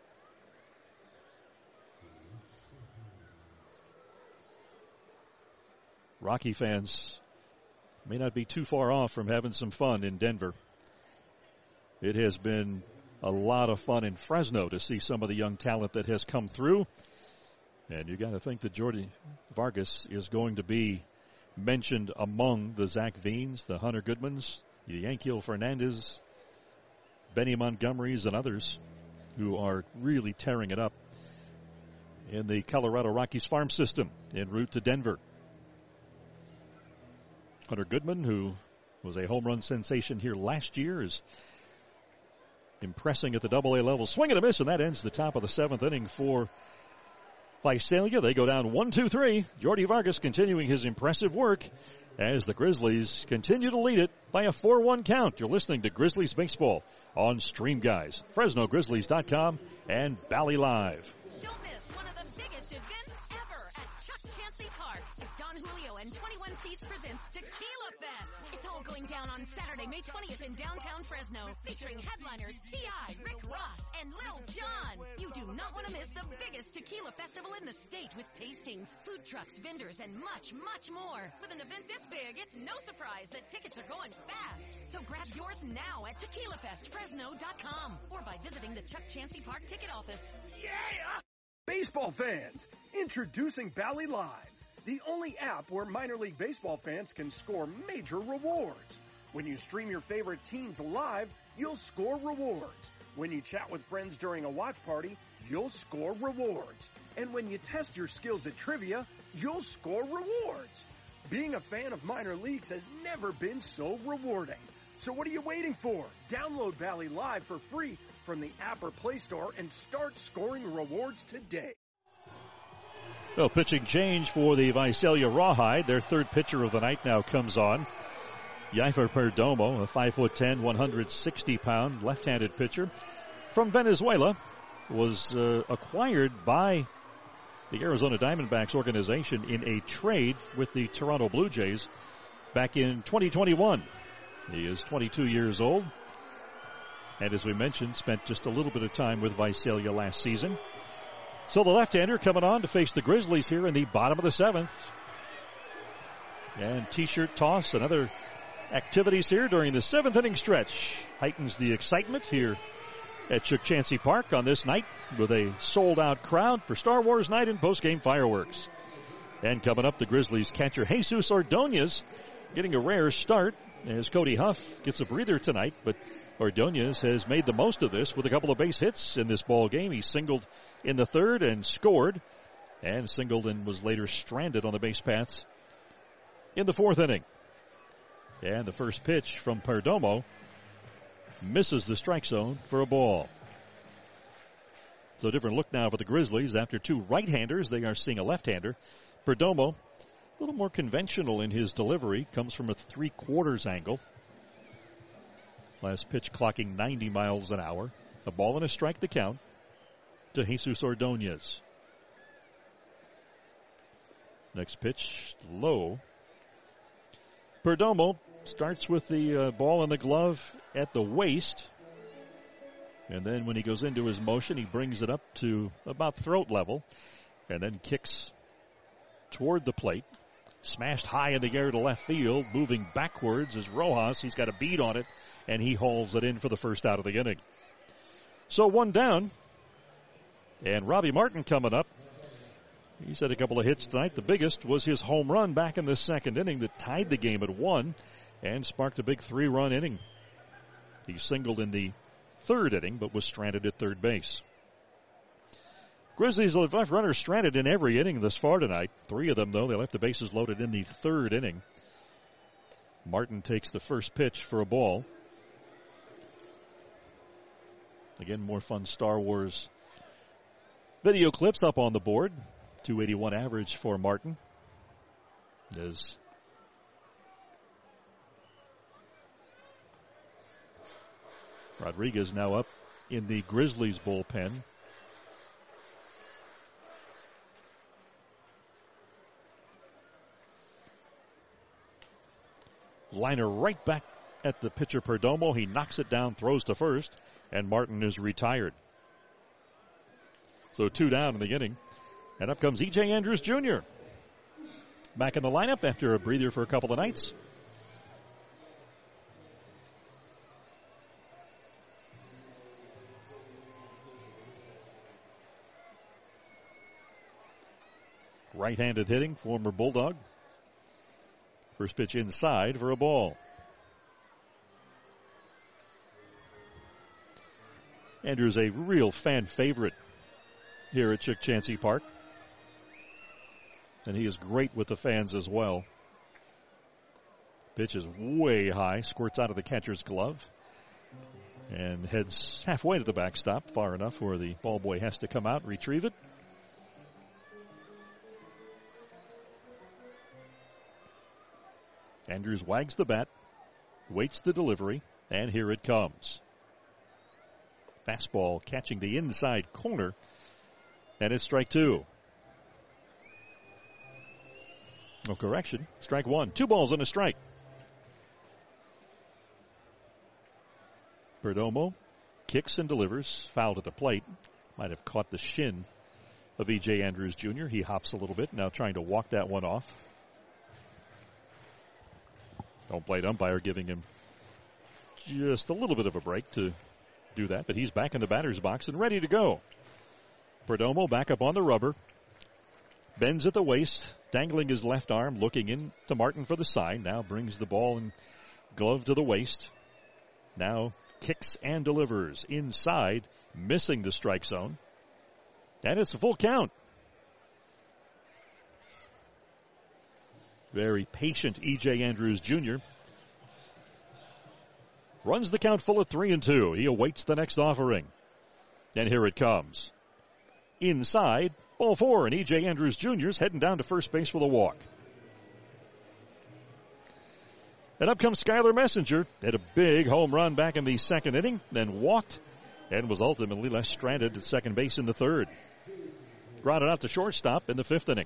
Rocky fans may not be too far off from having some fun in Denver. It has been a lot of fun in Fresno to see some of the young talent that has come through. And you got to think that Jordy Vargas is going to be mentioned among the Zach Veens, the Hunter Goodmans, the Yankiel Fernandez, Benny Montgomerys and others who are really tearing it up in the Colorado Rockies farm system en route to Denver. Hunter Goodman, who was a home run sensation here last year, is impressing at the Double-A level. Swing and a miss, and that ends the top of the 7th inning for Visalia. They go down 1-2-3. Jordy Vargas continuing his impressive work as the Grizzlies continue to lead it by a 4-1 count. You're listening to Grizzlies Baseball on Stream Guys, FresnoGrizzlies.com, and Bally Live. Don't miss one of the biggest events ever at Chuck Chansey Park as Don Julio and 21 Seats presents Tequila Fest. It's all going down on Saturday, May 20th in downtown Fresno, featuring headliners T.I., Rick Ross, and Lil Jon. You do not want to miss the biggest tequila festival in the state with tastings, food trucks, vendors, and much, much more. With an event this big, it's no surprise that tickets are going fast. So grab yours now at TequilaFestFresno.com or by visiting the Chuck Chansey Park ticket office. Yeah! Baseball fans, introducing Bally Live, the only app where minor league baseball fans can score major rewards. When you stream your favorite teams live, you'll score rewards. When you chat with friends during a watch party, you'll score rewards. And when you test your skills at trivia, you'll score rewards. Being a fan of minor leagues has never been so rewarding. So what are you waiting for? Download Bally Live for free from the app or Play Store and start scoring rewards today. Well, pitching change for the Visalia Rawhide. Their third pitcher of the night now comes on. Yaifer Perdomo, a 5'10", 160-pound left-handed pitcher from Venezuela, was acquired by the Arizona Diamondbacks organization in a trade with the Toronto Blue Jays back in 2021. He is 22 years old, and as we mentioned, spent just a little bit of time with Visalia last season. So the left-hander coming on to face the Grizzlies here in the bottom of the 7th. And T-shirt toss and other activities here during the 7th inning stretch heightens the excitement here at Chuck Chansey Park on this night with a sold-out crowd for Star Wars night and post-game fireworks. And coming up, the Grizzlies catcher Jesus Ordonez getting a rare start as Cody Huff gets a breather tonight, but Ordonez has made the most of this with a couple of base hits in this ball game. He singled in the 3rd and scored, and singled and was later stranded on the base paths in the 4th inning. And the first pitch from Perdomo misses the strike zone for a ball. So a different look now for the Grizzlies. After two right-handers, they are seeing a left-hander. Perdomo, a little more conventional in his delivery, comes from a 3/4 angle. Last pitch clocking 90 miles an hour. A ball and a strike to count to Jesus Ordonez. Next pitch, low. Perdomo starts with the ball in the glove at the waist. And then when he goes into his motion, he brings it up to about throat level. And then kicks toward the plate. Smashed high in the air to left field. Moving backwards is Rojas. He's got a bead on it. And he hauls it in for the first out of the inning. So one down. And Robbie Martin coming up. He's had a couple of hits tonight. The biggest was his home run back in the 2nd inning that tied the game at 1 and sparked a big 3-run inning. He singled in the 3rd inning but was stranded at third base. Grizzlies left runners stranded in every inning thus far tonight. 3 of them, though, they left the bases loaded in the 3rd inning. Martin takes the first pitch for a ball. Again, more fun Star Wars video clips up on the board. 281 average for Martin. As Rodriguez now up in the Grizzlies bullpen. Liner right back at the pitcher Perdomo. He knocks it down, throws to first, and Martin is retired. So 2 down in the inning. And up comes E.J. Andrews Jr. back in the lineup after a breather for a couple of nights. Right-handed hitting, former Bulldog. First pitch inside for a ball. Andrews, a real fan favorite here at Chick Chansey Park. And he is great with the fans as well. Pitch is way high, squirts out of the catcher's glove, and heads halfway to the backstop, far enough where the ball boy has to come out and retrieve it. Andrews wags the bat, waits the delivery, and here it comes. Fastball catching the inside corner, and it's strike two. No correction, strike one. 2 balls and a strike. Perdomo kicks and delivers, fouled at the plate. Might have caught the shin of E.J. Andrews Jr. He hops a little bit, now trying to walk that one off. Home plate umpire giving him just a little bit of a break to do that, but he's back in the batter's box and ready to go. Perdomo back up on the rubber, bends at the waist, dangling his left arm, looking in to Martin for the sign. Now brings the ball and glove to the waist. Now kicks and delivers inside, missing the strike zone. And it's a full count. Very patient E.J. Andrews Jr. runs the count full at 3-2. He awaits the next offering. And here it comes. Inside, ball 4, and E.J. Andrews Jr. is heading down to first base with a walk. And up comes Skylar Messenger. Had a big home run back in the second inning, then walked and was ultimately left stranded at second base in the third. Grounded out to shortstop in the fifth inning.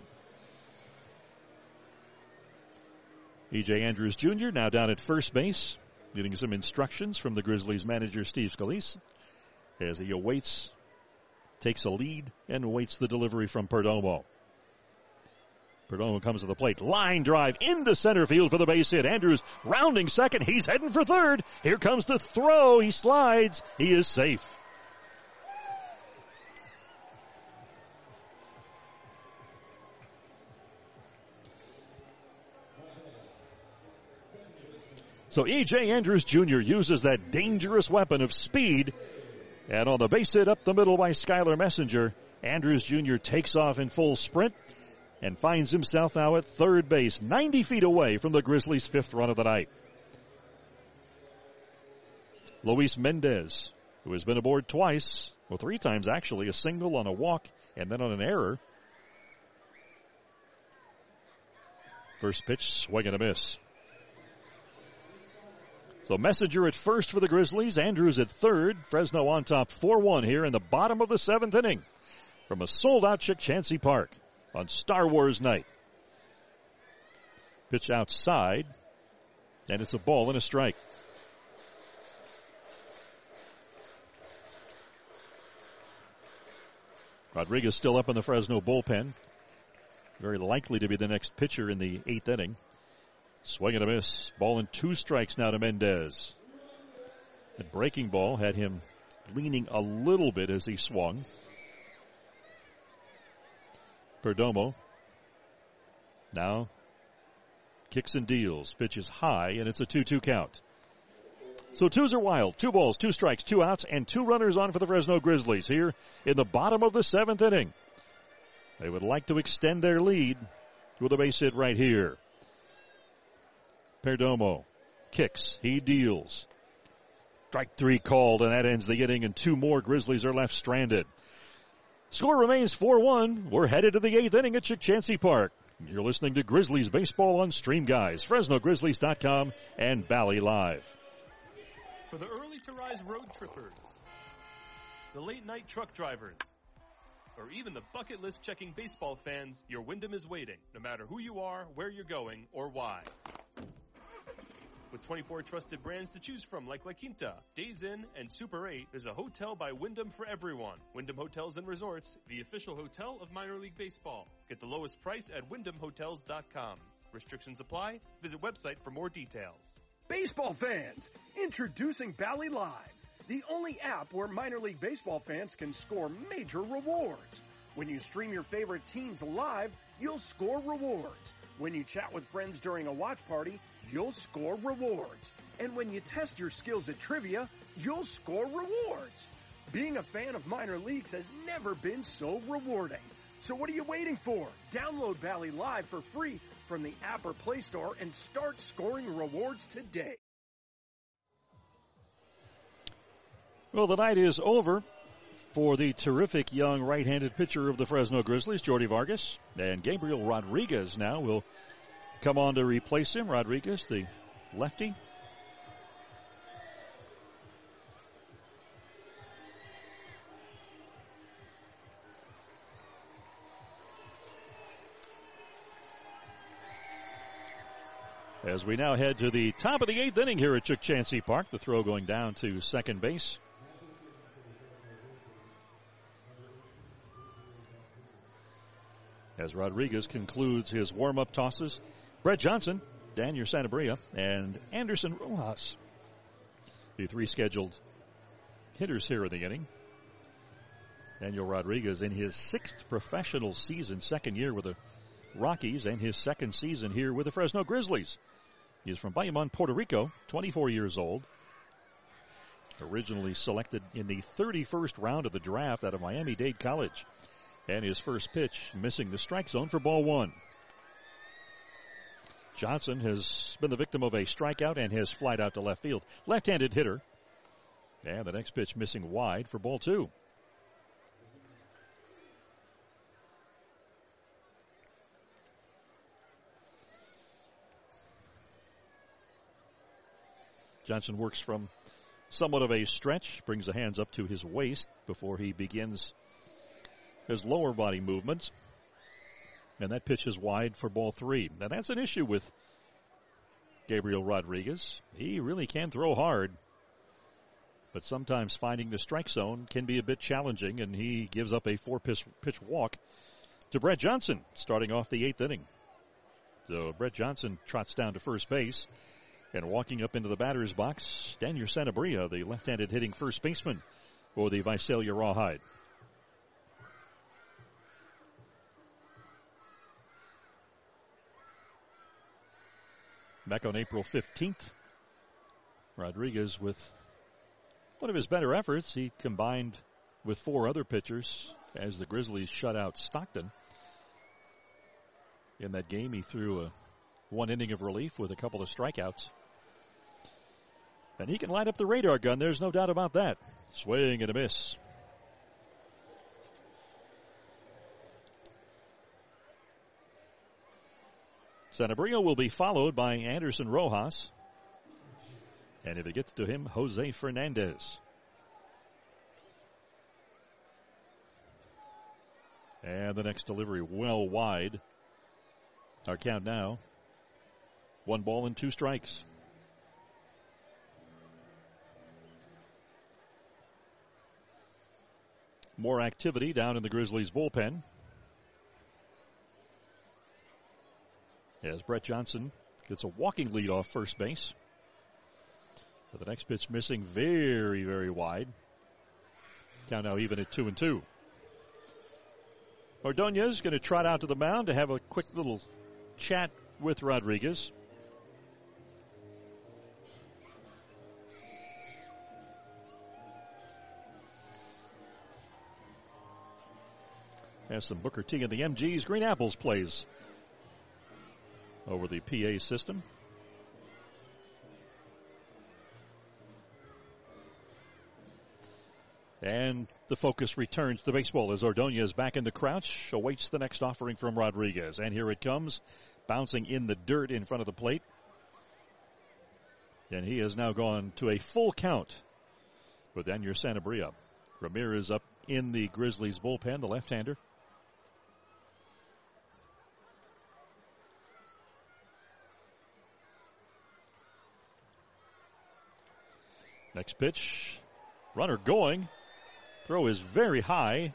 E.J. Andrews Jr. now down at first base, getting some instructions from the Grizzlies manager Steve Scalise as he awaits, takes a lead, and awaits the delivery from Perdomo. Perdomo comes to the plate. Line drive into center field for the base hit. Andrews rounding second. He's heading for third. Here comes the throw. He slides. He is safe. So E.J. Andrews Jr. uses that dangerous weapon of speed. And on the base hit up the middle by Skylar Messenger, Andrews Jr. takes off in full sprint and finds himself now at third base, 90 feet away from the Grizzlies' fifth run of the night. Luis Mendez, who has been aboard twice, well, 3 times actually, a single on a walk and then on an error. First pitch, swing and a miss. So Messenger at first for the Grizzlies, Andrews at third, Fresno on top 4-1 here in the bottom of the 7th inning from a sold-out Chick Chansey Park on Star Wars night. Pitch outside, and it's a ball and a strike. Rodriguez still up in the Fresno bullpen. Very likely to be the next pitcher in the 8th inning. Swing and a miss. Ball and 2 strikes now to Mendez. The breaking ball had him leaning a little bit as he swung. Perdomo now kicks and deals. Pitch is high, and it's a 2-2 count. So 2s are wild. 2 balls, 2 strikes, 2 outs, and 2 runners on for the Fresno Grizzlies here in the bottom of the 7th inning. They would like to extend their lead with a base hit right here. Perdomo kicks. He deals. Strike 3 called, and that ends the inning, and 2 more Grizzlies are left stranded. Score remains 4-1. We're headed to the 8th inning at Chick Chansey Park. You're listening to Grizzlies Baseball on Stream Guys, FresnoGrizzlies.com, and Bally Live. For the early to rise road trippers, the late night truck drivers, or even the bucket list checking baseball fans, your Wyndham is waiting, no matter who you are, where you're going, or why. With 24 trusted brands to choose from like La Quinta, Days Inn, and Super 8, there's a hotel by Wyndham for everyone. Wyndham Hotels and Resorts, the official hotel of minor league baseball. Get the lowest price at WyndhamHotels.com. Restrictions apply. Visit website for more details. Baseball fans, introducing Bally Live, the only app where minor league baseball fans can score major rewards. When you stream your favorite teams live, you'll score rewards. When you chat with friends during a watch party, you'll score rewards. And when you test your skills at trivia, you'll score rewards. Being a fan of minor leagues has never been so rewarding. So what are you waiting for? Download Valley Live for free from the app or Play Store and start scoring rewards today. Well, the night is over for the terrific young right-handed pitcher of the Fresno Grizzlies, Jordy Vargas. And Gabriel Rodriguez now will come on to replace him. Rodriguez, the lefty. As we now head to the top of the 8th inning here at Chuck Chansey Park, the throw going down to second base. As Rodriguez concludes his warm-up tosses, Brett Johnson, Daniel Sanabria, and Anderson Rojas, the 3 scheduled hitters here in the inning. Daniel Rodriguez in his 6th professional season, 2nd year with the Rockies, and his 2nd season here with the Fresno Grizzlies. He is from Bayamon, Puerto Rico, 24 years old. Originally selected in the 31st round of the draft out of Miami-Dade College. And his first pitch missing the strike zone for ball 1. Johnson has been the victim of a strikeout and has flied out to left field. Left-handed hitter. And the next pitch missing wide for ball 2. Johnson works from somewhat of a stretch, brings the hands up to his waist before he begins his lower body movements. And that pitch is wide for ball 3. Now that's an issue with Gabriel Rodriguez. He really can throw hard, but sometimes finding the strike zone can be a bit challenging, and he gives up a 4-pitch walk to Brett Johnson starting off the 8th inning. So Brett Johnson trots down to first base. And walking up into the batter's box, Daniel Sanabria, the left-handed hitting first baseman for the Visalia Rawhide. Back on April 15th, Rodriguez, with one of his better efforts, he combined with 4 other pitchers as the Grizzlies shut out Stockton. In that game, he threw a 1 inning of relief with a couple of strikeouts. And he can light up the radar gun, there's no doubt about that. Swing and a miss. Sanabria will be followed by Anderson Rojas. And if it gets to him, Jose Fernandez. And the next delivery well wide. Our count now, 1 ball and 2 strikes. More activity down in the Grizzlies bullpen. As Brett Johnson gets a walking lead off first base. But the next pitch missing very, very wide. Count now even at 2-2. Ordonez going to trot out to the mound to have a quick little chat with Rodriguez. Has some Booker T and the MG's Green Apples plays over the PA system. And the focus returns to baseball as Ordonez back in the crouch, awaits the next offering from Rodriguez. And here it comes, bouncing in the dirt in front of the plate. And he has now gone to a full count with Daniel Sanabria. Ramirez up in the Grizzlies bullpen, the left-hander. Next pitch, runner going. Throw is very high.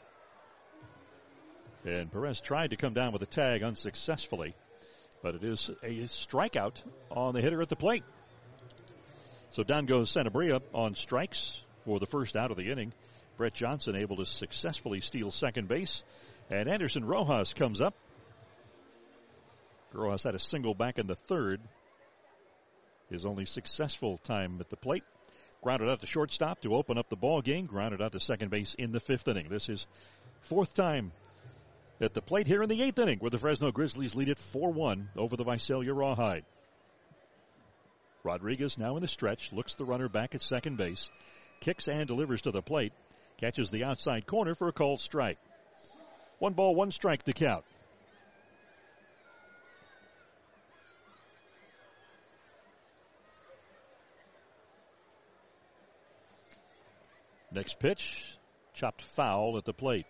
And Perez tried to come down with a tag unsuccessfully. But it is a strikeout on the hitter at the plate. So down goes Sanabria on strikes for the first out of the inning. Brett Johnson able to successfully steal second base. And Anderson Rojas comes up. Rojas had a single back in the 3rd. His only successful time at the plate. Grounded out to shortstop to open up the ball game. Grounded out to second base in the 5th inning. This is 4th time at the plate here in the 8th inning, where the Fresno Grizzlies lead it 4-1 over the Visalia Rawhide. Rodriguez now in the stretch, looks the runner back at second base, kicks and delivers to the plate, catches the outside corner for a called strike. 1 ball, 1 strike the count. Next pitch, chopped foul at the plate.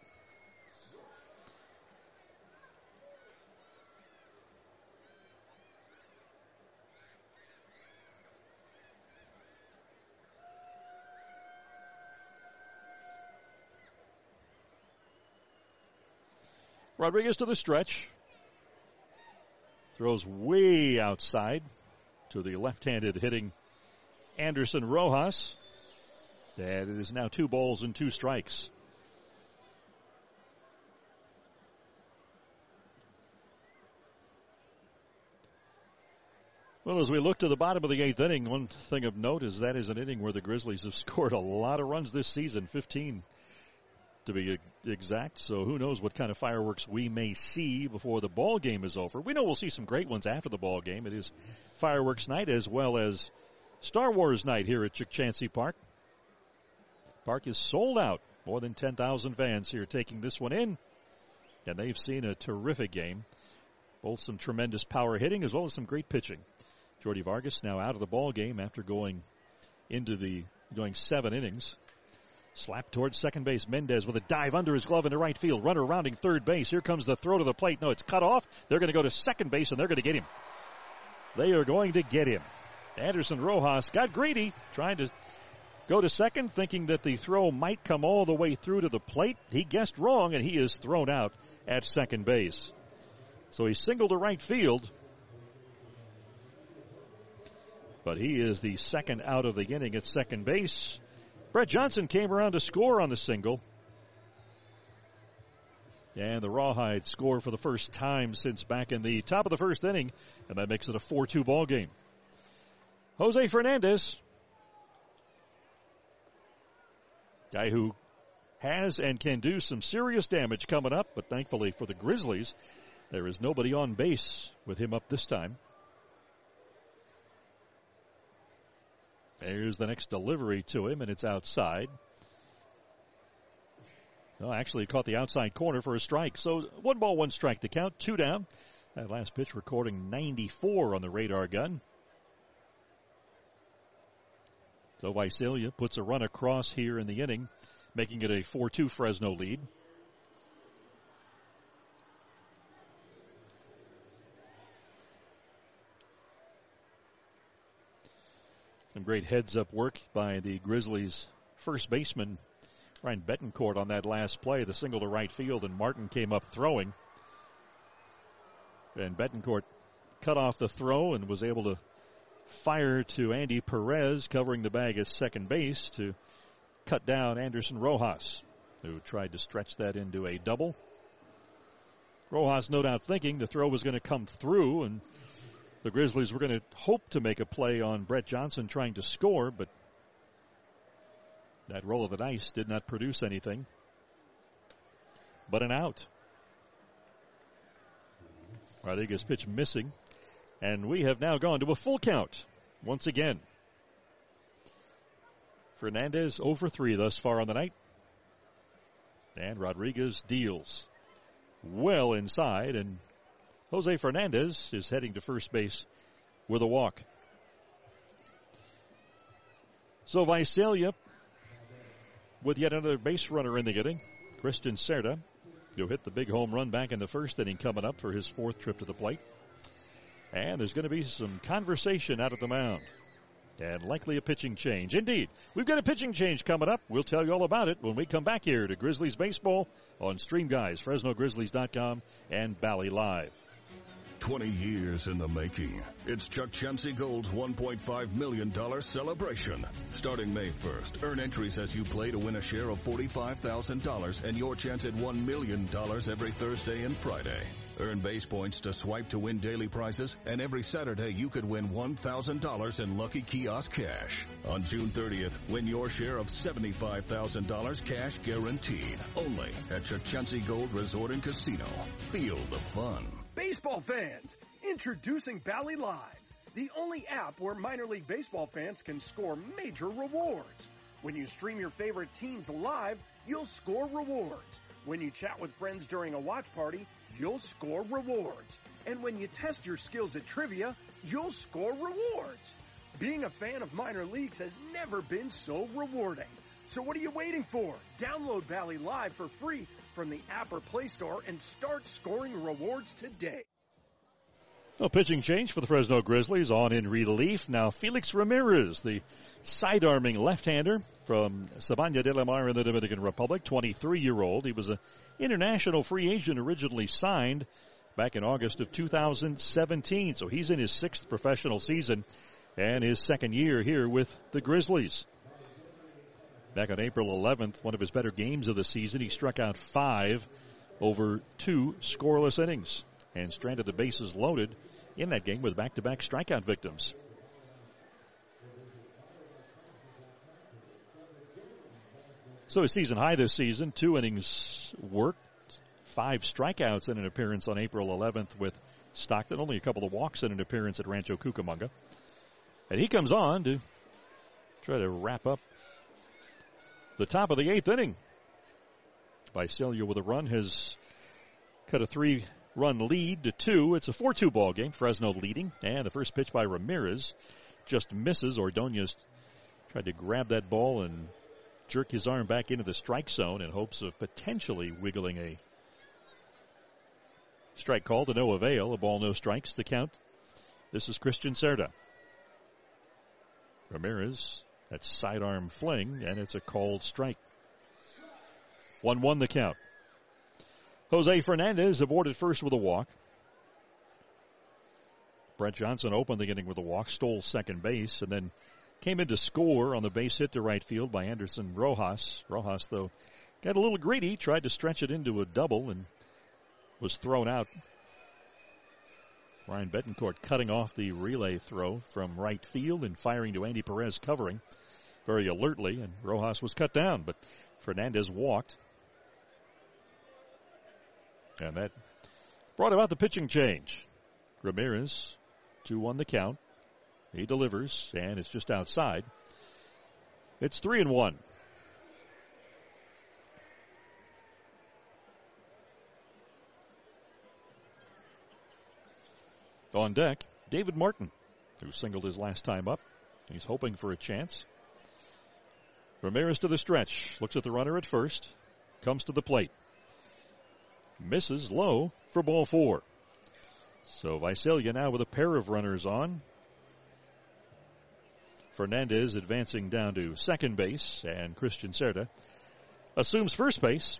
Rodriguez to the stretch. Throws way outside to the left-handed hitting Anderson Rojas. And it is now 2 balls and 2 strikes. Well, as we look to the bottom of the 8th inning, one thing of note is that is an inning where the Grizzlies have scored a lot of runs this season, 15 to be exact. So who knows what kind of fireworks we may see before the ball game is over. We know we'll see some great ones after the ball game. It is fireworks night as well as Star Wars night here at Chukchansi Park. Park is sold out. More than 10,000 fans here taking this one in. And they've seen a terrific game. Both some tremendous power hitting as well as some great pitching. Jordy Vargas now out of the ball game after going 7 innings. Slap towards second base. Mendez with a dive under his glove into right field. Runner rounding third base. Here comes the throw to the plate. No, it's cut off. They're going to go to second base and they're going to get him. They are going to get him. Anderson Rojas got greedy, trying to go to second, thinking that the throw might come all the way through to the plate. He guessed wrong, and he is thrown out at second base. So he singled to right field, but he is the second out of the inning at second base. Brett Johnson came around to score on the single. And the Rawhide score for the first time since back in the top of the 1st inning, and that makes it a 4-2 ball game. Jose Fernandez, guy who has and can do some serious damage coming up, but thankfully for the Grizzlies, there is nobody on base with him up this time. There's the next delivery to him, and it's outside. No, actually caught the outside corner for a strike. So 1 ball, 1 strike the count, 2 down. That last pitch recording 94 on the radar gun. So Visalia puts a run across here in the inning, making it a 4-2 Fresno lead. Some great heads-up work by the Grizzlies' first baseman, Ryan Betancourt, on that last play. The single to right field, and Martin came up throwing. And Betancourt cut off the throw and was able to fire to Andy Perez, covering the bag at second base, to cut down Anderson Rojas, who tried to stretch that into a double. Rojas no doubt thinking the throw was going to come through, and the Grizzlies were going to hope to make a play on Brett Johnson trying to score, but that roll of the dice did not produce anything but an out. Rodriguez pitch missing, and we have now gone to a full count once again. Fernandez 0 for 3 thus far on the night, and Rodriguez deals well inside, and Jose Fernandez is heading to first base with a walk. So Visalia with yet another base runner in the inning, Christian Cerda, who hit the big home run back in the 1st inning, coming up for his 4th trip to the plate. And there's going to be some conversation out at the mound, and likely a pitching change. Indeed, we've got a pitching change coming up. We'll tell you all about it when we come back here to Grizzlies Baseball on Stream Guys, FresnoGrizzlies.com, and Bally Live. 20 years in the making. It's Chuck Chansey Gold's $1.5 million celebration. Starting May 1st, earn entries as you play to win a share of $45,000 and your chance at $1 million every Thursday and Friday. Earn base points to swipe to win daily prizes, and every Saturday you could win $1,000 in Lucky Kiosk cash. On June 30th, win your share of $75,000 cash guaranteed. Only at Chuck Chansey Gold Resort and Casino. Feel the fun. Baseball fans, introducing Bally Live, the only app where minor league baseball fans can score major rewards. When you stream your favorite teams live, you'll score rewards. When you chat with friends during a watch party, you'll score rewards. And when you test your skills at trivia, you'll score rewards. Being a fan of minor leagues has never been so rewarding. So what are you waiting for? Download Bally Live for free from the app or Play Store and start scoring rewards today. A pitching change for the Fresno Grizzlies. On in relief now, Felix Ramirez, the side-arming left-hander from Sabana de la Mar in the Dominican Republic, 23-year-old. He was an international free agent, originally signed back in August of 2017. So he's in his 6th professional season and his 2nd year here with the Grizzlies. Back on April 11th, one of his better games of the season, he struck out 5 over 2 scoreless innings and stranded the bases loaded in that game with back-to-back strikeout victims. So his season high this season, 2 innings worked, 5 strikeouts in an appearance on April 11th with Stockton, only a couple of walks in an appearance at Rancho Cucamonga. And he comes on to try to wrap up the top of the 8th inning. Visalia with a run has cut a 3-run lead to 2. It's a 4-2 ball game. Fresno leading. And the first pitch by Ramirez just misses. Ordonez tried to grab that ball and jerk his arm back into the strike zone in hopes of potentially wiggling a strike call to no avail. A ball, no strikes. The count. This is Christian Cerda. Ramirez, that sidearm fling, and it's a called strike. 1-1 the count. Jose Fernandez aborted first with a walk. Brett Johnson opened the inning with a walk, stole second base, and then came in to score on the base hit to right field by Anderson Rojas. Rojas, though, got a little greedy, tried to stretch it into a double, and was thrown out. Ryan Betancourt cutting off the relay throw from right field and firing to Andy Perez covering very alertly, and Rojas was cut down, but Fernandez walked. And that brought about the pitching change. Ramirez, 2-1 the count. He delivers, and it's just outside. It's 3-1. On deck, David Martin, who singled his last time up. He's hoping for a chance. Ramirez to the stretch. Looks at the runner at first. Comes to the plate. Misses low for ball 4. So Visalia now with a pair of runners on. Fernandez advancing down to second base, and Christian Cerda assumes first base.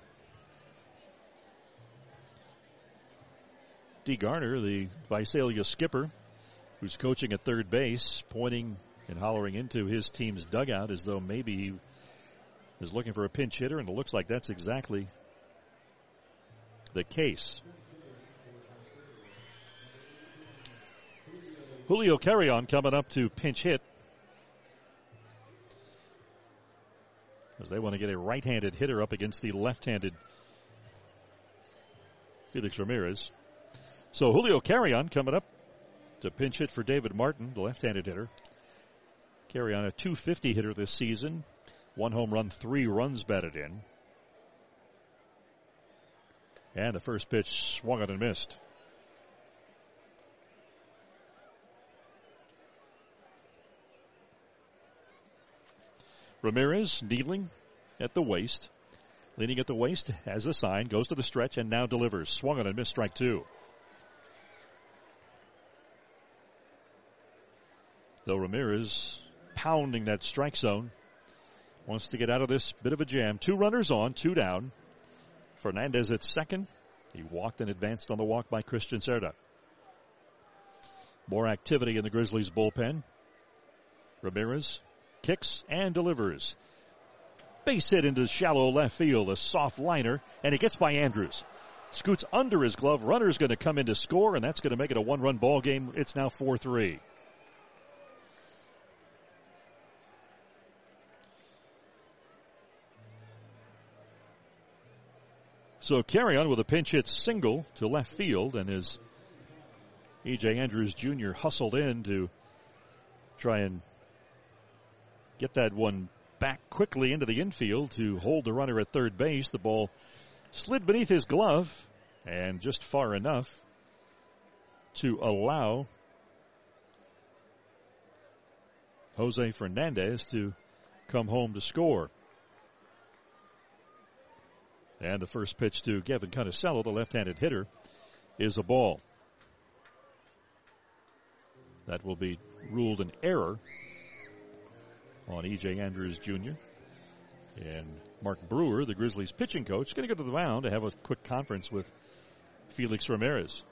D. Garner, the Visalia skipper, who's coaching at third base, pointing and hollering into his team's dugout as though maybe he is looking for a pinch hitter, and it looks like that's exactly the case. Julio Carrion coming up to pinch hit, as they want to get a right-handed hitter up against the left-handed Felix Ramirez. So Julio Carrion coming up to pinch hit for David Martin, the left-handed hitter. Carrion, a .250 hitter this season. 1 home run, 3 runs batted in. And the first pitch swung on and missed. Ramirez kneeling at the waist. Leaning at the waist has a sign, goes to the stretch, and now delivers. Swung on and missed, strike 2. Though Ramirez pounding that strike zone. Wants to get out of this bit of a jam. 2 runners on, 2 down. Fernandez at second. He walked and advanced on the walk by Christian Cerda. More activity in the Grizzlies bullpen. Ramirez kicks and delivers. Base hit into shallow left field, a soft liner, and it gets by Andrews. Scoots under his glove. Runner's going to come in to score, and that's going to make it a one-run ball game. It's now 4-3. So carry on with a pinch hit single to left field, and as E.J. Andrews Jr. hustled in to try and get that one back quickly into the infield to hold the runner at third base. The ball slid beneath his glove and just far enough to allow Jose Fernandez to come home to score. And the first pitch to Gavin Conicello, the left-handed hitter, is a ball. That will be ruled an error on E.J. Andrews Jr. And Mark Brewer, the Grizzlies pitching coach, is going to go to the mound to have a quick conference with Felix Ramirez.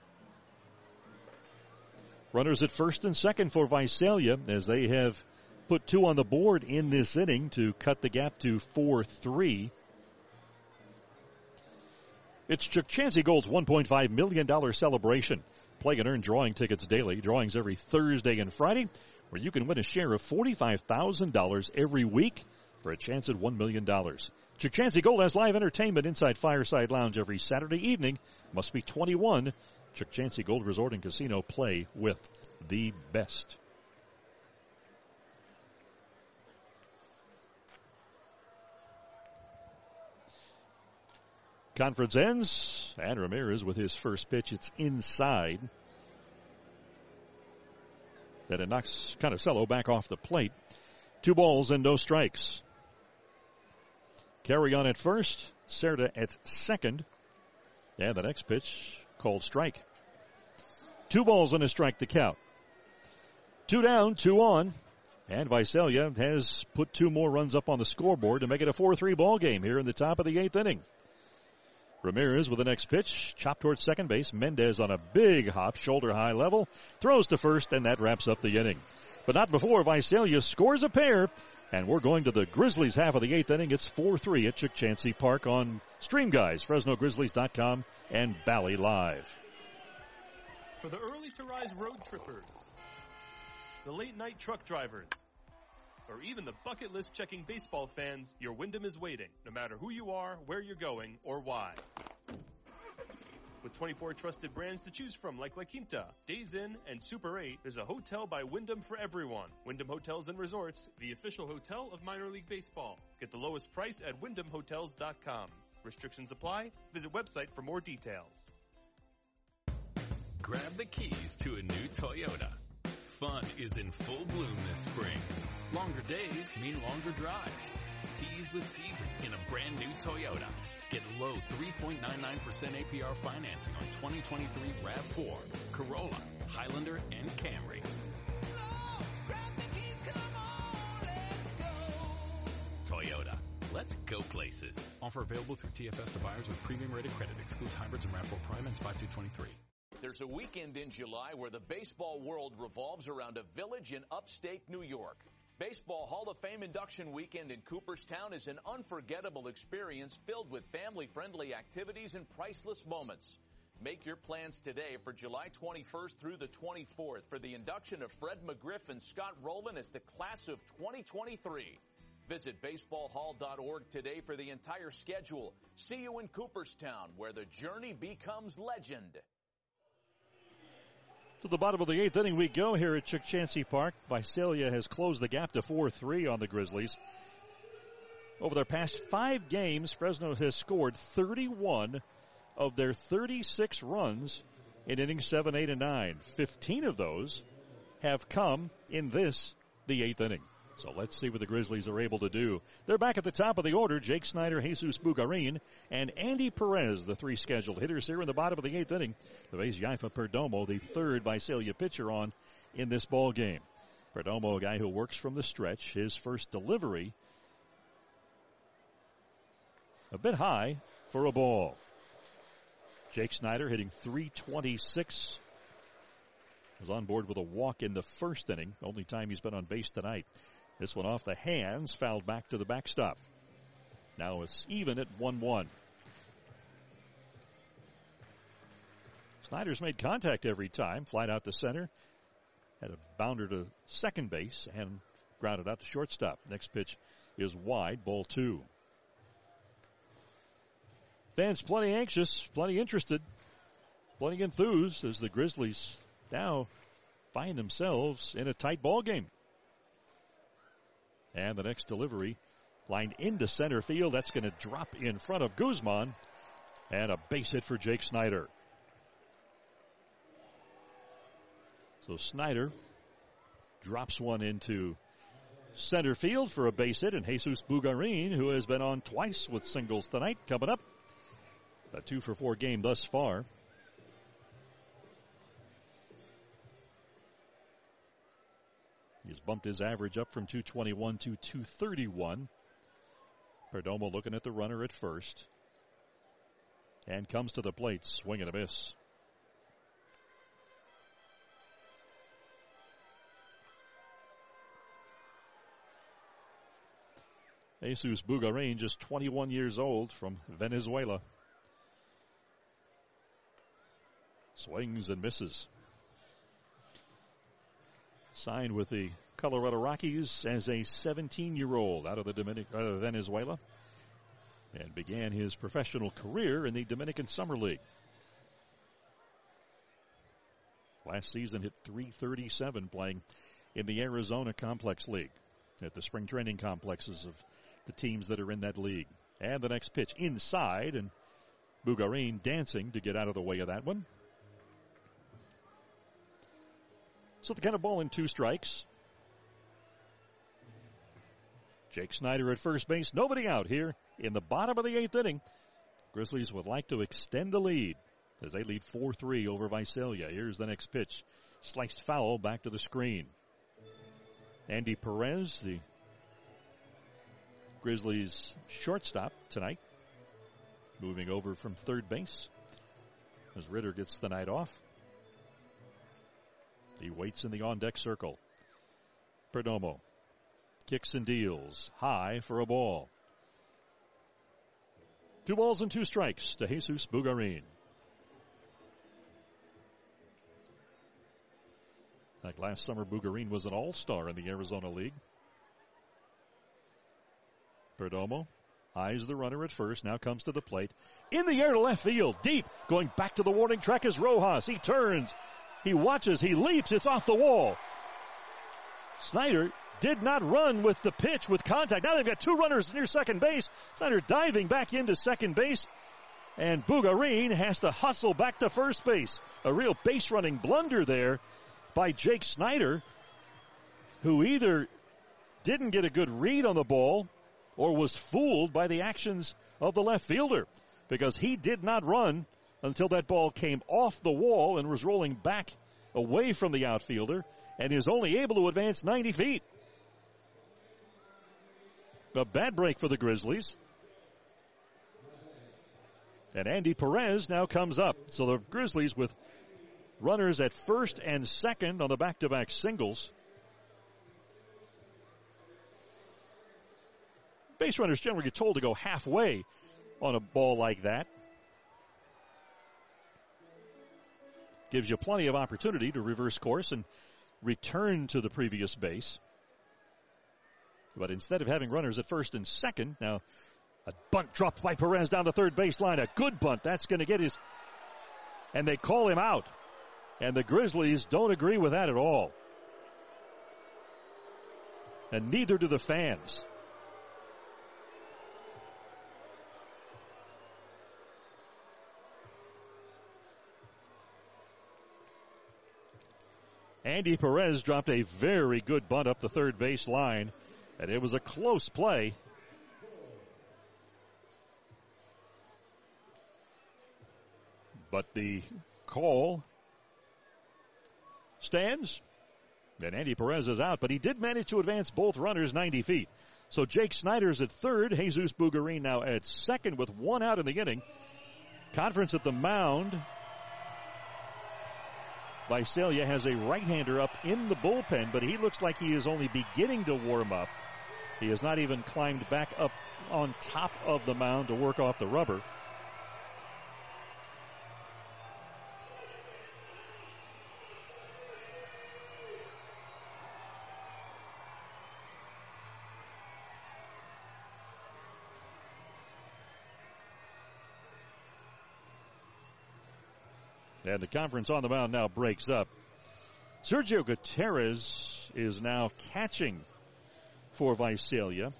Runners at first and second for Visalia as they have put 2 on the board in this inning to cut the gap to 4-3. It's Chuck Chansey Gold's $1.5 million celebration. Play and earn drawing tickets daily. Drawings every Thursday and Friday, where you can win a share of $45,000 every week for a chance at $1 million. Chuck Chansey Gold has live entertainment inside Fireside Lounge every Saturday evening. Must be 21. Chuck Chansey Gold Resort and Casino. Play with the best. Conference ends, and Ramirez with his first pitch. It's inside. Then it knocks Conicello back off the plate. 2 balls and no strikes. Carry on at first, Cerda at second. And the next pitch called strike. 2 balls and a strike to count. 2 down, 2 on. And Visalia has put 2 more runs up on the scoreboard to make it a 4-3 ball game here in the top of the 8th inning. Ramirez with the next pitch, chopped towards second base. Mendez on a big hop, shoulder high level, throws to first, and that wraps up the inning. But not before Visalia scores a pair, and we're going to the Grizzlies half of the 8th inning. It's 4-3 at Chuck Chansey Park on Stream Guys, FresnoGrizzlies.com, and Bally Live. For the early to rise road trippers, the late night truck drivers, or even the bucket list checking baseball fans, your Wyndham is waiting, no matter who you are, where you're going, or why. With 24 trusted brands to choose from like La Quinta, Days Inn, and Super 8, there's a hotel by Wyndham for everyone. Wyndham Hotels and Resorts, the official hotel of minor league baseball. Get the lowest price at WyndhamHotels.com. Restrictions apply. Visit website for more details. Grab the keys to a new Toyota. Fun is in full bloom this spring. Longer days mean longer drives. Seize the season in a brand new Toyota. Get low 3.99% APR financing on 2023 RAV4, Corolla, Highlander, and Camry. Toyota. Let's go places. Offer available through TFS to buyers with premium rated credit. Excludes hybrids and RAV4 Prime and 5/2/23. There's a weekend in July where the baseball world revolves around a village in upstate New York. Baseball Hall of Fame induction weekend in Cooperstown is an unforgettable experience filled with family-friendly activities and priceless moments. Make your plans today for July 21st through the 24th for the induction of Fred McGriff and Scott Rowland as the class of 2023. Visit baseballhall.org today for the entire schedule. See you in Cooperstown, where the journey becomes legend. To the bottom of the 8th inning we go here at Chuck Chansey Park. Visalia has closed the gap to 4-3 on the Grizzlies. Over their past 5 games, Fresno has scored 31 of their 36 runs in innings 7, 8, and 9. 15 of those have come in this, the 8th inning. So let's see what the Grizzlies are able to do. They're back at the top of the order. Jake Snyder, Jesus Bugarin, and Andy Perez, the 3 scheduled hitters here in the bottom of the 8th inning. The base Yaifa Perdomo, the 3rd Visalia pitcher on in this ball game. Perdomo, a guy who works from the stretch. His first delivery, a bit high for a ball. Jake Snyder hitting .326 Was on board with a walk in the first inning. Only time he's been on base tonight. This one off the hands, fouled back to the backstop. Now it's even at 1-1. Snyder's made contact every time. Flied out to center. Had a bounder to second base and grounded out to shortstop. Next pitch is wide, ball 2. Fans plenty anxious, plenty interested, plenty enthused as the Grizzlies now find themselves in a tight ball game. And the next delivery lined into center field. That's going to drop in front of Guzman. And a base hit for Jake Snyder. So Snyder drops one into center field for a base hit. And Jesus Bugarin, who has been on twice with singles tonight, coming up. A 2-for-4 game thus far. He's bumped his average up from 221 to 231. Perdomo looking at the runner at first. And comes to the plate, swing and a miss. Jesus Bugarin, just 21 years old, from Venezuela. Swings and misses. Signed with the Colorado Rockies as a 17-year-old out of Venezuela. And began his professional career in the Dominican Summer League. Last season hit .337 playing in the Arizona Complex League at the spring training complexes of the teams that are in that league. And the next pitch inside, and Bugarin dancing to get out of the way of that one. So the kind of ball in 2 strikes. Jake Snyder at first base. Nobody out here in the bottom of the 8th inning. Grizzlies would like to extend the lead as they lead 4-3 over Visalia. Here's the next pitch. Sliced foul back to the screen. Andy Perez, the Grizzlies shortstop tonight, moving over from third base as Ritter gets the night off. He waits in the on-deck circle. Perdomo kicks and deals high for a ball. 2 balls and 2 strikes to Jesus Bugarin. Like last summer, Bugarin was an all-star in the Arizona League. Perdomo eyes the runner at first, now comes to the plate. In the air to left field, deep, going back to the warning track is Rojas. He turns, he watches, he leaps, it's off the wall. Snyder did not run with the pitch with contact. Now they've got 2 runners near second base. Snyder diving back into second base. And Bugarin has to hustle back to first base. A real base running blunder there by Jake Snyder, who either didn't get a good read on the ball or was fooled by the actions of the left fielder, because he did not run until that ball came off the wall and was rolling back away from the outfielder and is only able to advance 90 feet. A bad break for the Grizzlies. And Andy Perez now comes up. So the Grizzlies with runners at first and second on the back-to-back singles. Base runners generally get told to go halfway on a ball like that. Gives you plenty of opportunity to reverse course and return to the previous base. But instead of having runners at first and second, now a bunt dropped by Perez down the third baseline. A good bunt. That's going to get his... And they call him out. And the Grizzlies don't agree with that at all. And neither do the fans. Andy Perez dropped a very good bunt up the third base line, and it was a close play. But the call stands, and Andy Perez is out, but he did manage to advance both runners 90 feet. So Jake Snyder's at third, Jesus Bugarin now at second with 1 out in the inning. Conference at the mound. Visalia has a right-hander up in the bullpen, but he looks like he is only beginning to warm up. He has not even climbed back up on top of the mound to work off the rubber. And the conference on the mound now breaks up. Sergio Gutierrez is now catching for Visalia.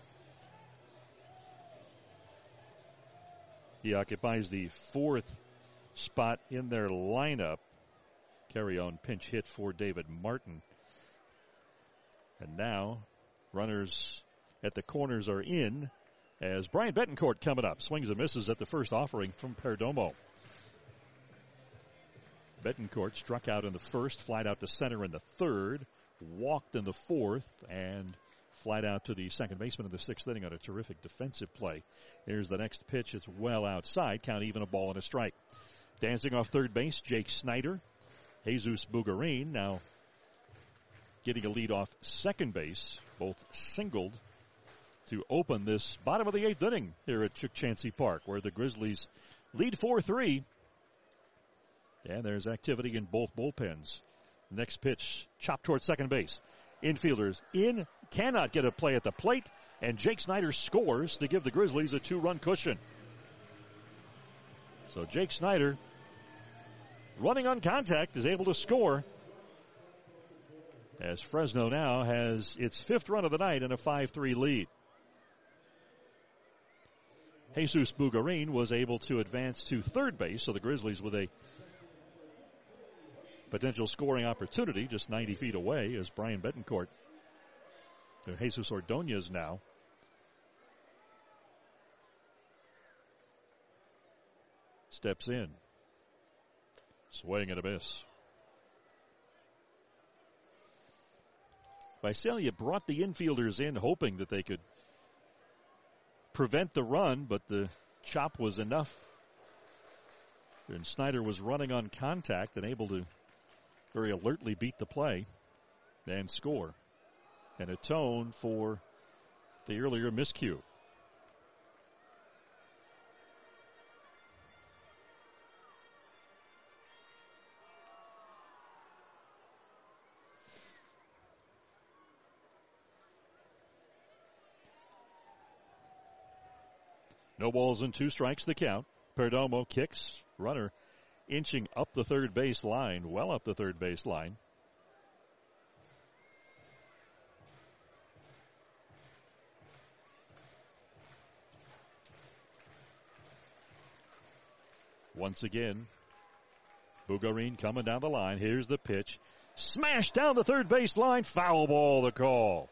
He occupies the 4th spot in their lineup. Carry-on pinch hit for David Martin. And now runners at the corners are in as Brian Betancourt coming up. Swings and misses at the first offering from Perdomo. Betancourt struck out in the first, flied out to center in the third, walked in the fourth, and flied out to the second baseman in the 6th inning on a terrific defensive play. Here's the next pitch. It's well outside. Count even, a ball and a strike. Dancing off third base, Jake Snyder. Jesus Bugarin now getting a lead off second base. Both singled to open this bottom of the 8th inning here at Chansey Park, where the Grizzlies lead 4-3. And there's activity in both bullpens. Next pitch, chopped toward second base. Infielders in, cannot get a play at the plate, and Jake Snyder scores to give the Grizzlies a 2-run cushion. So Jake Snyder, running on contact, is able to score, as Fresno now has its 5th run of the night and a 5-3 lead. Jesus Bugarin was able to advance to third base, so the Grizzlies with a potential scoring opportunity just 90 feet away as Brian Betancourt, Jesus Ordonez now, steps in. Swing and a miss. Visalia brought the infielders in hoping that they could prevent the run, but the chop was enough. And Snyder was running on contact and able to very alertly beat the play and score, and atone for the earlier miscue. No balls and 2 strikes the count. Perdomo kicks, runner inching up the third base line, well up the third base line. Once again, Bugarin coming down the line. Here's the pitch. Smashed down the third base line. Foul ball the call.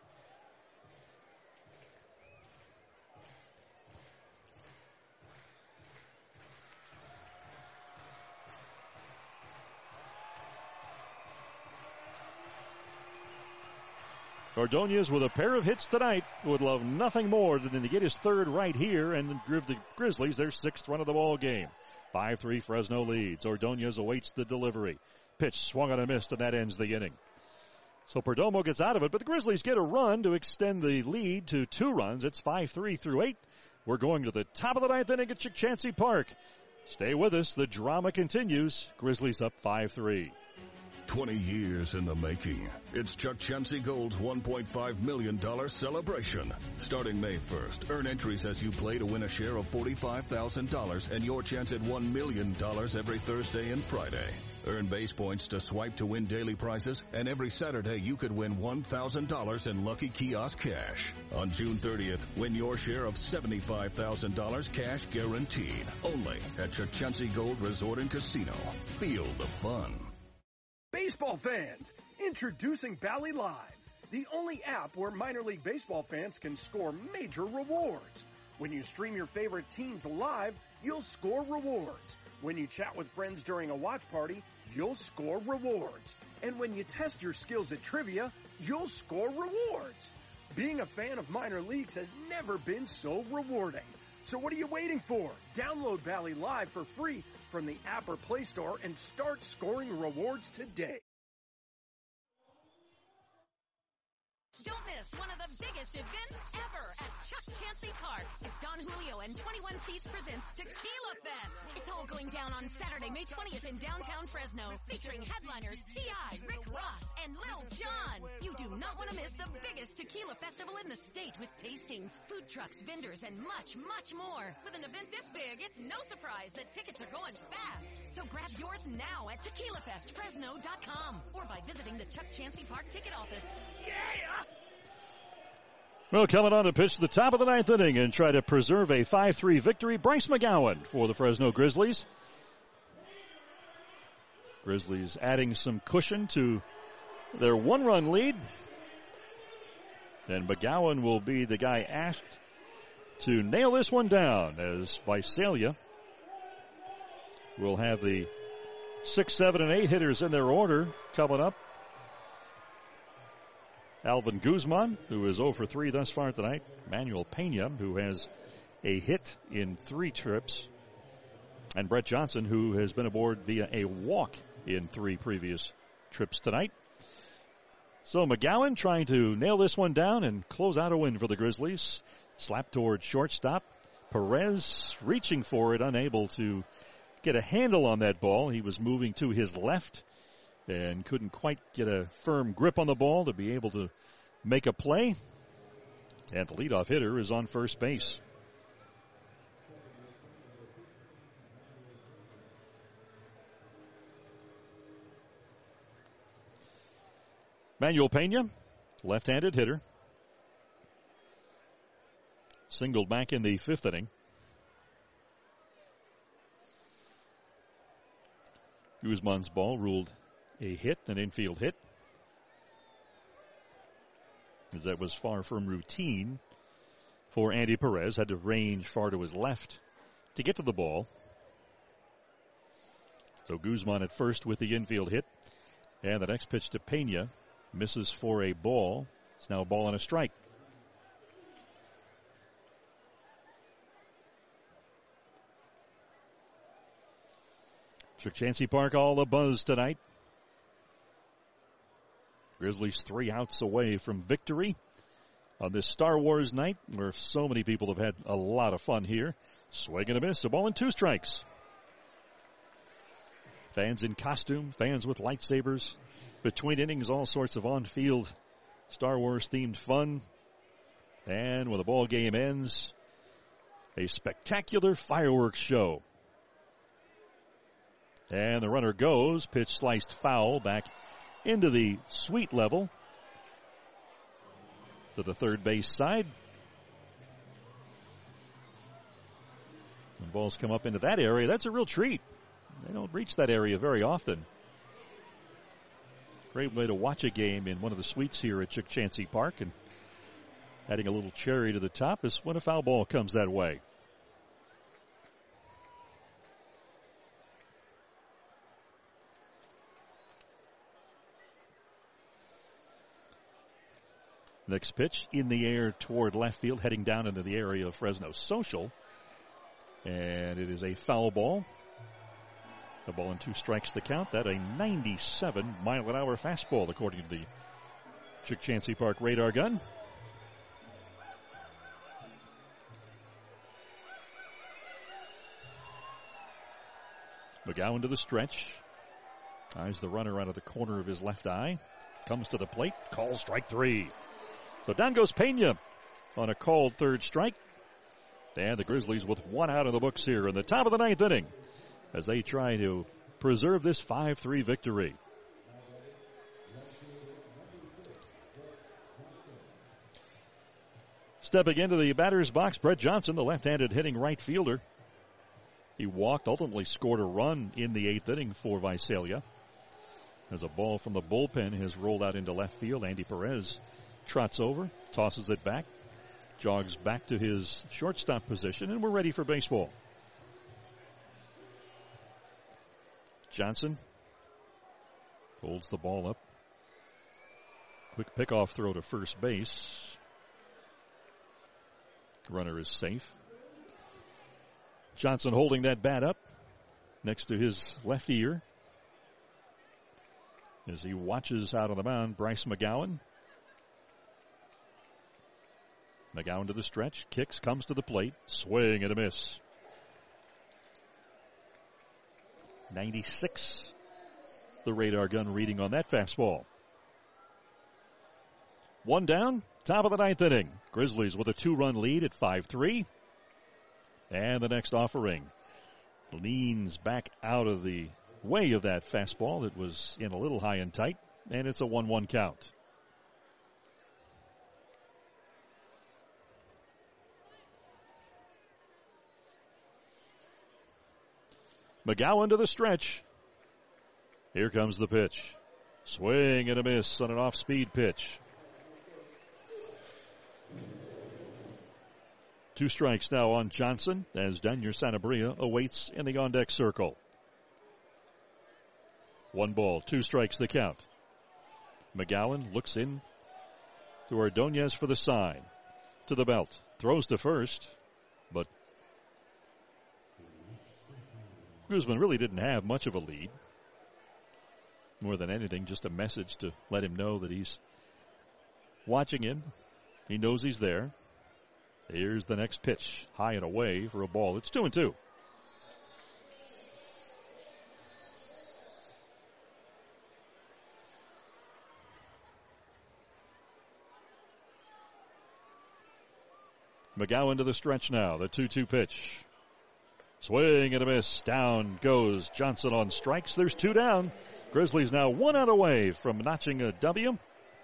Ordonez with a pair of hits tonight would love nothing more than to get his 3rd right here and give the Grizzlies their 6th run of the ball game. 5-3 Fresno leads. Ordonez awaits the delivery. Pitch swung on and missed, and that ends the inning. So Perdomo gets out of it, but the Grizzlies get a run to extend the lead to 2 runs. It's 5-3 through 8. We're going to the top of the 9th inning at Chansey Park. Stay with us. The drama continues. Grizzlies up 5-3. 20 years in the making. It's Chuck Chansey Gold's $1.5 million celebration. Starting May 1st, earn entries as you play to win a share of $45,000 and your chance at $1 million every Thursday and Friday. Earn base points to swipe to win daily prizes, and every Saturday you could win $1,000 in Lucky Kiosk cash. On June 30th, win your share of $75,000 cash guaranteed. Only at Chansey Gold Resort and Casino. Feel the fun. Baseball fans, introducing Bally Live, the only app where minor league baseball fans can score major rewards. When you stream your favorite teams live, you'll score rewards. When you chat with friends during a watch party, you'll score rewards. And when you test your skills at trivia, you'll score rewards. Being a fan of minor leagues has never been so rewarding. So what are you waiting for? Download Valley Live for free from the app or Play Store and start scoring rewards today. Don't miss one of the biggest events ever at Chuck Chancey Park. It's Don Julio and 21 Seats presents Tequila Fest. It's all going down on Saturday, May 20th in downtown Fresno, featuring headliners T.I., Rick Ross, and Lil Jon. You do not want to miss the biggest tequila festival in the state with tastings, food trucks, vendors, and much, much more. With an event this big, it's no surprise that tickets are going fast. So grab yours now at TequilaFestFresno.com or by visiting the Chuck Chancey Park ticket office. Yeah! Well, coming on to pitch the top of the ninth inning and try to preserve a 5-3 victory, Bryce McGowan for the Fresno Grizzlies. Grizzlies adding some cushion to their one-run lead. And McGowan will be the guy asked to nail this one down as Visalia will have the 6, 7, and 8 hitters in their order coming up. Alvin Guzman, who is 0 for 3 thus far tonight. Manuel Pena, who has a hit in 3 trips. And Brett Johnson, who has been aboard via a walk in 3 previous trips tonight. So McGowan trying to nail this one down and close out a win for the Grizzlies. Slap towards shortstop. Perez reaching for it, unable to get a handle on that ball. He was moving to his left and couldn't quite get a firm grip on the ball to be able to make a play. And the leadoff hitter is on first base. Manuel Pena, left-handed hitter. Singled back in the 5th inning. Guzman's ball ruled a hit, an infield hit, as that was far from routine for Andy Perez. Had to range far to his left to get to the ball. So Guzman at first with the infield hit. And the next pitch to Pena misses for a ball. It's now a ball and a strike. Chancey Park, all the buzz tonight. Grizzlies 3 outs away from victory on this Star Wars night where so many people have had a lot of fun here. Swing and a miss, a ball and 2 strikes. Fans in costume, fans with lightsabers. Between innings, all sorts of on-field Star Wars themed fun. And when the ball game ends, a spectacular fireworks show. And the runner goes, pitch sliced foul back into the suite level to the third base side. When balls come up into that area, that's a real treat. They don't reach that area very often. Great way to watch a game in one of the suites here at Chuck Chancey Park, and adding a little cherry to the top is when a foul ball comes that way. Next pitch in the air toward left field, heading down into the area of Fresno Social. And it is a foul ball. A ball and 2 strikes the count. That a 97-mile-an-hour fastball, according to the Chuck Chancey Park radar gun. McGowan to the stretch. Eyes the runner out of the corner of his left eye. Comes to the plate. Call strike 3. So down goes Pena on a called third strike. And the Grizzlies with 1 out of the books here in the top of the 9th inning as they try to preserve this 5-3 victory. Stepping into the batter's box, Brett Johnson, the left-handed hitting right fielder. He walked, ultimately scored a run in the 8th inning for Visalia. As a ball from the bullpen has rolled out into left field, Andy Perez trots over, tosses it back, jogs back to his shortstop position, and we're ready for baseball. Johnson holds the ball up. Quick pickoff throw to first base. Runner is safe. Johnson holding that bat up next to his left ear as he watches out on the mound Bryce McGowan. McGowan to the stretch, kicks, comes to the plate, swing and a miss. 96, the radar gun reading on that fastball. One down, top of the ninth inning. Grizzlies with a 2-run lead at 5-3. And the next offering leans back out of the way of that fastball that was in a little high and tight, and it's a 1-1 count. McGowan to the stretch. Here comes the pitch. Swing and a miss on an off-speed pitch. 2 strikes now on Johnson as Daniel Sanabria awaits in the on-deck circle. 1 ball, 2 strikes the count. McGowan looks in to Ordonez for the sign. To the belt. Throws to first, but Guzman really didn't have much of a lead. More than anything, just a message to let him know that he's watching him. He knows he's there. Here's the next pitch. High and away for a ball. It's 2-2. McGowan to the stretch now. The 2-2 pitch. Swing and a miss. Down goes Johnson on strikes. There's 2 down. Grizzlies now 1 out away from notching a W.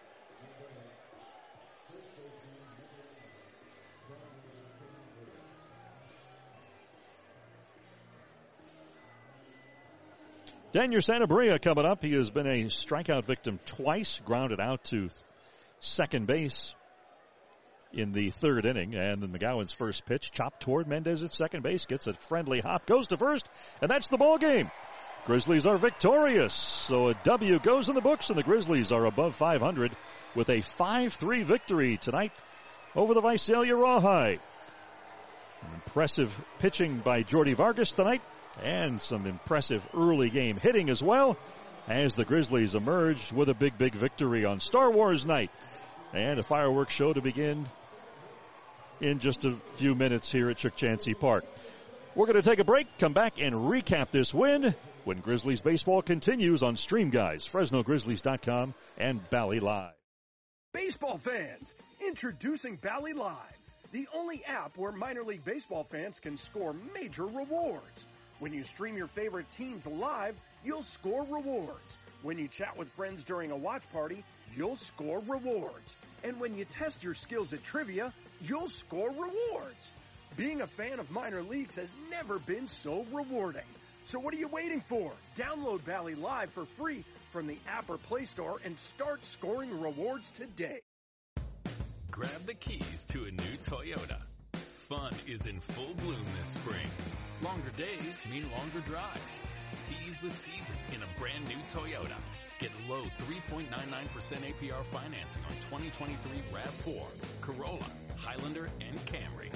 Daniel Sanabria coming up. He has been a strikeout victim twice, grounded out to second base in the 3rd inning. And then McGowan's first pitch chopped toward Mendez at second base, gets a friendly hop, goes to first, and that's the ball game. Grizzlies are victorious. So a W goes in the books, and the Grizzlies are above 500 with a 5-3 victory tonight over the Visalia Rawhide. Impressive pitching by Jordy Vargas tonight, and some impressive early game hitting as well, as the Grizzlies emerged with a big victory on Star Wars night. And a fireworks show to begin in just a few minutes here at Chuck Chansey Park. We're going to take a break, come back and recap this win when Grizzlies baseball continues on Stream Guys, FresnoGrizzlies.com, and Bally Live. Baseball fans, introducing Bally Live, the only app where minor league baseball fans can score major rewards. When you stream your favorite teams live, you'll score rewards. When you chat with friends during a watch party, you'll score rewards. And when you test your skills at trivia, you'll score rewards. Being a fan of minor leagues has never been so rewarding. So what are you waiting for? Download Bally Live for free from the app or Play Store and start scoring rewards today. Grab the keys to a new Toyota. Fun is in full bloom this spring. Longer days mean longer drives. Seize the season in a brand new Toyota. Get low 3.99% APR financing on 2023 RAV4, Corolla, Highlander, and Camry.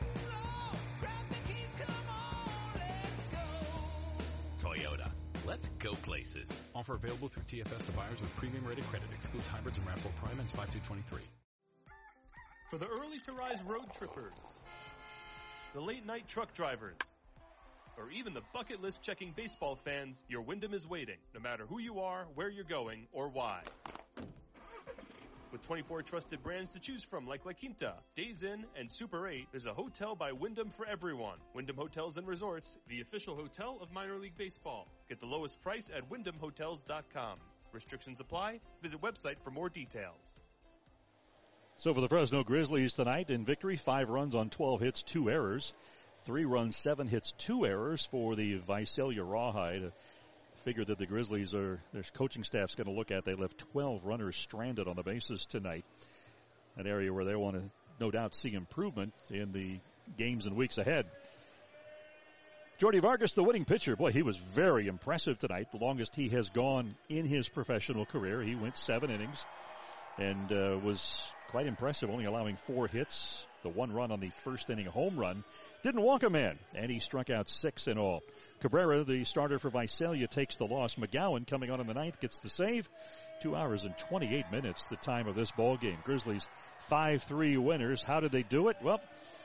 Toyota. Let's go places. Offer available through TFS to buyers with premium rated credit. Excludes hybrids and RAV4 Prime and 5/2/23. For the early to rise road trippers, the late night truck drivers, or even the bucket list checking baseball fans, your Wyndham is waiting, no matter who you are, where you're going, or why. With 24 trusted brands to choose from like La Quinta, Days Inn, and Super 8, there's a hotel by Wyndham for everyone. Wyndham Hotels and Resorts, the official hotel of minor league baseball. Get the lowest price at WyndhamHotels.com. Restrictions apply. Visit website for more details. So for the Fresno Grizzlies tonight in victory, 5 runs on 12 hits, 2 errors. 3 runs, 7 hits, 2 errors for the Visalia Rawhide. Figure that the Grizzlies their coaching staff's going to look at. They left 12 runners stranded on the bases tonight. An area where they want to no doubt see improvement in the games and weeks ahead. Jordy Vargas, the winning pitcher. Boy, he was very impressive tonight. The longest he has gone in his professional career. He went 7 innings and was quite impressive, only allowing 4 hits, the 1 run on the first inning home run. Didn't walk a man, and he struck out 6 in all. Cabrera, the starter for Visalia, takes the loss. McGowan, coming on in the 9th, gets the save. 2 hours and 28 minutes, the time of this ball game. Grizzlies 5-3 winners. How did they do it? Well,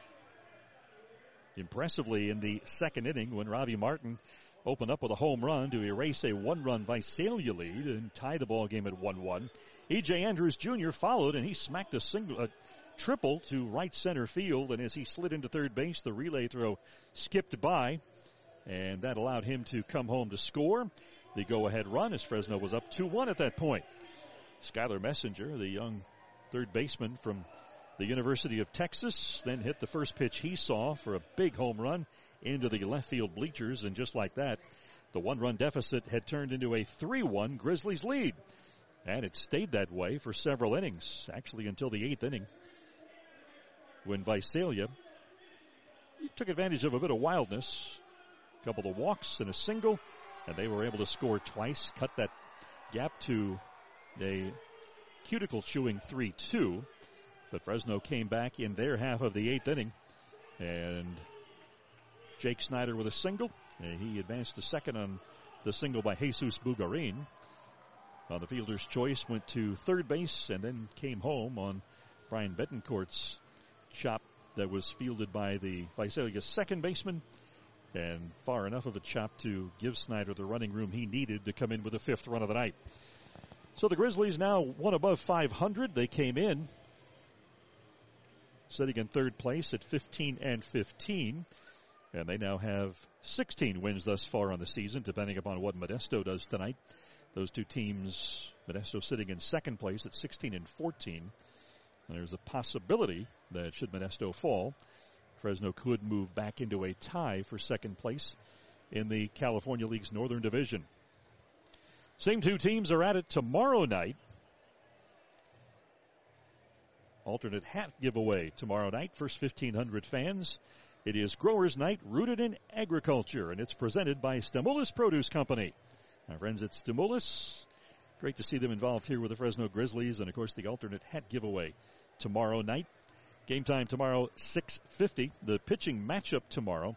impressively in the second inning when Robbie Martin opened up with a home run to erase a 1-run Visalia lead and tie the ball game at 1-1. E.J. Andrews Jr. followed, and he smacked a triple to right center field, and as he slid into third base, the relay throw skipped by, and that allowed him to come home to score the go-ahead run as Fresno was up 2-1 at that point. Skylar Messenger, the young third baseman from the University of Texas, then hit the first pitch he saw for a big home run into the left field bleachers, and just like that, the 1-run deficit had turned into a 3-1 Grizzlies lead. And it stayed that way for several innings, actually until the 8th inning, when Visalia took advantage of a bit of wildness, a couple of walks and a single, and they were able to score twice, cut that gap to a cuticle-chewing 3-2. But Fresno came back in their half of the 8th inning, and Jake Snyder with a single. He advanced to second on the single by Jesus Bugarin. On the fielder's choice, went to third base and then came home on Brian Betancourt's chop that was fielded by the Visalia second baseman, and far enough of a chop to give Snyder the running room he needed to come in with the 5th run of the night. So the Grizzlies now one above 500. They came in sitting in third place at 15-15, and they now have 16 wins thus far on the season, depending upon what Modesto does tonight. Those two teams, Modesto sitting in second place at 16-14. There's a possibility that should Modesto fall, Fresno could move back into a tie for second place in the California League's Northern Division. Same two teams are at it tomorrow night. Alternate hat giveaway tomorrow night. First 1,500 fans. It is Growers Night rooted in agriculture, and it's presented by Stimulus Produce Company. Our friends at Stimulus, great to see them involved here with the Fresno Grizzlies, and of course the alternate hat giveaway tomorrow night. Game time tomorrow, 6:50. The pitching matchup tomorrow,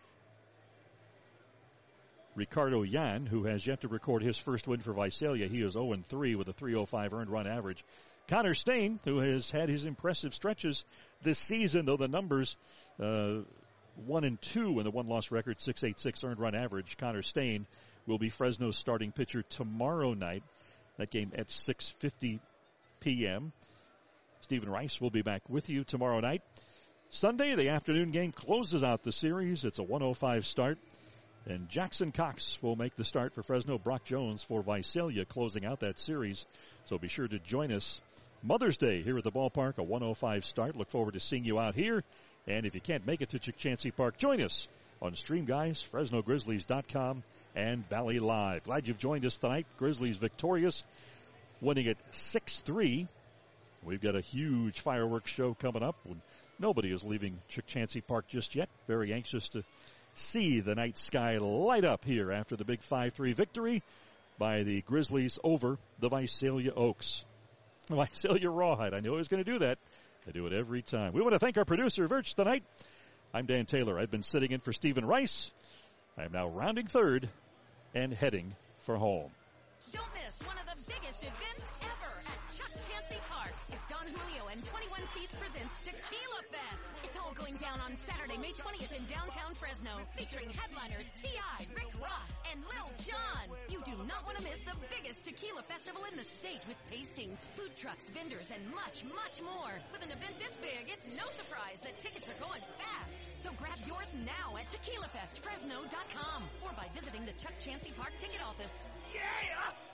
Ricardo Yan, who has yet to record his first win for Visalia. He is 0-3 with a .305 earned run average. Connor Stain, who has had his impressive stretches this season, though the numbers 1-2 in the one-loss record, .686 earned run average. Connor Stain will be Fresno's starting pitcher tomorrow night. That game at 6:50 p.m. Stephen Rice will be back with you tomorrow night. Sunday, the afternoon game closes out the series. It's a 1:05 start. And Jackson Cox will make the start for Fresno. Brock Jones for Visalia closing out that series. So be sure to join us Mother's Day here at the ballpark, a 1:05 start. Look forward to seeing you out here. And if you can't make it to Chukchansi Park, join us on Stream Guys, FresnoGrizzlies.com, and Valley Live. Glad you've joined us tonight. Grizzlies victorious, winning at 6-3. We've got a huge fireworks show coming up. Nobody is leaving Chukchansi Park just yet. Very anxious to see the night sky light up here after the big 5-3 victory by the Grizzlies over the Visalia Oaks. Visalia Rawhide. I knew I was going to do that. I do it every time. We want to thank our producer, Virch, tonight. I'm Dan Taylor. I've been sitting in for Stephen Rice. I am now rounding third and heading for home. Don't miss one of the biggest events ever at Chukchansi Park. It's Don Julio and 21 Seats presents Tequila Fest. It's all going down on Saturday, May 20th in downtown Fresno, featuring headliners T.I., Rick Ross, and Lil Jon. You do not want to miss the biggest tequila festival in the state with tastings, food trucks, vendors, and much, much more. With an event this big, it's no surprise that tickets are going fast. So grab yours now at TequilaFestFresno.com or by visiting the Chukchansi Park ticket office. Yeah!